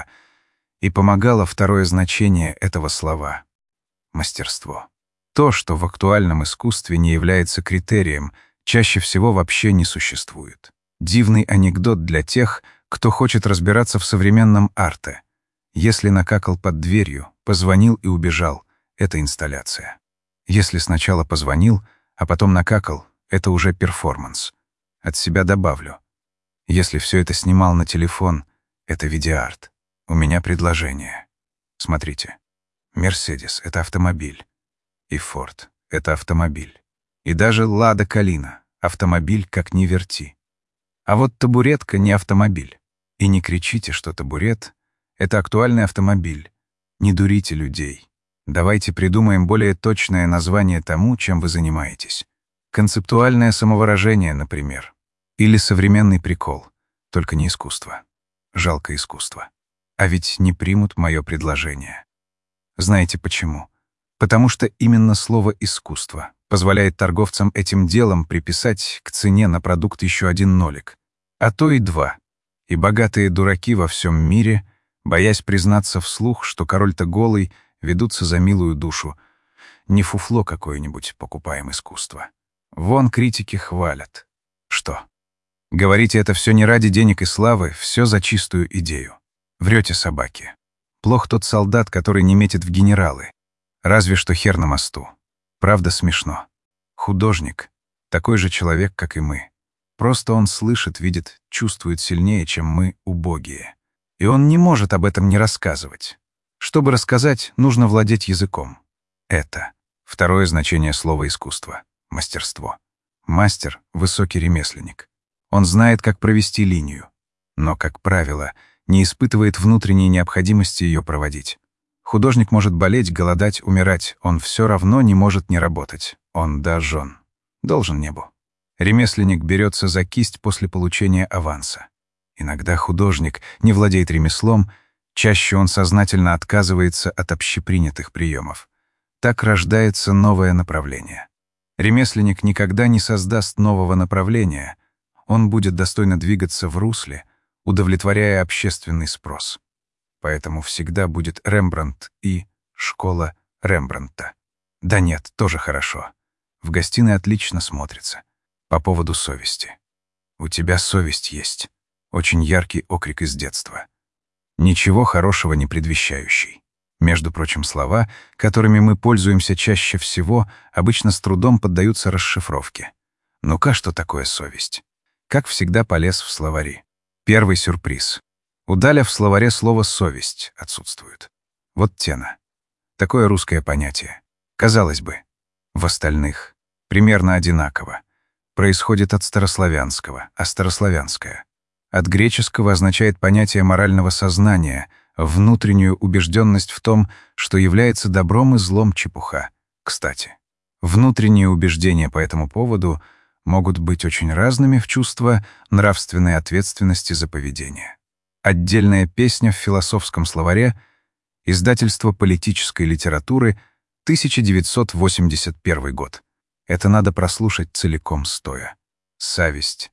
Speaker 1: И помогало второе значение этого слова — мастерство. То, что в актуальном искусстве не является критерием, чаще всего вообще не существует. Дивный анекдот для тех, кто хочет разбираться в современном арте. Если накакал под дверью, позвонил и убежал — это инсталляция. Если сначала позвонил, а потом накакал — это уже перформанс. От себя добавлю. Если все это снимал на телефон — это видеоарт. У меня предложение. Смотрите. Мерседес — это автомобиль. И Форд — это автомобиль. И даже Лада Калина — автомобиль, как ни верти. А вот табуретка не автомобиль. И не кричите, что табурет — это актуальный автомобиль. Не дурите людей. Давайте придумаем более точное название тому, чем вы занимаетесь. Концептуальное самовыражение, например. Или современный прикол. Только не искусство. Жалко искусство. А ведь не примут мое предложение. Знаете почему? Потому что именно слово «искусство» позволяет торговцам этим делом приписать к цене на продукт еще один нолик, а то и два. И богатые дураки во всем мире, боясь признаться вслух, что король-то голый, ведутся за милую душу. Не фуфло какое-нибудь покупаем искусство. Вон критики хвалят. Что? Говорите, это все не ради денег и славы, все за чистую идею. Врете, собаки. Плох тот солдат, который не метит в генералы. Разве что хер на мосту. Правда, смешно. Художник — такой же человек, как и мы. Просто он слышит, видит, чувствует сильнее, чем мы, убогие. И он не может об этом не рассказывать. Чтобы рассказать, нужно владеть языком. Это второе значение слова «искусство» — мастерство. Мастер — высокий ремесленник. Он знает, как провести линию, но, как правило, не испытывает внутренней необходимости ее проводить. Художник может болеть, голодать, умирать, он все равно не может не работать. Он должен. Должен небу. Ремесленник берется за кисть после получения аванса. Иногда художник не владеет ремеслом, чаще он сознательно отказывается от общепринятых приемов. Так рождается новое направление. Ремесленник никогда не создаст нового направления, он будет достойно двигаться в русле, удовлетворяя общественный спрос. Поэтому всегда будет Рембрандт и школа Рембрандта. Да нет, тоже хорошо. В гостиной отлично смотрится. По поводу совести. У тебя совесть есть. Очень яркий окрик из детства. Ничего хорошего не предвещающий. Между прочим, слова, которыми мы пользуемся чаще всего, обычно с трудом поддаются расшифровке. Ну-ка, что такое совесть? Как всегда, полез в словари. Первый сюрприз. У Даля в словаре слово «совесть» отсутствует. Вот тена. Такое русское понятие. Казалось бы, в остальных примерно одинаково. Происходит от старославянского, а старославянское от греческого означает понятие морального сознания, внутреннюю убежденность в том, что является добром и злом чепуха. Кстати, внутренние убеждения по этому поводу могут быть очень разными в чувство нравственной ответственности за поведение. Отдельная песня в философском словаре, издательство политической литературы, тысяча девятьсот восемьдесят первый год. Это надо прослушать целиком стоя. Совесть.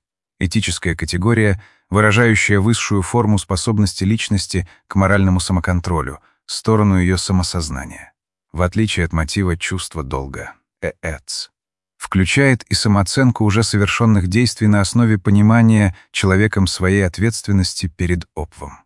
Speaker 1: Этическая категория, выражающая высшую форму способности личности к моральному самоконтролю, сторону ее самосознания. В отличие от мотива чувства долга, ээц, включает и самооценку уже совершенных действий на основе понимания человеком своей ответственности перед опвом.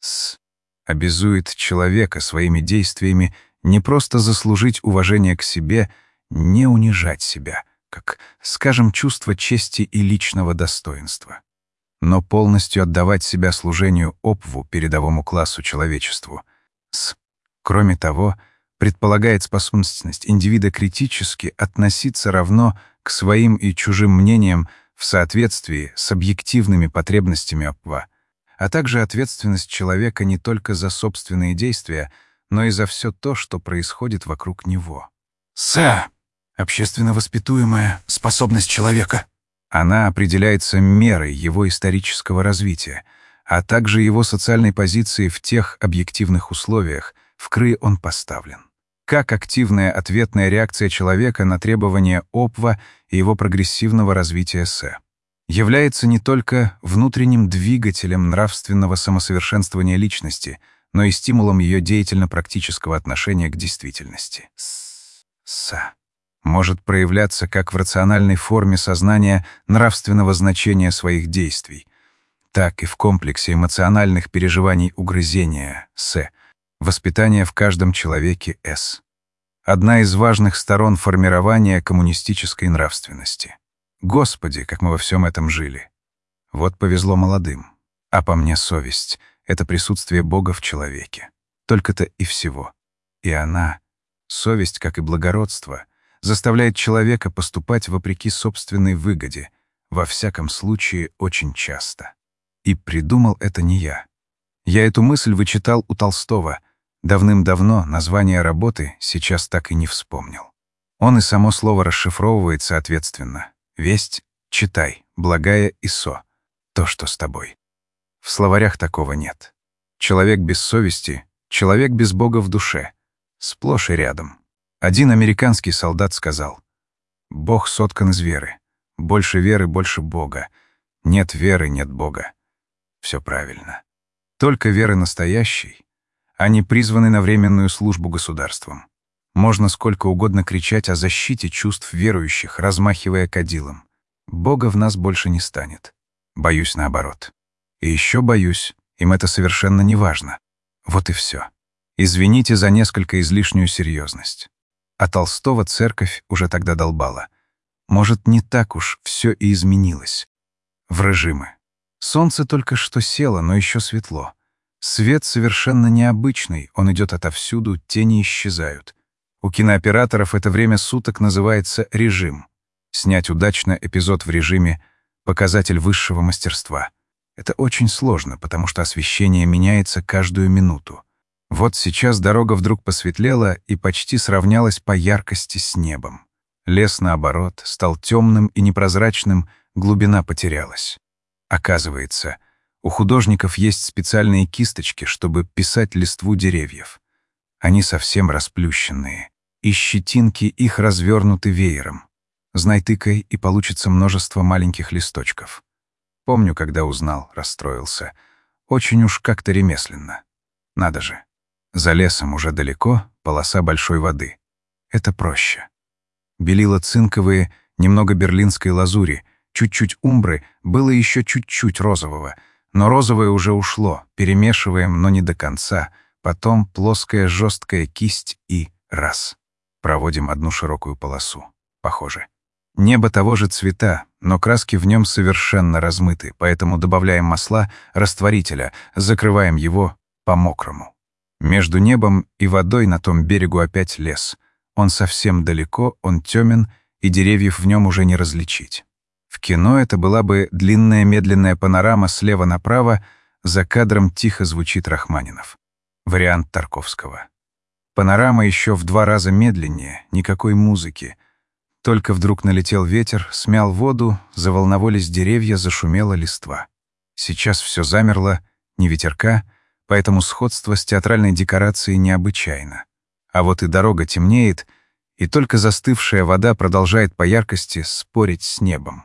Speaker 1: С обязует человека своими действиями не просто заслужить уважение к себе, не унижать себя, как, скажем, чувство чести и личного достоинства, но полностью отдавать себя служению опву, передовому классу человечеству. С, кроме того, предполагает способность индивида критически относиться равно к своим и чужим мнениям в соответствии с объективными потребностями опва, а также ответственность человека не только за собственные действия, но и за все то, что происходит вокруг него. С. Общественно воспитуемая способность человека. Она определяется мерой его исторического развития, а также его социальной позиции в тех объективных условиях, в которые он поставлен. Как активная ответная реакция человека на требования опва и его прогрессивного развития С. Является не только внутренним двигателем нравственного самосовершенствования личности, но и стимулом ее деятельно-практического отношения к действительности. С. С. Может проявляться как в рациональной форме сознания нравственного значения своих действий, так и в комплексе эмоциональных переживаний угрызения С. Воспитание в каждом человеке С. Одна из важных сторон формирования коммунистической нравственности. Господи, как мы во всем этом жили. Вот повезло молодым. А по мне совесть — это присутствие Бога в человеке. Только-то и всего. И она, совесть, как и благородство, заставляет человека поступать вопреки собственной выгоде, во всяком случае очень часто. И придумал это не я. Я эту мысль вычитал у Толстого. Давным-давно название работы сейчас так и не вспомнил. Он и само слово расшифровывает соответственно. Весть, читай, благая и со. То, что с тобой. В словарях такого нет. Человек без совести, человек без Бога в душе. Сплошь и рядом. Один американский солдат сказал: «Бог соткан из веры. Больше веры, больше Бога. Нет веры, нет Бога». Все правильно. Только веры настоящей. Они призваны на временную службу государством. Можно сколько угодно кричать о защите чувств верующих, размахивая кадилом. Бога в нас больше не станет. Боюсь наоборот. И еще боюсь, им это совершенно не важно. Вот и все. Извините за несколько излишнюю серьезность. А Толстого церковь уже тогда долбала. Может, не так уж все и изменилось. В режимы. Солнце только что село, но еще светло. Свет совершенно необычный, он идет отовсюду, тени исчезают. У кинооператоров это время суток называется режим. Снять удачно эпизод в режиме — показатель высшего мастерства. Это очень сложно, потому что освещение меняется каждую минуту. Вот сейчас дорога вдруг посветлела и почти сравнялась по яркости с небом. Лес, наоборот, стал темным и непрозрачным, глубина потерялась. Оказывается, у художников есть специальные кисточки, чтобы писать листву деревьев. Они совсем расплющенные, и щетинки их развернуты веером. Знай тыкай, и получится множество маленьких листочков. Помню, когда узнал, расстроился. Очень уж как-то ремесленно. Надо же. За лесом уже далеко полоса большой воды. Это проще. Белила цинковые, немного берлинской лазури, чуть-чуть умбры, было еще чуть-чуть розового, но розовое уже ушло, перемешиваем, но не до конца, потом плоская жесткая кисть и раз. Проводим одну широкую полосу. Похоже. Небо того же цвета, но краски в нем совершенно размыты, поэтому добавляем масла, растворителя, закрываем его по-мокрому. Между небом и водой на том берегу опять лес. Он совсем далеко, он темен, и деревьев в нем уже не различить. В кино это была бы длинная медленная панорама слева направо, за кадром тихо звучит Рахманинов. Вариант Тарковского. Панорама еще в два раза медленнее, никакой музыки. Только вдруг налетел ветер, смял воду, заволновались деревья, зашумела листва. Сейчас все замерло, ни ветерка, поэтому сходство с театральной декорацией необычайно. А вот и дорога темнеет, и только застывшая вода продолжает по яркости спорить с небом.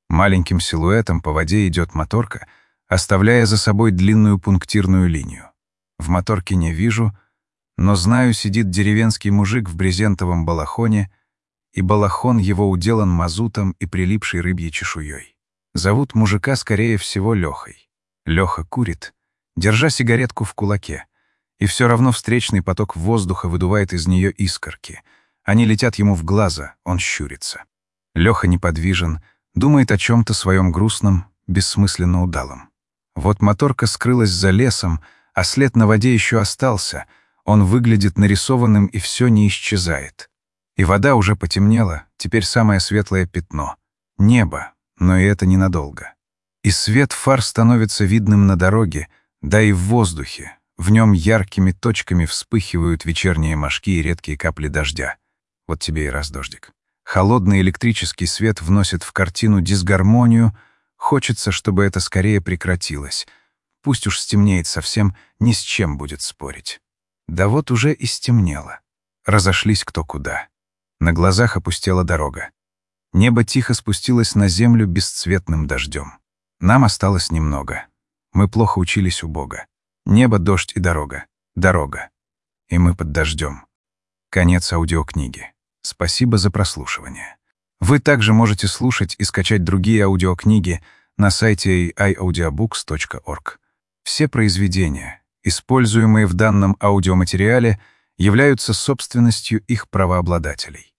Speaker 1: Маленьким силуэтом по воде идет моторка, оставляя за собой длинную пунктирную линию. В моторке не вижу, но знаю, сидит деревенский мужик в брезентовом балахоне, и балахон его уделан мазутом и прилипшей рыбьей чешуей. Зовут мужика, скорее всего, Лехой. Леха курит, держа сигаретку в кулаке, и все равно встречный поток воздуха выдувает из нее искорки. Они летят ему в глаза, он щурится. Леха неподвижен, думает о чем-то своем грустном, бессмысленно удалом. Вот моторка скрылась за лесом, а след на воде еще остался. Он выглядит нарисованным, и все не исчезает. И вода уже потемнела, теперь самое светлое пятно. Небо, но и это ненадолго. И свет фар становится видным на дороге, да и в воздухе. В нем яркими точками вспыхивают вечерние мошки и редкие капли дождя. Вот тебе и раз дождик. Холодный электрический свет вносит в картину дисгармонию. Хочется, чтобы это скорее прекратилось. Пусть уж стемнеет совсем, ни с чем будет спорить. Да вот уже и стемнело. Разошлись кто куда. На глазах опустела дорога. Небо тихо спустилось на землю бесцветным дождем. Нам осталось немного. Мы плохо учились у Бога. Небо, дождь и дорога. Дорога. И мы под дождем. Конец аудиокниги. Спасибо за прослушивание. Вы также можете слушать и скачать другие аудиокниги на сайте эй ай аудиобукс точка орг. Все произведения, используемые в данном аудиоматериале, являются собственностью их правообладателей.